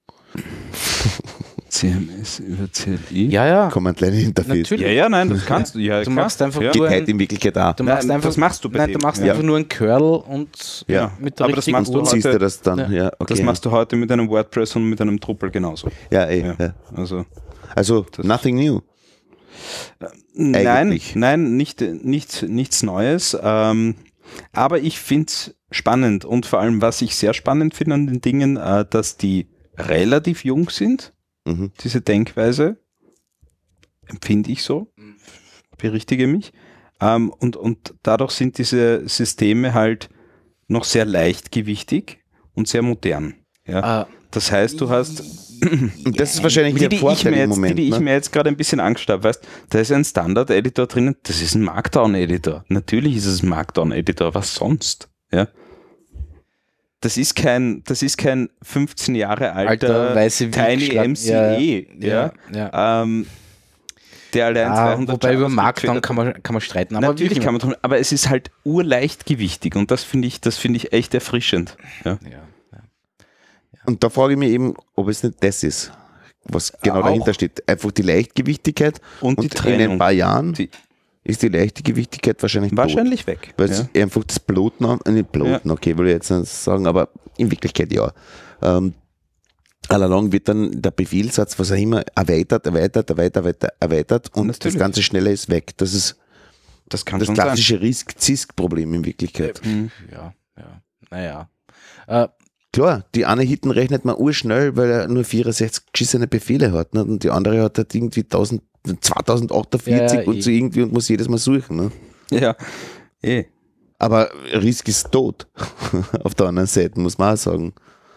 C M S über C L I? Ja, ja. Kann man ein kleines Interface. Natürlich. Ja, ja, nein, das kannst du. Ja, du klar. machst einfach ja. Geht nur halt ein, in Wirklichkeit auch. du machst Nein, einfach, das machst du bei nein, dem. du machst Ja. einfach nur ein Curl und Ja. mit der Aber das richtigen machst du Du Uhr. ziehst heute- dir das dann. Ja. Ja, okay. Das machst du heute mit einem WordPress und mit einem Drupal genauso. Ja, ey. Ja. Ja. Also Also, nothing new. Nein, Eigentlich. nein, nicht, nichts, nichts Neues. Ähm, aber ich finde es spannend und vor allem, was ich sehr spannend finde an den Dingen, äh, dass die relativ jung sind, Mhm. diese Denkweise, empfinde ich so, berichtige mich. Ähm, und, und dadurch sind diese Systeme halt noch sehr leichtgewichtig und sehr modern. Ja? Äh, Das heißt, du hast Und das ist wahrscheinlich die, der die ich Vorteil mir im jetzt, Moment. die, die ich ne? mir jetzt gerade ein bisschen angeschaut habe, weißt, da ist ein Standard-Editor drinnen, das ist ein Markdown-Editor. Natürlich ist es ein Markdown-Editor, was sonst? Ja. Das ist kein, das ist kein fünfzehn Jahre alter, Alter, weiße Tiny Wildschlag- M C E, ja, ja, ja. Ähm, der allein Ah, zweihundert wobei über JavaScript Markdown Fehler- kann man, kann man streiten. Aber Natürlich wie- kann man tun, aber es ist halt urleichtgewichtig und das finde ich, das finde ich echt erfrischend. Ja. Ja, ja. Und da frage ich mich eben, ob es nicht das ist, was genau Auch. dahinter steht. Einfach die Leichtgewichtigkeit Und, und die in Trennung. ein paar Jahren Die- ist die Leichtgewichtigkeit wahrscheinlich tot. Wahrscheinlich weg. Weil ja. es einfach das Bloten, äh, nicht Bloten, okay, will ich jetzt nicht sagen, aber in Wirklichkeit ja. Ähm, allalong wird dann der Befehlssatz, was auch immer, erweitert, erweitert, erweitert, erweitert, erweitert und Natürlich. das ganze schneller ist weg. Das ist Das kann das schon sein. klassische Äh, Risk-Zisk-Problem in Wirklichkeit. Mhm. ja, ja. Naja. Äh, Klar, die eine Hitten rechnet man urschnell, weil er nur vierundsechzig geschissene Befehle hat, ne? Und die andere hat halt irgendwie tausend, zweitausendachtundvierzig Ja, ja, und so eh. irgendwie und muss jedes Mal suchen. Ne? Ja, eh. Aber Risk ist tot. Auf der anderen Seite, muss man auch sagen.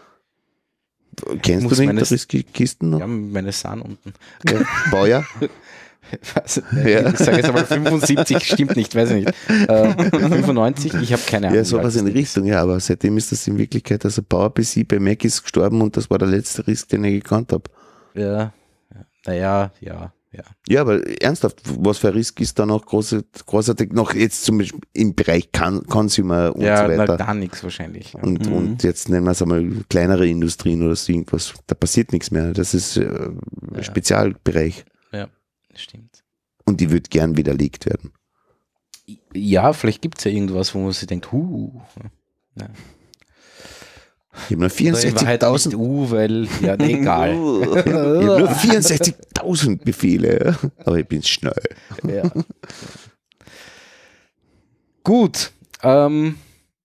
Kennst Muss du den meines- Risk-Kisten noch? ja, meine Sahn unten. Ja. Baujahr? Also, Ja. Ich sage jetzt einmal fünfundsiebzig, stimmt nicht, weiß ich nicht. Äh, fünfundneunzig, ich habe keine Ahnung. Ja, sowas in Richtung, ja, aber seitdem ist das in Wirklichkeit, also Bauer P C bei Mac ist gestorben und das war der letzte Risk, den ich gekannt habe. Ja, ja. Naja, ja, ja. Ja, aber ernsthaft, was für ein Risk ist da noch große, großartig, noch jetzt zum Beispiel im Bereich Con- Consumer und Ja, so na, weiter. da nichts wahrscheinlich. Ja. Und, Mhm. und jetzt nennen wir es einmal kleinere Industrien oder so irgendwas. Da passiert nichts mehr. Das ist äh, ein Ja. Spezialbereich. Stimmt. Und die wird gern widerlegt werden. Ja, vielleicht gibt es ja irgendwas, wo man sich denkt, huh. Ja. Ich habe nur Oder in Wahrheit nicht vierundsechzigtausend uh, weil, ja, nee, egal. ich hab nur vierundsechzigtausend Befehle, ja. Aber ich bin schnell. Ja. Gut. Ähm,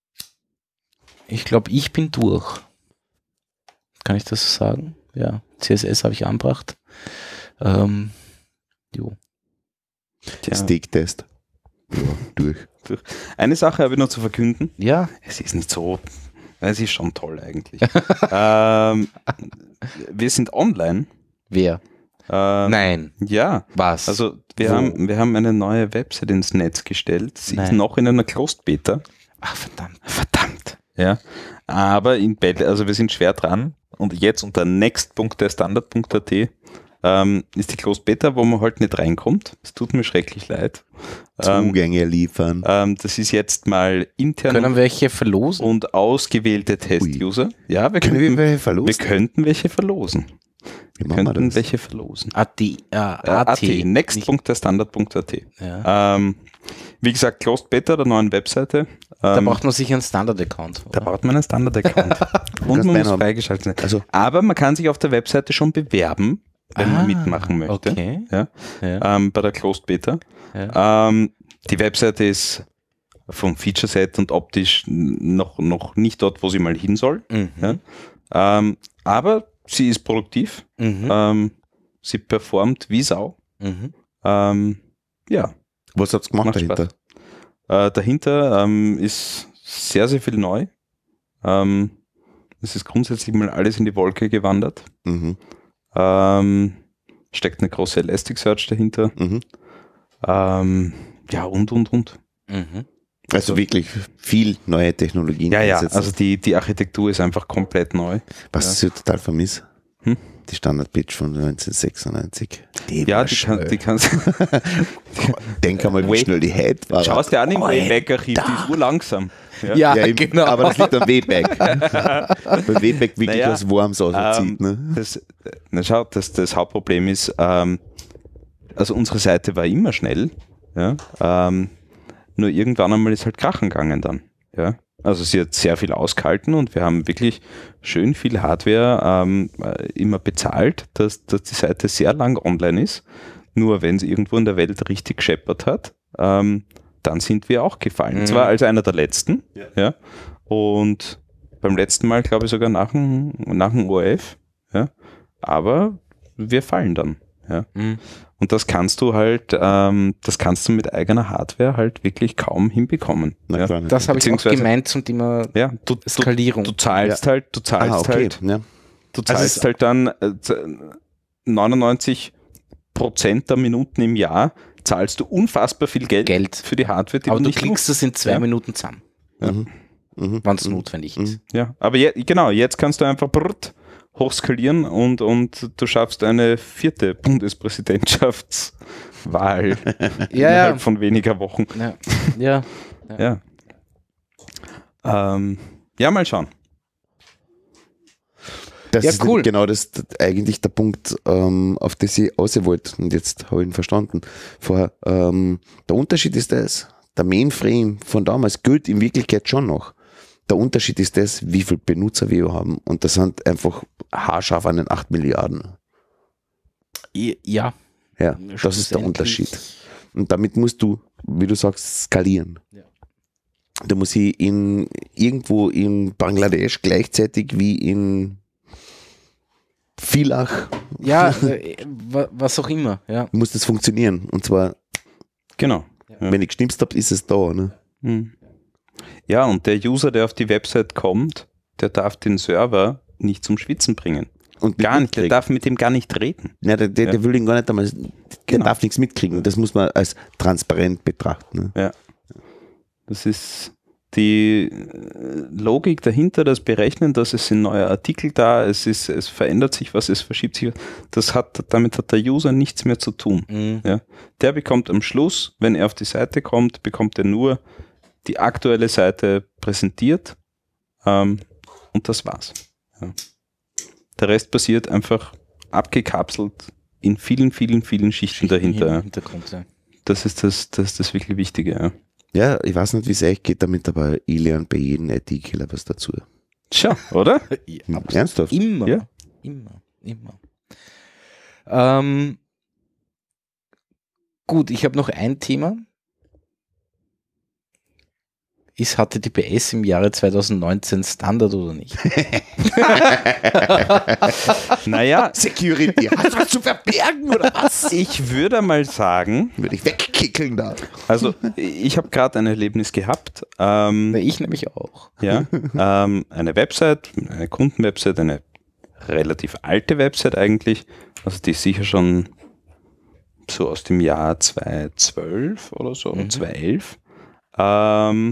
ich glaube, ich bin durch. Kann ich das so sagen? Ja, C S S habe ich angebracht. Ähm, jo. Tja, Steak-Test. Ja, durch. eine Sache habe ich noch zu verkünden. Ja. Es ist nicht so, es ist schon toll eigentlich. ähm, wir sind online. Wer? Ähm, Nein. Ja, Was? also wir Wo? haben, wir haben eine neue Website ins Netz gestellt. Sie ist Nein. noch in einer Closed Beta. Ach, verdammt. Verdammt. Ja, aber in Beta, also wir sind schwer dran. Und jetzt unter next punkt der standard punkt a t ähm, ist die Closed Beta, wo man halt nicht reinkommt. Es tut mir schrecklich leid. Ähm, Zugänge liefern. ähm, das ist jetzt mal intern Können welche verlosen? und ausgewählte Test-User. Ja, wir Können wir könnten, welche wir verlosen? könnten welche verlosen. Wie Wir machen wir könnten das? welche verlosen. A T. Äh, Äh, A A T, T. next punkt der standard punkt a t. Ja. Ähm, wie gesagt, Closed Beta der neuen Webseite. Da Ähm, braucht man sicher einen Standard-Account. da oder? braucht man einen Standard-Account. Und kannst man meinen muss haben. freigeschaltet sein. Also, Aber man kann sich auf der Webseite schon bewerben, wenn Ah, man mitmachen möchte. Okay. Ja, Ja. ähm, bei der Closed Beta. Ja. Ähm, die Webseite ist vom Feature-Set und optisch noch, noch nicht dort, wo sie mal hin soll. Mhm. Ja. Ähm, aber sie ist produktiv. Mhm. Ähm, sie performt wie Sau. Mhm. Ähm, ja, was habt ihr gemacht macht dahinter? Spaß. Äh, dahinter ähm, ist sehr, sehr viel neu. Ähm, es ist grundsätzlich mal alles in die Wolke gewandert. Mhm. Ähm, steckt eine große Elasticsearch dahinter. Mhm. Ähm, ja, und, und, und. Mhm. Also wirklich viel neue Technologien. Ja, ja, einsetzen. also die, die Architektur ist einfach komplett neu. Was ich total vermisse, Hm? die Standard-Pitch von neunzehnhundertsechsundneunzig. Die Ja, war die, kann, schnell. die kannst Denk einmal, wie Wait. schnell die Head war. Schaust dir an im Alter. Wayback-Archiv, die ist urlangsam. Ja. Ja, Ja, eben, genau. aber das liegt am Wayback. Weil Wayback wirklich Naja, was Warmes auszieht. Ähm, Ne? das, na schau, das, das Hauptproblem ist, ähm, also unsere Seite war immer schnell, ja, ähm, nur irgendwann einmal ist halt krachen gegangen dann. Ja. Also sie hat sehr viel ausgehalten und wir haben wirklich schön viel Hardware ähm, äh, immer bezahlt, dass, dass die Seite sehr lang online ist. Nur wenn sie irgendwo in der Welt richtig gescheppert hat, ähm, dann sind wir auch gefallen. Mhm. Zwar als einer der letzten, ja. Ja, und beim letzten Mal glaube ich sogar nach dem, nach dem O R F, ja, aber wir fallen dann. Ja. Mhm. Und das kannst du halt, ähm, das kannst du mit eigener Hardware halt wirklich kaum hinbekommen. Na Ja. klar nicht. Das habe ich auch Beziehungsweise- gemeint zum Thema Ja, du, du, Skalierung. du zahlst halt, du zahlst ah, okay. halt, Ja. du Also zahlst es- halt dann äh, neunundneunzig Prozent der Minuten im Jahr zahlst du unfassbar viel Geld, Geld. für die Hardware, die Aber du du nicht klickst es in zwei Ja. Minuten zusammen, Mhm. Mhm. wenn es notwendig ist. nutzt. Ja, aber je, genau, jetzt kannst du einfach brrrt, hochskalieren und, und du schaffst eine vierte Bundespräsidentschaftswahl Ja, innerhalb ja. von weniger Wochen. Ja. Ja. Ja. Ähm, ja, mal schauen. Das Ja, ist cool. genau das, das eigentlich der Punkt, ähm, auf das ich raus wollte. Und jetzt habe ich ihn verstanden. Vorher, ähm, der Unterschied ist das, der Mainframe von damals gilt in Wirklichkeit schon noch. Der Unterschied ist das, wie viele Benutzer wir haben. Und das sind einfach haarscharf an den acht Milliarden. Ja. Ja, das ist der Unterschied. Und damit musst du, wie du sagst, skalieren. Ja. Da muss ich in, irgendwo in Bangladesch gleichzeitig wie in Villach Ja, äh, wa- was auch immer. Ja. muss das funktionieren. Und zwar, Genau. Ja. wenn ich geschnipst habe, ist es da. Ne? Hm. Ja, und der User, der auf die Website kommt, der darf den Server nicht zum Schwitzen bringen. Und Gar nicht, der mitkriegen. darf mit dem gar nicht reden. Ja, der, der, Ja. der will ihn gar nicht einmal, der Genau. darf nichts mitkriegen. Das muss man als transparent betrachten. Ne? Das ist die äh, Logik dahinter, das Berechnen, dass es sind neue Artikel da, es ist, es verändert sich was, es verschiebt sich was. Das hat, damit hat der User nichts mehr zu tun. Mhm. Ja. Der bekommt am Schluss, wenn er auf die Seite kommt, bekommt er nur die aktuelle Seite präsentiert, ähm, und das war's. Ja. Der Rest passiert einfach abgekapselt in vielen, vielen, vielen Schichten dahinter. Im Ja. Hintergrund, ja. Das ist das, das ist das wirklich Wichtige. Ja. Ja, ich weiß nicht, wie es euch geht damit, aber ich lerne bei jedem I T-Killer was dazu. Tja, oder? Ja, Hm, absolut. Ernsthaft? Immer. Ja. Immer. Immer. Ähm, gut, ich habe noch ein Thema. ist H T T P S im Jahre zwanzig neunzehn Standard oder nicht? Naja, Security, hast du was zu verbergen oder was? ich würde mal sagen, Würde ich wegkickeln da. also ich habe gerade ein Erlebnis gehabt. Ähm, Na, ich nämlich auch. ja, ähm, eine Website, eine Kundenwebsite, eine relativ alte Website eigentlich, also die ist sicher schon so aus dem Jahr zweitausendzwölf oder so, oder Mhm. zweitausendelf. Ähm,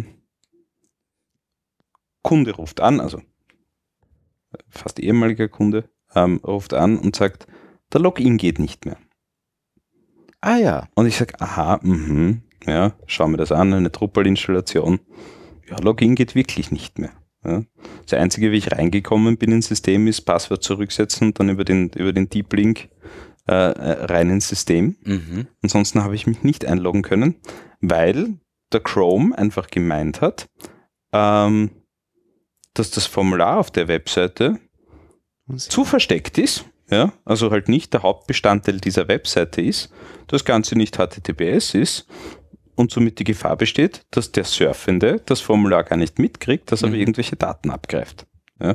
Kunde ruft an, also fast ehemaliger Kunde, ähm, ruft an und sagt, der Login geht nicht mehr. Ah ja. Und ich sage, aha, mhm, ja, schau mir das an, eine Drupal-Installation. Ja, Login geht wirklich nicht mehr. Ja. Das Einzige, wie ich reingekommen bin ins System, ist Passwort zurücksetzen und dann über den, über den Deep Link äh, rein ins System. Mhm. Ansonsten habe ich mich nicht einloggen können, weil der Chrome einfach gemeint hat, ähm, dass das Formular auf der Webseite zu versteckt ist, ja, also halt nicht der Hauptbestandteil dieser Webseite ist, das Ganze nicht H T T P S ist und somit die Gefahr besteht, dass der Surfende das Formular gar nicht mitkriegt, dass er Mhm. irgendwelche Daten abgreift. Ja.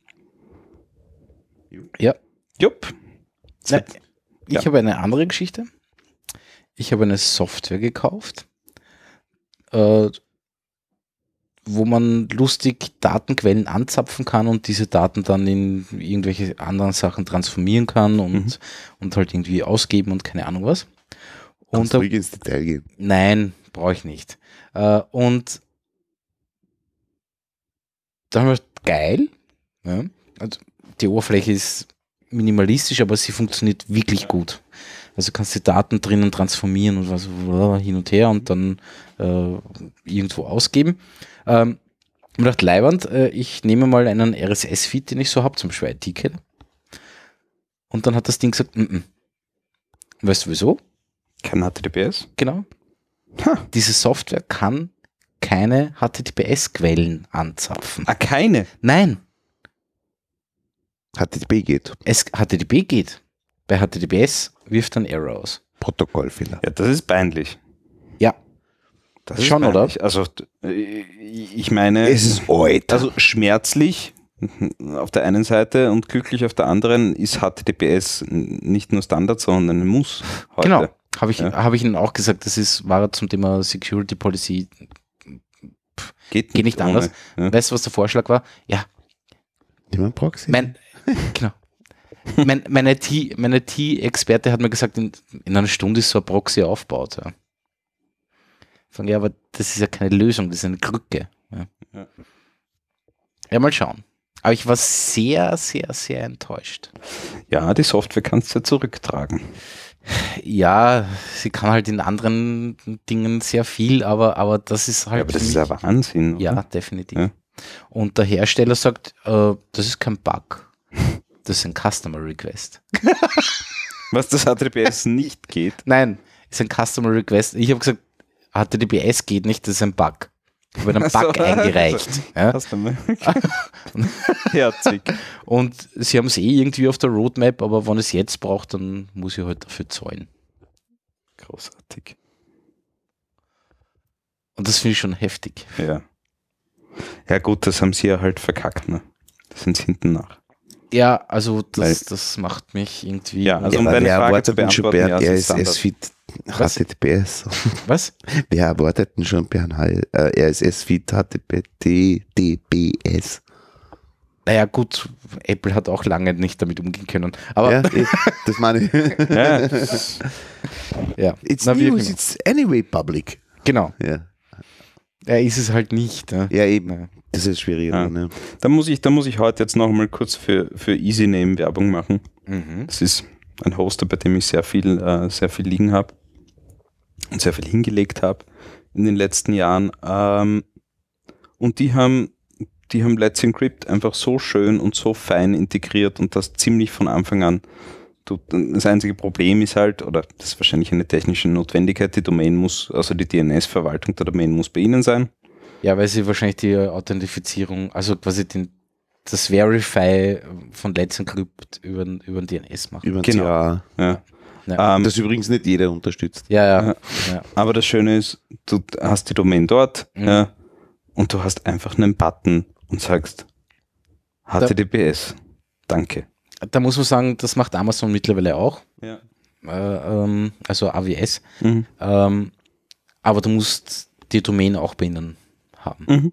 Ja. Jupp. Na, ich Ja. habe eine andere Geschichte. Ich habe eine Software gekauft, äh, wo man lustig Datenquellen anzapfen kann und diese Daten dann in irgendwelche anderen Sachen transformieren kann und, Mhm. und halt irgendwie ausgeben und keine Ahnung was. Und Und da, ruhig ins Detail gehen. nein, brauche ich nicht. Äh, und da haben wir gedacht, geil. Ja, also die Oberfläche ist minimalistisch, aber sie funktioniert wirklich gut. Also kannst du Daten drinnen transformieren und was hin und her und dann äh, irgendwo ausgeben. Ähm, ich habe gedacht, leiwand, äh, ich nehme mal einen R S S-Feed, den ich so habe, zum Beispiel I T-Cat. Und dann hat das Ding gesagt, mm -mm. Weißt du wieso? Kein H T T P S? Genau. Ha. Diese Software kann keine H T T P S-Quellen anzapfen. Ah, keine. Nein, H T T P geht. es H T T P geht. Bei H T T P S wirft dann Error aus. Protokollfehler. Ja, das ist peinlich. Ja, Das ist Schon, oder? peinlich. Also äh, ich meine, Es ist alt. also schmerzlich auf der einen Seite und glücklich auf der anderen ist H T T P S nicht nur Standard, sondern ein Muss heute. genau. Habe ich, Ja. habe ich Ihnen auch gesagt, das ist, war zum Thema Security Policy. Geht nicht, Geht nicht anders. ohne, ja. Weißt du, was der Vorschlag war? Ja, Niemand Proxy? mein, genau. Mein, mein I T, mein I T-Experte hat mir gesagt, in, in einer Stunde ist so ein Proxy aufgebaut. Ja. Ich sage, ja, aber das ist ja keine Lösung, das ist eine Krücke. Ja, Ja. ja mal schauen. Aber ich war sehr, sehr, sehr enttäuscht. Ja, die Software kannst du ja zurücktragen. Ja, sie kann halt in anderen Dingen sehr viel, aber, aber das ist halt. Ja, aber das für ist mich- ja Wahnsinn. Ja, Oder? definitiv. Ja. Und der Hersteller sagt, äh, das ist kein Bug. Das ist ein Customer Request. Was das H T T P S nicht geht. Nein, ist ein Customer Request. Ich habe gesagt, H T T P S geht nicht, das ist ein Bug. Ich habe einen Ach so. Bug eingereicht. Ja? Hast du mal herzig. Und sie haben es eh irgendwie auf der Roadmap, aber wenn es jetzt braucht, dann muss ich halt dafür zahlen. Großartig. Und das finde ich schon heftig. Ja. Ja gut, das haben sie ja halt verkackt, ne? Das sind sie hinten nach. Ja, also das, Weil- das macht mich irgendwie. Ja, also um aber deine wer Frage erwartet zu denn schon beantworten, bei ja, einem es ist R S S-Feed H Was? T T P S? Was? Wer erwartet denn schon bei einem H- äh, R S S-Feed H T T P S? Naja, gut, Apple hat auch lange nicht damit umgehen können. Aber Ja, eh, das meine ich. Ja, ja, It's Na, wie auch news, immer. it's anyway public. Genau. Ja, Ja, ist es halt nicht. Ja. ja eben. Ja. Das ist schwierig. Ja. Ne? da muss ich, da muss ich heute jetzt noch mal kurz für, für EasyName Werbung machen. Mhm. Das ist ein Hoster, bei dem ich sehr viel, äh, sehr viel liegen habe und sehr viel hingelegt habe in den letzten Jahren. Ähm, und die haben, die haben Let's Encrypt einfach so schön und so fein integriert und das ziemlich von Anfang an. Du, das einzige Problem ist halt, oder das ist wahrscheinlich eine technische Notwendigkeit, die Domain muss, also die D N S-Verwaltung der Domain muss bei Ihnen sein. Ja, weil sie wahrscheinlich die Authentifizierung, also quasi den, das Verify von Let's Encrypt über, über den D N S machen. Über Genau. Jahr. Ja. Ja. Ähm, Das übrigens nicht jeder unterstützt. Ja, ja. Ja. ja. Aber das Schöne ist, du hast die Domain dort, Mhm. ja, und du hast einfach einen Button und sagst H T T P S. Danke. Da muss man sagen, das macht Amazon mittlerweile auch. Ja. Äh, ähm, also A W S. Mhm. Ähm, aber du musst die Domain auch bei ihnen haben. Mhm.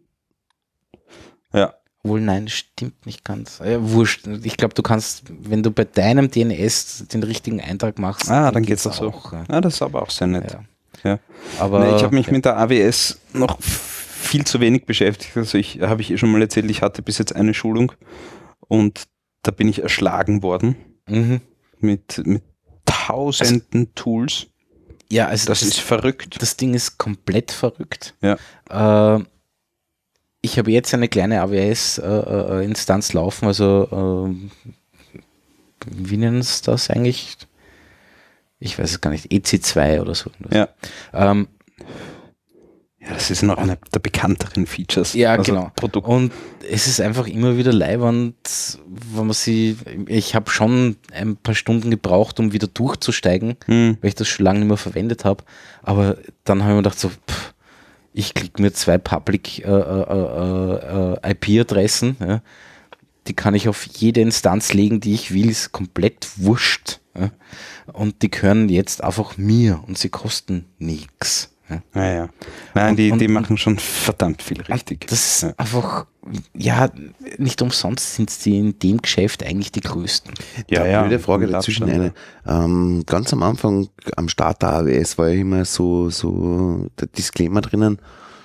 Ja. Obwohl, nein, stimmt nicht ganz. Ja, wurscht. Ich glaube, du kannst, wenn du bei deinem D N S den richtigen Eintrag machst, Ah, dann geht's auch so. auch. Ja. Ah, das ist aber auch sehr nett. Ja. Ja. Aber Nee, ich habe mich ja. mit der A W S noch viel zu wenig beschäftigt. Also ich habe ich eh schon mal erzählt, ich hatte bis jetzt eine Schulung und da bin ich erschlagen worden Mhm. mit, mit tausenden Tools. Ja, also Das ist verrückt. das Ding ist komplett verrückt. Ja. Äh, ich habe jetzt eine kleine A W S-Instanz äh, laufen, also äh, wie nennen sie das eigentlich? Ich weiß es gar nicht, E C zwei oder so. Ja. Ähm, Ja, das ist noch einer der bekannteren Features. Ja, also genau. Produkt. Und es ist einfach immer wieder leibernd, wenn man sie, ich habe schon ein paar Stunden gebraucht, um wieder durchzusteigen, Hm. weil ich das schon lange nicht mehr verwendet habe. Aber dann habe ich mir gedacht, so, pff, ich klicke mir zwei Public äh, äh, äh, I P-Adressen, ja, die kann ich auf jede Instanz legen, die ich will, ist komplett wurscht. Ja, und die gehören jetzt einfach mir und sie kosten nichts. Ja. Ja, ja. Nein, Und- die, und- die und- machen schon verdammt viel richtig. Das ist Ja. einfach, ja, nicht umsonst sind sie in dem Geschäft eigentlich die größten. Ja, Ja, blöde Frage mit dazwischen Abstand. eine. Ähm, ganz am Anfang, am Start der A W S, war ja immer so, so der Disclaimer drinnen,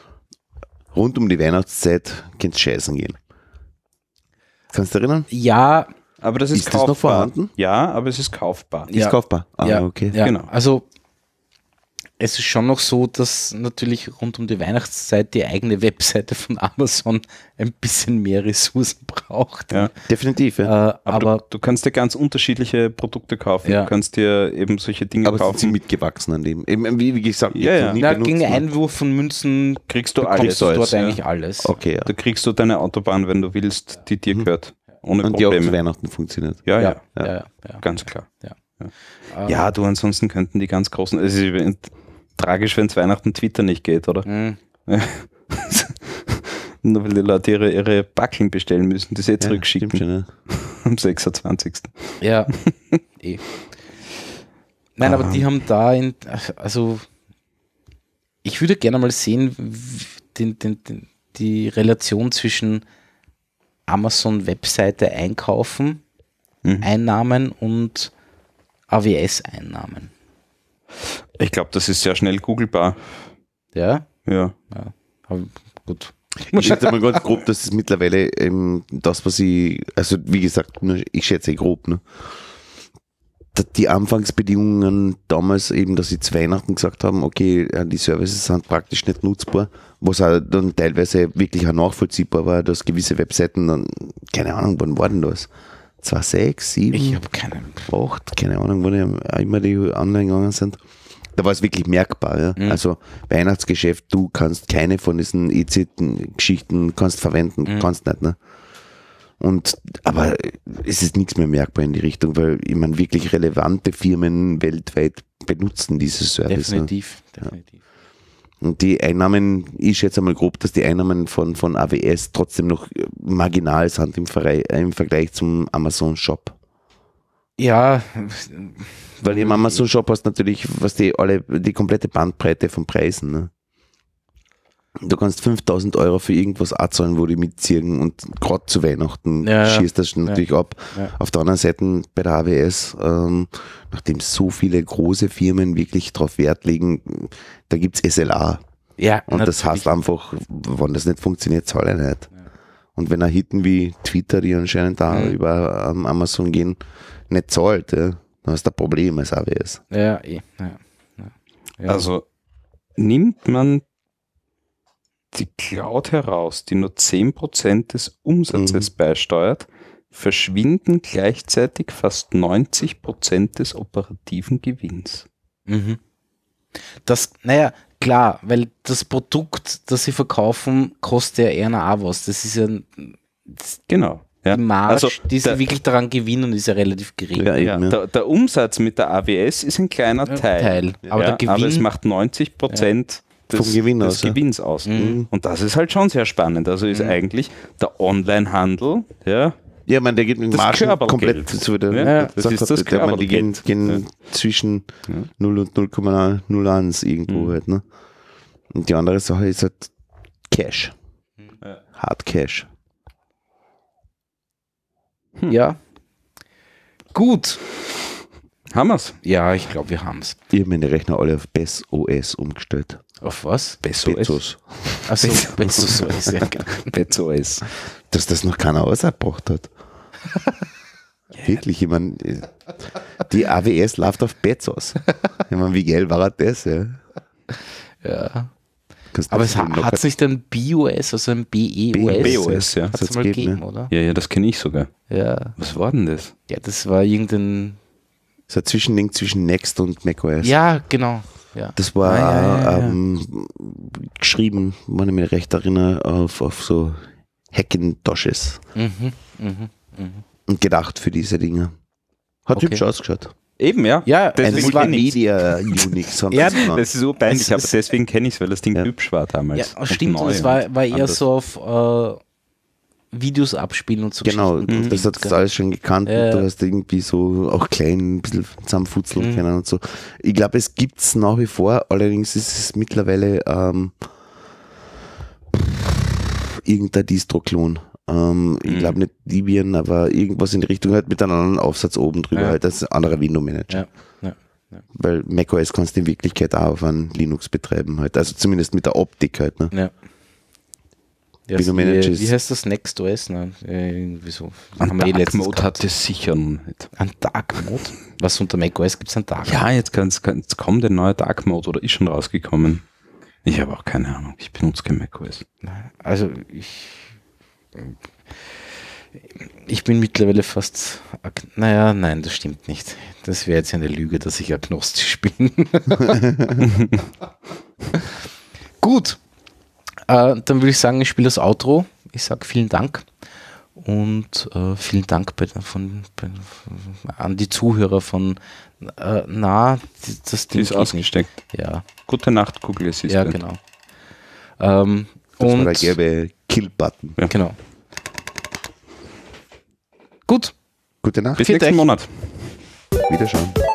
rund um die Weihnachtszeit kann es scheißen gehen. Kannst du dich erinnern? Ja, Aber das ist, Ist das kaufbar. noch vorhanden? Ja, aber es ist kaufbar. Ist Ja. kaufbar. Ah, ja, okay. ja, Genau. also es ist schon noch so, dass natürlich rund um die Weihnachtszeit die eigene Webseite von Amazon ein bisschen mehr Ressourcen braucht. Ja. Definitiv, Äh, ja. Aber, aber du, du kannst dir ganz unterschiedliche Produkte kaufen. Ja. Du kannst dir eben solche Dinge Aber sind sie kaufen. mitgewachsen an dem? Eben, wie, wie gesagt, ich Ja, hab's ja. noch nie na, benutzt, gegen ne? Einwurf von Münzen Kriegst du bekommst alles. du dort alles, ja. eigentlich alles. Okay, ja. Da kriegst du deine Autobahn, wenn du willst, die dir Mhm. gehört. Ohne Und die auch zu Probleme. Weihnachten funktioniert. Ja, ja, Ja, ja, ja, ja. ganz klar. Äh, Ja, du, ansonsten könnten die ganz großen. Es ist tragisch, wenn es Weihnachten Twitter nicht geht, oder? mh, Nur weil die Leute ihre, ihre Backeln bestellen müssen, die sie Ja, zurückschicken stimmt schon, ja. am sechsundzwanzigsten Ja, eh. Nein, aber die haben da, in, also ich würde gerne mal sehen, w- den, den, den, die Relation zwischen Amazon-Webseite einkaufen, Mhm. Einnahmen und A W S-Einnahmen. Ich glaube, das ist sehr schnell googelbar. Ja, Ja. aber gut. Ich schätze mal ganz grob, dass es mittlerweile ähm, das, was ich, also wie gesagt, nur ich schätze grob, ne? Da- Die Anfangsbedingungen damals eben, dass sie zu Weihnachten gesagt haben, okay, ja, die Services sind praktisch nicht nutzbar, was auch dann teilweise wirklich auch nachvollziehbar war, dass gewisse Webseiten dann, keine Ahnung, wann war denn das? zwei, sechs, sieben, Ich habe keine. acht, keine Ahnung, wann ja immer die online gegangen sind. Da war es wirklich merkbar. Ja? Mhm. Also Weihnachtsgeschäft, du kannst keine von diesen E Z-Geschichten kannst verwenden, Mhm. kannst nicht. Ne? Und aber es ist nichts mehr merkbar in die Richtung, weil ich meine, wirklich relevante Firmen weltweit benutzen diese Service. Ne? Definitiv, definitiv. Und die Einnahmen, ich schätze mal grob, dass die Einnahmen von, von A W S trotzdem noch marginal sind im, Verrei- im Vergleich zum Amazon Shop. Ja, Weil im Amazon Shop hast du natürlich, was die alle, die komplette Bandbreite von Preisen. Ne? Du kannst fünftausend Euro für irgendwas anzahlen, wo die mitziehen und gerade zu Weihnachten Ja, ja. schießt das natürlich ab. Ja. Auf der anderen Seite bei der A W S, ähm, nachdem so viele große Firmen wirklich darauf Wert legen, da gibt es S L A. ja, Und das natürlich. heißt einfach, wenn das nicht funktioniert, zahle ich nicht. Und wenn er Hitten wie Twitter, die anscheinend da Mhm. über ähm, Amazon gehen, nicht zahlt, ja, dann hast du ein Problem als A W S. Ja, eh, ja, ja. Ja. Also nimmt man die Cloud heraus, die nur zehn Prozent des Umsatzes beisteuert, verschwinden gleichzeitig fast neunzig Prozent des operativen Gewinns. Mhm. Das, naja, klar, weil das Produkt, das sie verkaufen, kostet ja eher noch auch was. Das ist ja das, Genau. Ja. die Marge, Also die sie der- wirklich daran gewinnen, ist ja relativ gering. Ja, Ja, eben, ja. der, der Umsatz mit der A W S ist ein kleiner Ja, Teil. Teil. Aber ja, der aber es Gewinn, macht neunzig Prozent des, Vom Gewinn des aus, ja. Gewinns aus. Mhm. Und das ist halt schon sehr spannend. Also ist Mhm. eigentlich der Onlinehandel, ja, Ja, man, der geht mit Das Margen Körpergeld. komplett zu wieder. Ja, das ist das der, man, die gehen, Körpergeld. gehen zwischen Ja. null und null Komma null eins irgendwo Mhm. halt. Ne? Und die andere Sache ist halt Cash. Ja. Hard Cash. Ja. Gut. haben wir's. Ja, ich glaube, wir haben es. Ich habe meine Rechner alle auf B E S O S umgestellt. Auf was? Bezos. Achso, Bezos O S, ja, genau. BetOS. Dass das noch keiner ausgebracht hat. Wirklich, ich meine, die A W S läuft auf Bezos. Ich meine, wie geil war das? Ja. Ja. Kannst Aber das es ha noch- hat sich dann B O S, also ein B E O S, B O S, ja. hat es Hat's mal gegeben, gegeben, oder? Ja, ja, das kenne ich sogar. Ja. Was war denn das? Ja, das war irgendein. Das ist ein Zwischending zwischen Next und macOS. Ja, genau. Ja. Das war Ah, ja, ja, ja. Ähm, geschrieben, wenn ich mich recht erinnere, auf, auf so Hackintoshes Mhm, mhm, mhm. und gedacht für diese Dinge. Hat Okay. hübsch ausgeschaut. Eben, ja. Ja, Ein es war Multimedia Unix haben Ja, sie gemacht. Das ist so peinlich, Es aber ist- deswegen kenne ich es, weil das Ding Ja. hübsch war damals. Ja, stimmt, neu und es war, und war eher anders. so auf äh, Videos abspielen und so Genau, Geschichten. und das hat gell? alles schon gekannt Ja, und du ja. hast irgendwie so auch klein ein bisschen zusammenfutzeln Mhm. können und so. Ich glaube, es gibt es nach wie vor, allerdings ist es mittlerweile ähm, irgendein Distro-Klon. Ähm, Ich Mhm. glaube nicht Debian, aber irgendwas in die Richtung halt mit einem anderen Aufsatz oben drüber, Ja. halt als ein anderer Window-Manager. Ja, ja, Weil macOS kannst du in Wirklichkeit auch auf einem Linux betreiben halt. Also zumindest mit der Optik halt. Ne? ja. Ja, Wie du wie, managest. wie heißt das? Next O S? Ne? Äh, irgendwie so. Ein Haben wir eh Dark letztens Mode gehabt. hat es sicher noch nicht. Ein Dark Mode? Was unter macOS gibt es ein Dark Ja, jetzt, kann's, kann, jetzt kommt der neue Dark Mode oder ist schon rausgekommen. Ich habe auch keine Ahnung. Ich benutze kein macOS. Mode? Also ich. Ich bin mittlerweile fast. ag- Naja, nein, das stimmt nicht. Das wäre jetzt eine Lüge, dass ich agnostisch bin. Gut. Äh, dann würde ich sagen, ich spiele das Outro. Ich sage vielen Dank. Und äh, vielen Dank bei, von, bei, an die Zuhörer von äh, Na, die- das Die Ding ist geht nicht. ausgesteckt. Ja, Gute Nacht, Google ja, Assistant. genau. Ähm, Das und war der gelbe Kill-Button. genau. Gut. Gute Nacht. Bis Vielen nächsten Dank. Monat. Wiederschauen.